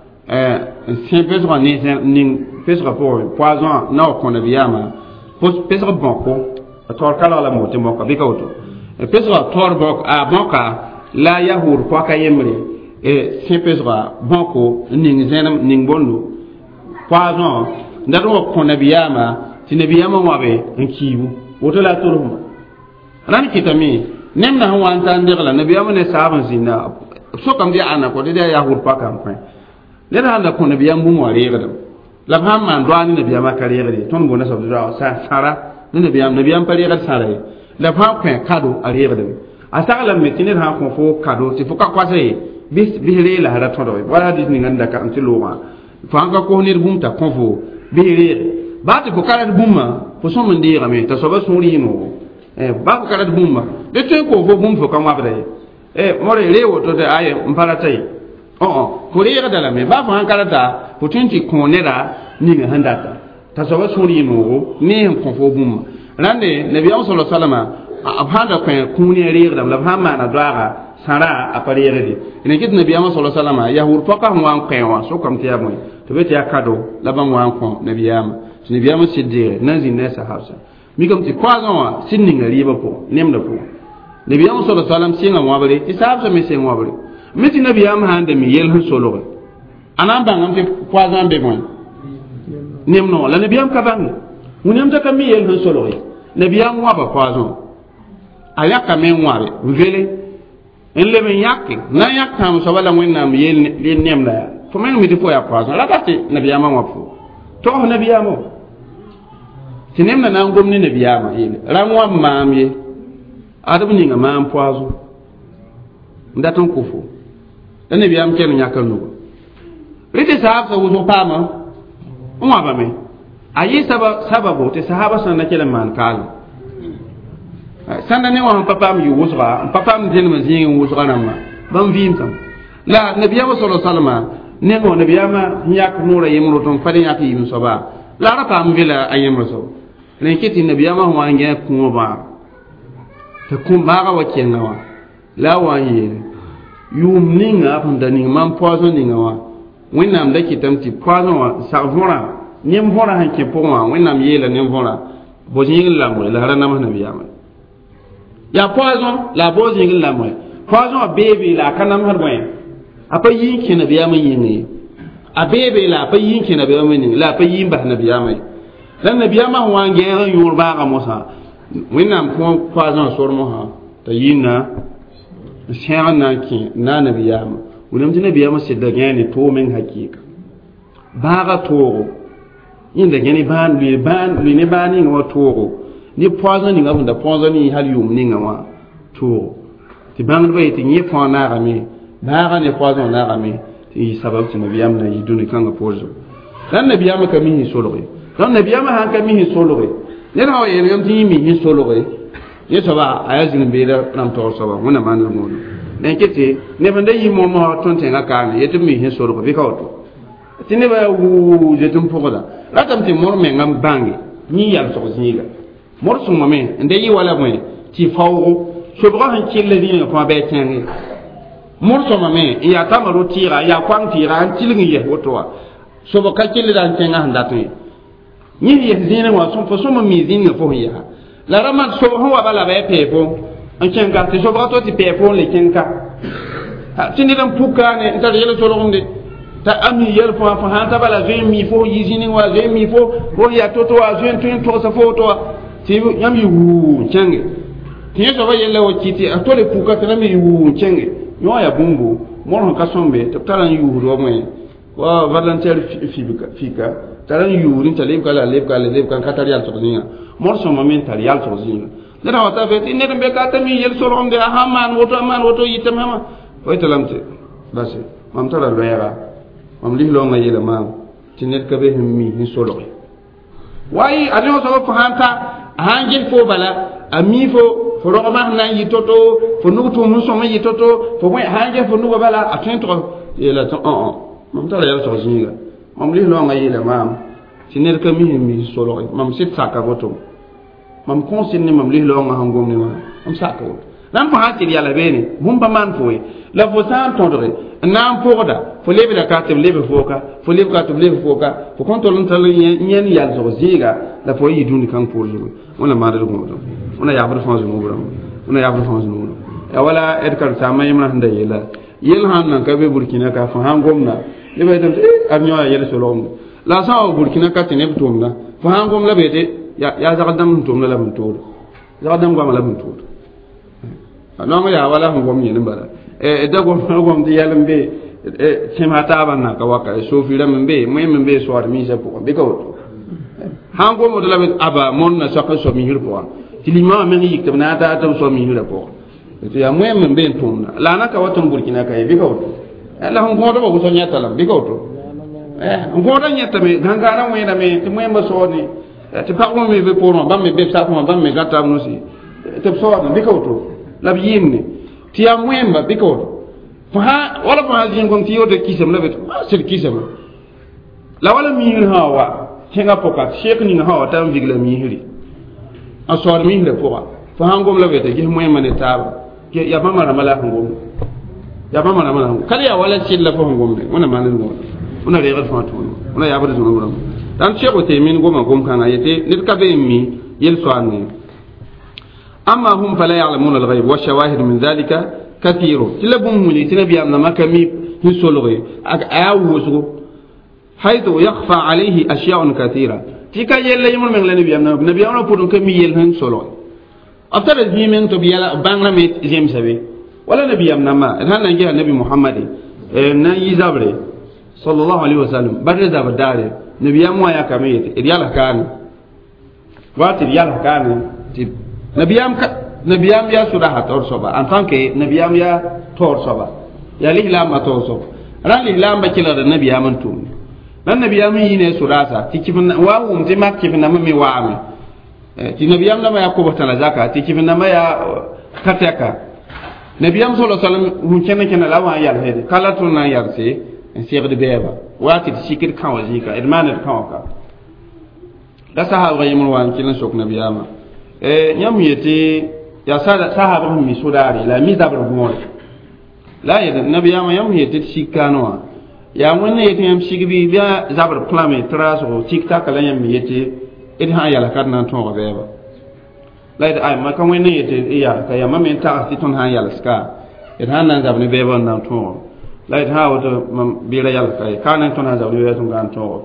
سين بسرعة نين بسرعة pour poison non qu'on avait ama بسرعة banco أتوقع على موت موكا بيكوتو pesra torbok a bonka la yahur poka yemre e sin pesra bonko ning zenam ning bonno poison ndaro ko nabiyama ti nabiyama wabe en kiwu woto la torum ran kitami nemna han wan tan dirla nabiyama ne saban zina so kam dia ana ko de yahur poka am pen le da na ko nabiyam bu mo regadam la ham man doani nabiyama kariyere ton bona so do sa sara nabiyam nabiyam pariyere sara la fa pen kado ariyere a sagala metine ha ko fo kado ti fo ka kwase bis bihire la hada todo wala dis ni nganda ka anti loma fa nga ko nir bumta ko fo bihire ba ti ko kala bumma fo so mun dira me ta so ba suri mo eh ba ko kala bumma de te ko fo bum fo ka mabre eh more rewo to de aye mpara tai oh oh ko rega dala me ba fa kala ta fo tinti ko nera ni nganda ta ta so ba suri mo ni ko fo bumma rande nabi sallallahu alaihi wasallam abhanda ko kuni reega la hamma na doara sara apariyere di ene kit nabi sallallahu alaihi wasallam ya hur toka wan kwenwa so kam tiya moy to beti akado la ban wan ko nabi yama nabi yama sidire nanzi nesa hausa mi kam ti kwazon wa sinni ngari ba ko nemda ko nabi sallallahu alaihi wasallam singa wabare isabsa mi singa wabare miti nabi yama hande mi yel hu solo anan bangam ti kwazon be moy nemno la nabi yam ka bang munem ta kam mi yel hu solo nabi yam wa ba kwazon ayaka men ware vele en le men yakke na yakka am so wala wonna mi yel le nemla fo men mi defo ya poison la tati nabiyama wa fu to nabiyama tinemna na ngom ni nabiyama yele ramwa mamye adabu ni nga mam poison ndaton ko fu dan nabiyam ken nyakal nugo rite sahaba sa wuzo pama umma ba me ayi sabab sababu te sahaba san na kele man kala sanda ne wa papa mi wusra papa mi den ma zin wusra namma ban vim tam la nabiyama sallallahu alaihi wasallam ne ko nabiyama nyak nura yimro ton fadi nyak yim soba la rata am vila ayim rasul ne kiti nabiyama ho ange ko ba ta kun ba ga waken nawa la wa yi yum ninga panda ni man poison ninga wa winam da kitam ti poison wa sa vora nyem vora hanke po wa winam yela nyem vora bo jing la mo la rana ma nabiyama ya poison la bozi ngin la moy poison bebe la kanam har moy apa yin ke na biya man yin a bebe la apa yin ke na biya man yin la apa yin ba na biya mai dan na biya ma wange ran yur ba ga musa winam ko poison sor mo ha ta yinna shay'an na ki na na biya ma wulam tin biya ma sidda gani to men hakika ba ga toro yin da gani ban li ban li ne bani ngo toro ni poison ni ngabunda poison ni hal yum ni ngawa to ti bang ba ti ni fo na ga mi na ga ne poison na ga mi ti sabab ti nabiyam na yi duni kan ga pozo dan nabiyam ka mi solo dan nabiyam han ka mi solo ne na ye yam ti mi solo ye so ba ayazin be da nam to so ba mona man mo ne kete ne banda yi mo mo ton te ga ka ne yetum mi solo ko bi ka to ti ne ba wu je tum pokoda la tam ti mor me ngam bangi ni yal so zinga mor so mo me nde yi wala mo ti fawo so bra han kille ni ko be tengi mor so mo me ya tamaro tira ya kwang tira an tilingi ye wotowa so ba ka kille dan tenga handa to ni ye zina wa so fo so mo mi zina fo ya la rama so ho wa bala be pepo an kenga ti so bra to ti pepo le kenka ha tini dan puka ne ntar yele so lo nde ta ami yel fo fa han ta bala zin mi fo yizini wa zin mi fo ho ya to to wa zin tun to sa fo to ti yam yi wu chenge ti so ba yele o kiti a to le puka ta mi wu chenge yo ya bumbu mo ron ka sombe to taran yu ro mo wa volontaire fika fika taran yu rin ta le kala le kala le kan katar yal to zinga mo so ma men tar yal to zinga dara wata fe ne be ka ta mi yel so ron de ha man woto man woto yitam ha o to lamte basi mam tara lo yara mam li lo nga yela mam ti net ka be mi ni solo wayi adon so ko hanta hanje fo bala ami fo fo ro ma na yitoto fo nu to mu so ma yitoto fo mo hanje fo nu bala atento yela to on mam tara yela so zinga mam li lo nga yela mam ti net ka mi mi solo mam sit saka goto mam konsin ni mam li lo nga hangom ni mam saka goto nan fa hatil yala bene mum ba man foy la fo san tondre nan poda fo lebe da katem lebe foka fo lebe katem lebe foka fo kontolon tal nyen yal zo ziga la fo yi duni kan pour jour ona ma dal godo ona ya bru fonzu mo bram ona ya bru fonzu mo ya wala ed kar sa may man handa yela yel han nan ka be burkina ka fa han gomna lebe dem ar nyoya yel so lom la sa o burkina ka tene butumna fa han gom la bete ya ya zagadam tumna la buntur zagadam gam la buntur non ya wala hon gom yin bara e da gom gom di yalam be e chema ta ban na ka waka so fi ram be mo yem be so ar mi se ko be ko han gom do la be aba mon na so ka so mi hir ko ti lima men yi tab na ta ta so mi hir ko to ya mo yem be tun la na ka waton burkina ka be ko la hon ko do ko so nyata la be ko to eh on ko do nyata me ganga na mo yena me ti mo yem so ni ti pa ko me be pour ba me be sa ko ba me gata no si te so na be ko to la biyimne ti ya mwemba biko fa wala fa jin gon ti yote kisam la bet sir kisam la wala mi hawa hinga poka sheikh ni hawa tam vigla mi hiri asor mi le poka fa hangom la bet ge mwemba ne taba ke ya mama na mala hangom ya mama na mala kala ya wala sil la fa hangom ne ona manen go ona re gal fa to ona ya bada zo ngoro dan sheikh te min goma gom kana yete nit ka be mi yel so anni أما هم فلا يعلمون الغيب والشواهد من ذلك كثير تلبهم من يتنبي أن ما كمي يسولغي أعوزه حيث يخفى عليه أشياء كثيرة تيكا يلا يمر من النبي أن النبي أنا بقول كمي يلهن سولغي أفترض الجيمين تبيلا بانغلا ميت جيم سبي ولا نبي أن ما هذا نجى النبي محمد نجي زبري صلى الله عليه وسلم بعد زبر داري نبي أموا يا كميت إدياله كان وقت إدياله كان nabiyam ka nabiyam ya suraha tor soba en tant que nabiyam ya tor soba ya lihlam ma tor soba ran lihlam ba kila da nabiyam tum nan nabiyam yi ne surasa tikifin wa um ti mak kifin na mi wa ami ti nabiyam na ma ya ko batala zaka tikifin na ma ya kataka nabiyam sallallahu alaihi wasallam hun kenan kenan lawa ya hede kala tun na yarse en sir de beba wati sikir kan wazika irman kan ka da sahaba yimul wan kilan sok nabiyama eh nyam yete ya sada sahaba mi sudari la mi zabra gumol la ya nabiyama yam yete sikano ya wonne yete yam sigbi biya zabra plame traso tikta kala yam yete id ha yala kadna ton beba la id ay ma kan wonne yete ya ka ya mamen ta ti ton ha yala ska id ha nan zabne beba nan ton la id ha wato bi ra yala kai kanan ton ha zabne beba ton gan ton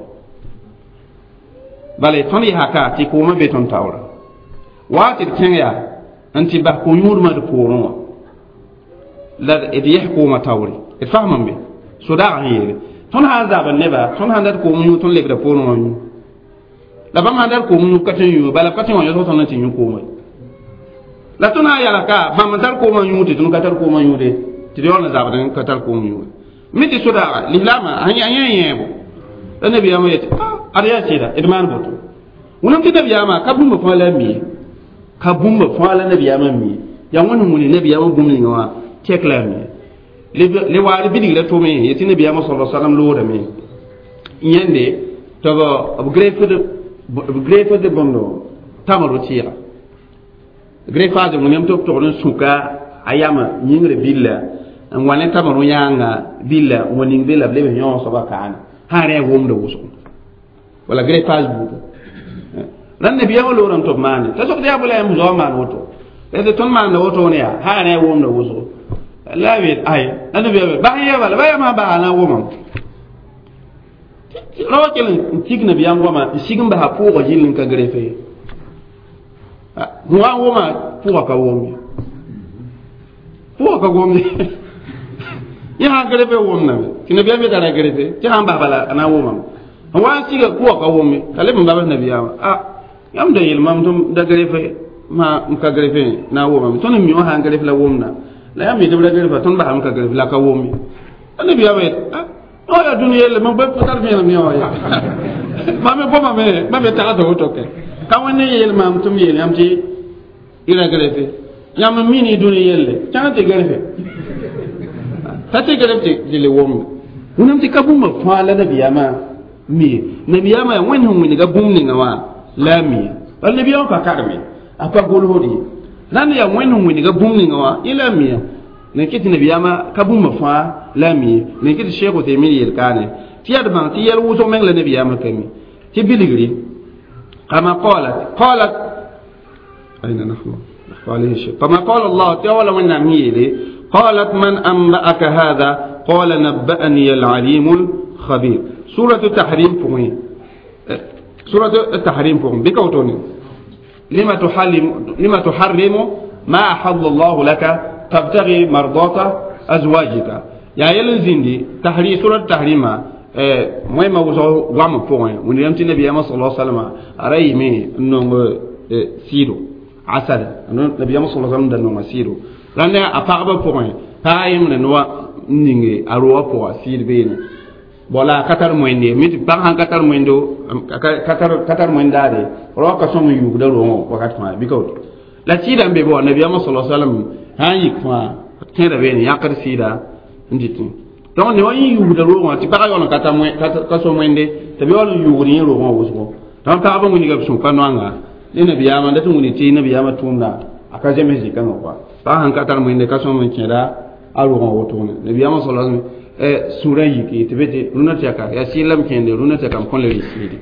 bale ton yi haka ti ko ma be ton tawra واتر كنيا أنت بحكو يور ما دكورون لا إدي يحكو ما توري الفهم به صداع هي تون هذا بالنبا تون هذا كوم يو تون لبدا بورون لا بام هذا كوم يو كتن يو بلا كتن يو تون نتي يو كوم la tuna ya la ka ba man tar ko man yuti tun ka tar ko man yude ti yo na zabdan ka tar ko man yude miti soda lihlama anya anya yebo annabi ya mai ah ariya ce da idman boto wannan ti nabi ya ma kabun ba fa la mi kabun ba fa la nabi ya ma mi ya wannan mun nabi ya ma gumni wa tekla mi le wari bidi la to me yati nabi ya ma sallallahu alaihi wasallam lo da me yende to go abu grefe de abu grefe de bondo tamaro tira grefa de mun yam to to ron suka ayama nyingre billa an wane tamaro yanga billa woni billa blebe nyon so bakana hare wom do wuso wala grefa bu ran nabi ya lo ran to man ta so dia bula yam zo man woto e de ton man woto ne ya hare wom do wuso la wi ay nabi ba ya wala ba ya ma ba na wom rawa kelen tigna biyan goma sigin ba hapo ko jilin ka grefe wa woma puwa ka womi puwa ka womi ya ha grefe womna kina biya me dara grefe ti han ba bala ana woma wa siga puwa ka womi kale mun baba nabiya ah yam da yilmam tum da grefe ma ka grefe na woma ton mi wa ha grefe la womna la yam mi da grefe ton ba ha ka grefe la ka womi nabiya we ah oh ya dunia le mo be potar mi mi oya mame po mame mame ta do toke ka woni yel mam tum yel am ci ira grefe yam mini dunia yelle tan te grefe ta te grefe dile wom unam ti kabuma fala nabiya ma mi nabiya ma won hon ni ga bumni ngawa la mi wal nabiya ka karmi apa gol hodi nan ya won hon ni ga bumni ngawa ila mi ne kiti nabiya ma kabuma fa lami ne kiti shekhu temiri yel kane ti adban ti yel wuto men la nabiya ma kami ti biligri kama qalat qalat aina nahnu qalihi shay kama qala allah ta'ala wa namiyili qalat man anba'aka hadha qala nabba'ani al alim al khabir surah at-tahrim point surah at-tahrim point bikawtoni lima tuhallim lima tuharrimu ma ahalla allah laka tabtaghi mardata azwajika ya yelen zindi tahri surat tahrima eh moy ma wuso wam point woni yam tin nabi sallallahu alaihi wasallam aray mi no sido asad no nabi sallallahu alaihi wasallam dan no sido landa apaba point tayim ne no ningi arwa po sid bene bola katar moyne mit bang han katar moyndo katar katar moyndade ro ka somu yu da ro wakat ma bi ko la sida be bo nabi sallallahu alaihi wasallam hayi kwa tera bene yakar sida nditi donc ne wani yu da ro ti para yon katar moy ka so moynde tabi won yu ni ro mo wusko donc ta ba ngoni ga sun kanwanga ni nabi yama da tun ni ti nabi yama tunda aka jeme jikan kwa ba han katar moynde ka so mon keda aro gon wotone nabi yama sallallahu alaihi wasallam e sura yiki tibete runati aka ya silam kende runati aka kon le risidi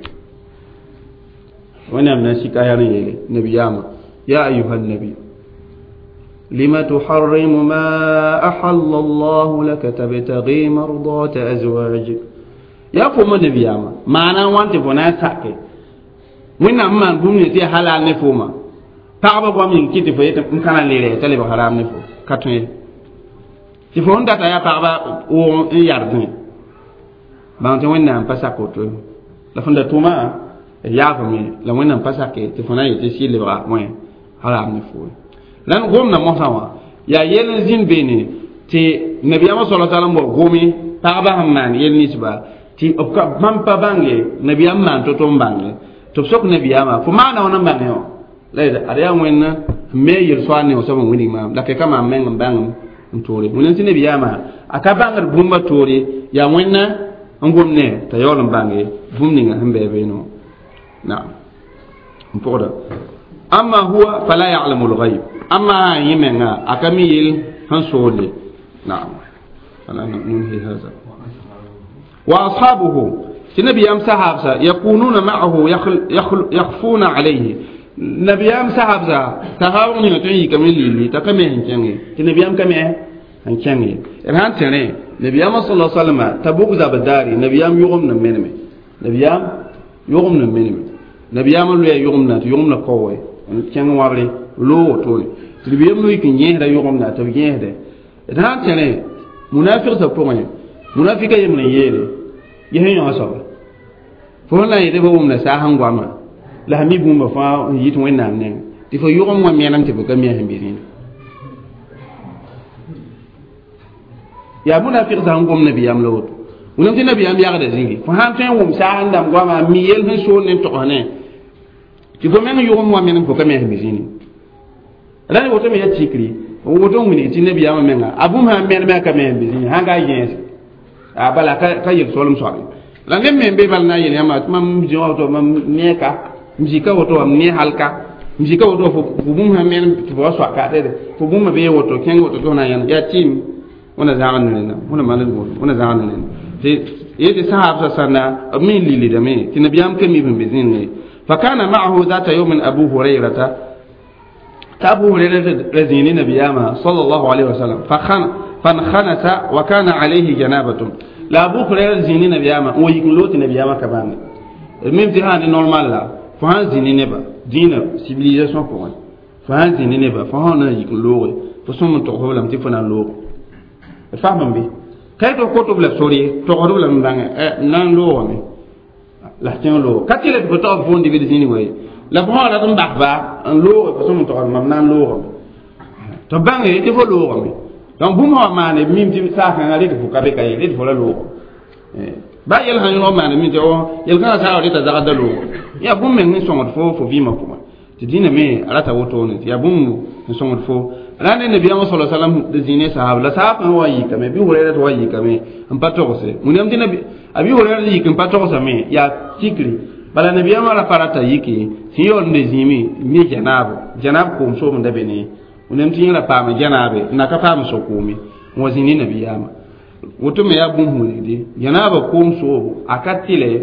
wani amna shikaya ne yele nabi yama ya ayuhan nabi lima tuharrimu ma ahalla Allah laka tabtaghi mardata azwajik ya fo mo nabi yama mana wante bona sakke winna man bumni ti halal ne foma taaba bo min kiti fo yeta kana lere tale ba haram ne fo katun ti fo ndata ya parba o yardin ban te wonna passa koto la fonda tuma ya fa mi la wonna passa ke ti fo na yete si le ba mo haram ne fo lan gom na mo sawa ya yelen zin bene ti nabiyama sallallahu alaihi wasallam bo gomi parba hamman yel nisba ti opka mampa bange nabiyama to to bange to sok nabiyama fo mana wona bange o la ada wenna me yir swane o sama wini ma la ke kama men bang ntore munen tine biyama aka bangar bumba tori ya wenna ngomne ta yolon bange bumni nga hambe be no na'am mpoda amma huwa fala ya'lamu al-ghaib amma yimenga akamil hansole na'am ana nunhi hadha wa ashabuhu tinabiyam sahabsa yakununa ma'ahu yakhfuna alayhi nabiyam sahabza tahawun ni to yi kamil li ta kame hankenge ti nabiyam kame hankenge ran tare nabiyam sallallahu alaihi wasallam tabuk za badari nabiyam yugum na menme nabiyam yugum na menme nabiyam lu yugum na yugum na kowe ken warle lo to ti nabiyam lu kin yehda yugum na ta yehde ran tare munafiq sa pogne munafika yemne yele yehen yo so fo la yede bo mumna sa hangwama la mi bumba fa yit wennam ne tɩ fo yʋgem wã menam tɩ fo ka mi sẽn be rẽnd yaa munafiq sã n gom nabiyam la woto wẽnem tɩ nabiyam yagda zĩngi fo sãn tõe n wʋm saag n dãmb goama mi yel sẽn sool ne togs ne tɩ fo meng yʋgem wã menem fo ka mi sẽn be zĩni rãnd woto me yaa tikri woto n wilg tɩ nabiyamã menga a bũmb sãn meneme a ka mi sẽn be zĩni sãn ka a yẽese a bala ka yel solem soare la neb me n be bal na n yel yãmba tɩ mam zĩ woto mam neeka m zika woto wam ne halka m zika woto fo bũmb sãn menem tɩ fo wa soaka tɩd fo bũmba bee woto kẽng woto tɩ fo na n yãnd yaa tɩɩm wẽna zãag ne rẽnda wẽna maan d wʋm wẽna zãag ne rẽnda tɩ yetɩ sahabsã sãnda b me n lilidame tɩ nabiyam ka mi bn be zĩnne fa kana maahu dhata yawmin abu hurayrata t'a abu hurayra ra zĩini nabiyama sallallahu alaihi wasallam fa khana fankhanasa wa kana alayhi janabatun la abu hurayra zĩini nabiyama n wa yik n loog tɩ nabiyama ka bãnge même tɩ sãn ne normal la fo sãn zĩni neba dĩinã civilisation pʋgẽ fo sãn zĩni neba fo sãn na n yik n looge fo sõm n togsb lame tɩ fo na n looge d fasm be kay to kotob la sori togsdb lame bãnge na n loogame la tẽng loog ka tɩ la tɩ fo tog fo n dɩbd zĩni we la fo sãn rat n basba n looge fo sõm n togsd mam na n loogame tɩ bãnge tɩ fo loogame donc bũmb sã wa maane mim tɩ saakãngã rɩd fo ka be ka ye rɩd fo la loogame ba yel sã yõ maane mim tɩ yel-kãngã saa rɩta zagda loogo yaa bũmb meng n sõngd fo fo vɩɩmã pʋgẽ tɩ dĩnã me a rata wotone tɩ yaa bũmb n sõngd fo rãnd ne nabiyamã sa sallam d zĩine sahaba la sahabã wa yikame bɩ hurayra tɩ wa yikame n pa togse wẽnem tɩ abi hurayra yik n pa togsame yaa tikri bala nabiyamã ra pa rata yike sẽn yaool n de zĩime mi janaabo janaab koom soom n da be ne wẽnem tɩ yẽra paama janaabe n na ka paam so-koome n wa zĩni nabiyama woto me yaa bũmb wilgde janaaba koom soobo a ka tɩlɛ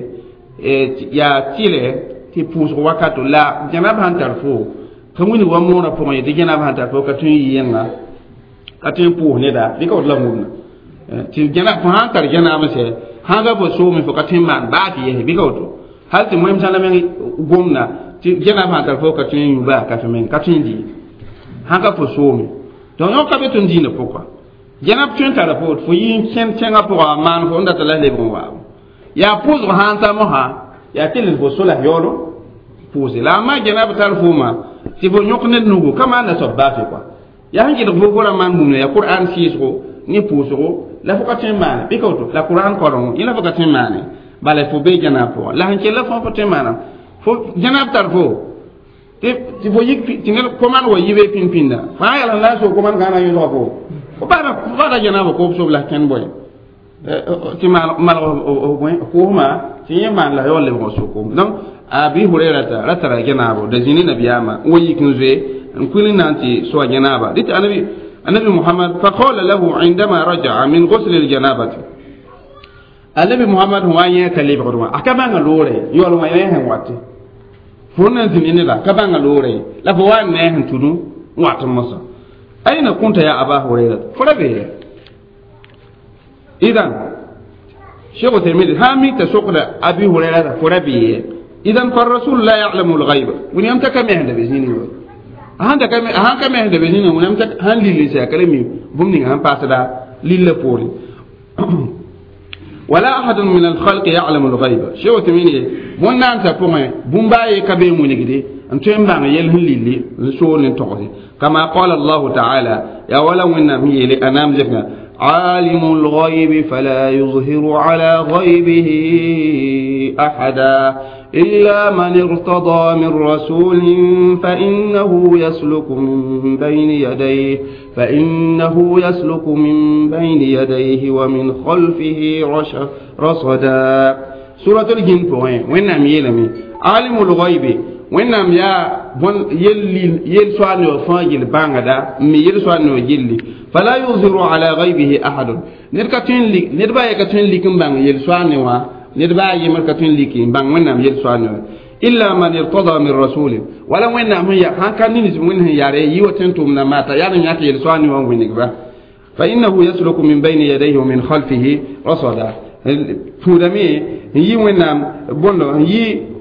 yaa tɩlɛ tɩ pʋʋsg wakato la janaab sãn tar fo ka wĩnd wa moorã pʋgẽ ye tɩ janaab sãn tar fo ka tõe n yɩ yẽnga ka tõe n pʋʋs neda bɩ ka wot la wʋmna tɩ janaab fo sãn tar janaab sɛ sãn ga fo soome fo ka tõe n maan baak yɛse bɩ ka woto hal tɩ moem sã la meng gomna tɩ janaab sãn tar fo ka tõe n yũ baa ka meng ka tõe n dɩ sãn ka fo soome donc yõ ka be tõe n dĩinã pʋgã janaab tõe n tara fo fo yɩ n kẽnd tẽngã pʋgã n maan fo n data la lebg n waabo yaa pʋʋsg sãn ta mosã yaa tɩ fo sola yaoolo pʋʋse la ma janaab tar fooma tɩ fo yõk ned nugu ka maanda soab baafe kɔa yaa sẽn gɩdg fo fo ra maan bũmb yaa qur'an sɩɩsgo ne pʋʋsgo la fo ka tõe n maane bɩ ka woto la qur'an kɔrengo yẽ la fo ka tõe n maane bala fo bee janaab pʋgã la sẽn kell la fõ fo tõe n maana fo janaab tar fo tɩ fo yik tɩ ned commande wa yibe pĩn-pĩnda fãa yɛl n la so commande gãna yõsga fo fo baada janaaba koob sob la kẽnd bõe tɩ malg koosma tɩ yẽ maan la yaool lebg so-koom donc abi hurairata ra tara janaabo da zĩni nabiyama n wa yik n zoe n kuli na n tɩ soa janaaba dɩ tɩ annabi muhammad fa qala lahu indama raja'a min ghusli aljanabati annabi muhammad wa yẽ ka lebgd wã a ka bãnga loore yaool wã yẽ sẽn wate fo na zĩni neda ka bãnga loore la fo wa n ne sẽn tũdu n wat n mosa aina kunta ya aba hurairata fo ra bee idan shekhu tirmidi ha mi ta sokda abi hurairata fo ra bee idan fa rasul la ya'lamu al-ghaiba wani am taka mehda be zini wo han taka me han ka mehda be zini wani am taka han lili sa kalami bumni han pasada lilla poli wala ahad min al-khalq ya'lamu al-ghaiba shewa tamini wonna anta point bumbaye ka be munigide an temba nga yel lili so len toxi kama qala allah ta'ala ya wala winna mi yeli anam jefna عالم الغيب فلا يظهر على غيبه أحدا إلا من ارتضى من رسول فإنه يسلك من بين يديه فإنه يسلك من بين يديه ومن خلفه رصدا سورة الجن بوين وين نام يلمي عالم الغيب وين نام يا بون يل يل سوانو فاجل بانغدا مي يل سوانو يلي فلا يظهر على غيبه أحد نركتين لي نربا يكتين لي كم بان يل سوانو نربا يمركتين لي كم بان وين نام يل سوانو إلا من ارتضى من رسول ولا وين نام يا هان كان نيز وين ياري يوتنتم نماتا يعني ياتي يل سوانو وين نكبا فإنه يسلك من بين يديه ومن خلفه رصدا فودمي يي وين نام بوندو يي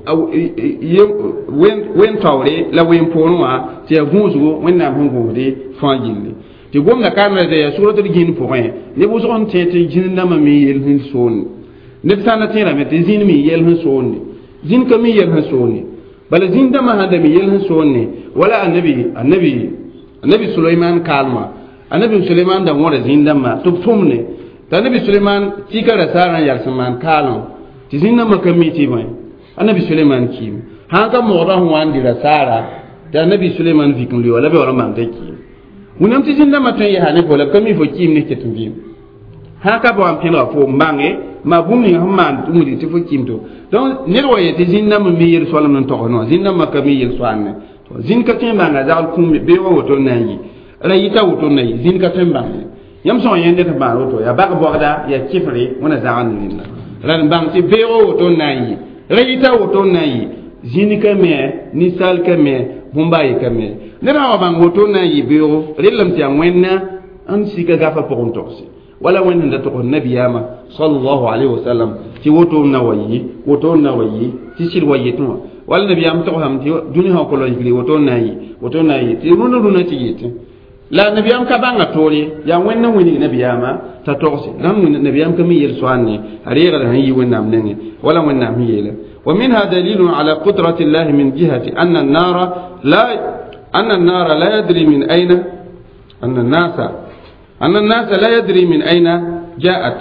wen tawre la wen ponwa ti agunzu wen na hungu de fangilli ti gomna kanra de suratul jin point ne bu son tete jin na ma mi yel hin son ne sana tira me te jin mi yel hin son jin ka mi yel hin son bala zinda ma hada mi yel sonne wala annabi annabi annabi Sulaiman kalma annabi Sulaiman da wora zinda ma to fumne ta annabi Sulaiman tika da saran yar saman kalon ti zinda ma kamiti mai annabi Sulaiman kim hanga mo ran wandi da sara da annabi Sulaiman vikin li wala be wala man daki munam ti zinda ma tan ya hane bola kami fo kim ne ke tumbi haka bo am pina fo mbange ma bumi hamman tumudi ti fo kim to donc ne roye ti zinda ma mi yel solam non to no zinda ma kami yel soanne to zin ka tin banga zal kum be wo to nanyi ra yita wo to nayi zin ka tin banga yam so yende ta ba to ya ba borda ya kifri wona zaan linna ran bang ti be wo to nayi ra yita wo to nayi zin ka me ni sal ka me bumbayi ka me ne ra bang wo to nayi be wo relam ti an wenna an sika gafa pour torsi wala wanda da to nabiyama sallallahu alaihi wasallam ti woto nawayi woto nawayi ti sir wayi to wala nabiyam to ham ti duniya ko lo yigli woto nayi woto nayi ti runu runu ti yiti la nabiyam ka banga tori ya wenna woni nabiyama ta torsi ram nabiyam ka mi yir swanni ariga da yi wenna amnenge wala wenna mi yele wa minha dalilun ala qudrati allah min jihati anna an-nara la anna an-nara la yadri min ayna anna an-nasa أن الناس لا يدري من أين جاءت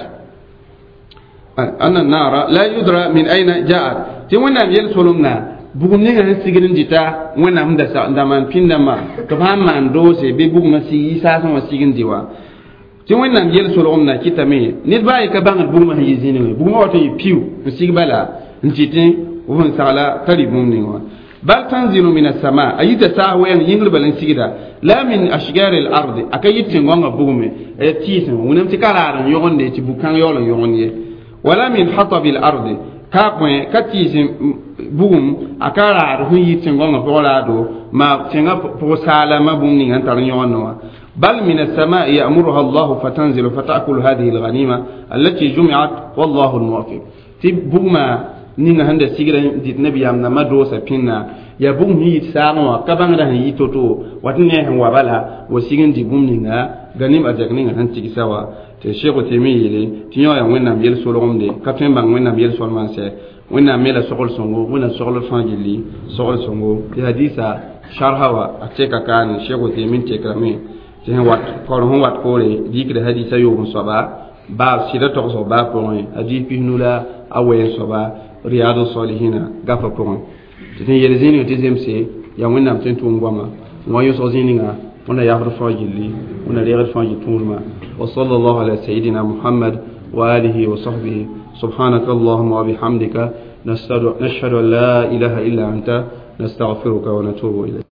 أن النار لا يدرى من أين جاءت تيوانا يلسلمنا بغمنا نسيجن جتا وانا هم دسا دمان فين دما كفهم من دوسي ببغم مسيجي ساسا مسيجن ديوا تيوانا يلسلمنا كتامي نتباعي كبان البغم هيزيني بغم واتي بيو مسيج بلا نجتين وهم سالا تري بغمنيوا بل تنزل من السماء أي تساء وين ينقلب الانسيدا لا من أشجار الأرض أكيد تنغون بومي تيسن ونمت كارا يغون دي تبوكان يولا يغون دي ولا من حطب الأرض كاكوين كتيسن بوم أكارا هو يتنغون بولادو ما تنغا بوسالا ما بوم نيغان ترنيون بل من السماء يأمرها الله فتنزل فتأكل هذه الغنيمة التي جمعت والله الموفق تبوما ninga handa sigira dit nabiyam na madosa pinna ya bum hi saama kabanga hi toto watne han wabala wo sigin di bum ninga ganim ajak ninga han tigi sawa te sheko temiyele tinyo ya wenna yel solomde kapten bang wenna yel solman se wenna mela sokol songo wenna sokol fangili sokol songo di hadisa sharhawa ateka kan sheko temin te krame te han wat ko hon wat ko le dikre hadisa yo musaba ba sira to so ba ko adi pinula awen soba رياض الصالحين غفا بون تين يلزيني تيزم سي يا وين نام تين تون غوما مويو سوزينيغا ونا يافر فاجلي ونا ريغ فاجي تونما وصلى الله على سيدنا محمد واله وصحبه سبحانك اللهم وبحمدك نشهد ان لا اله الا انت نستغفرك ونتوب اليك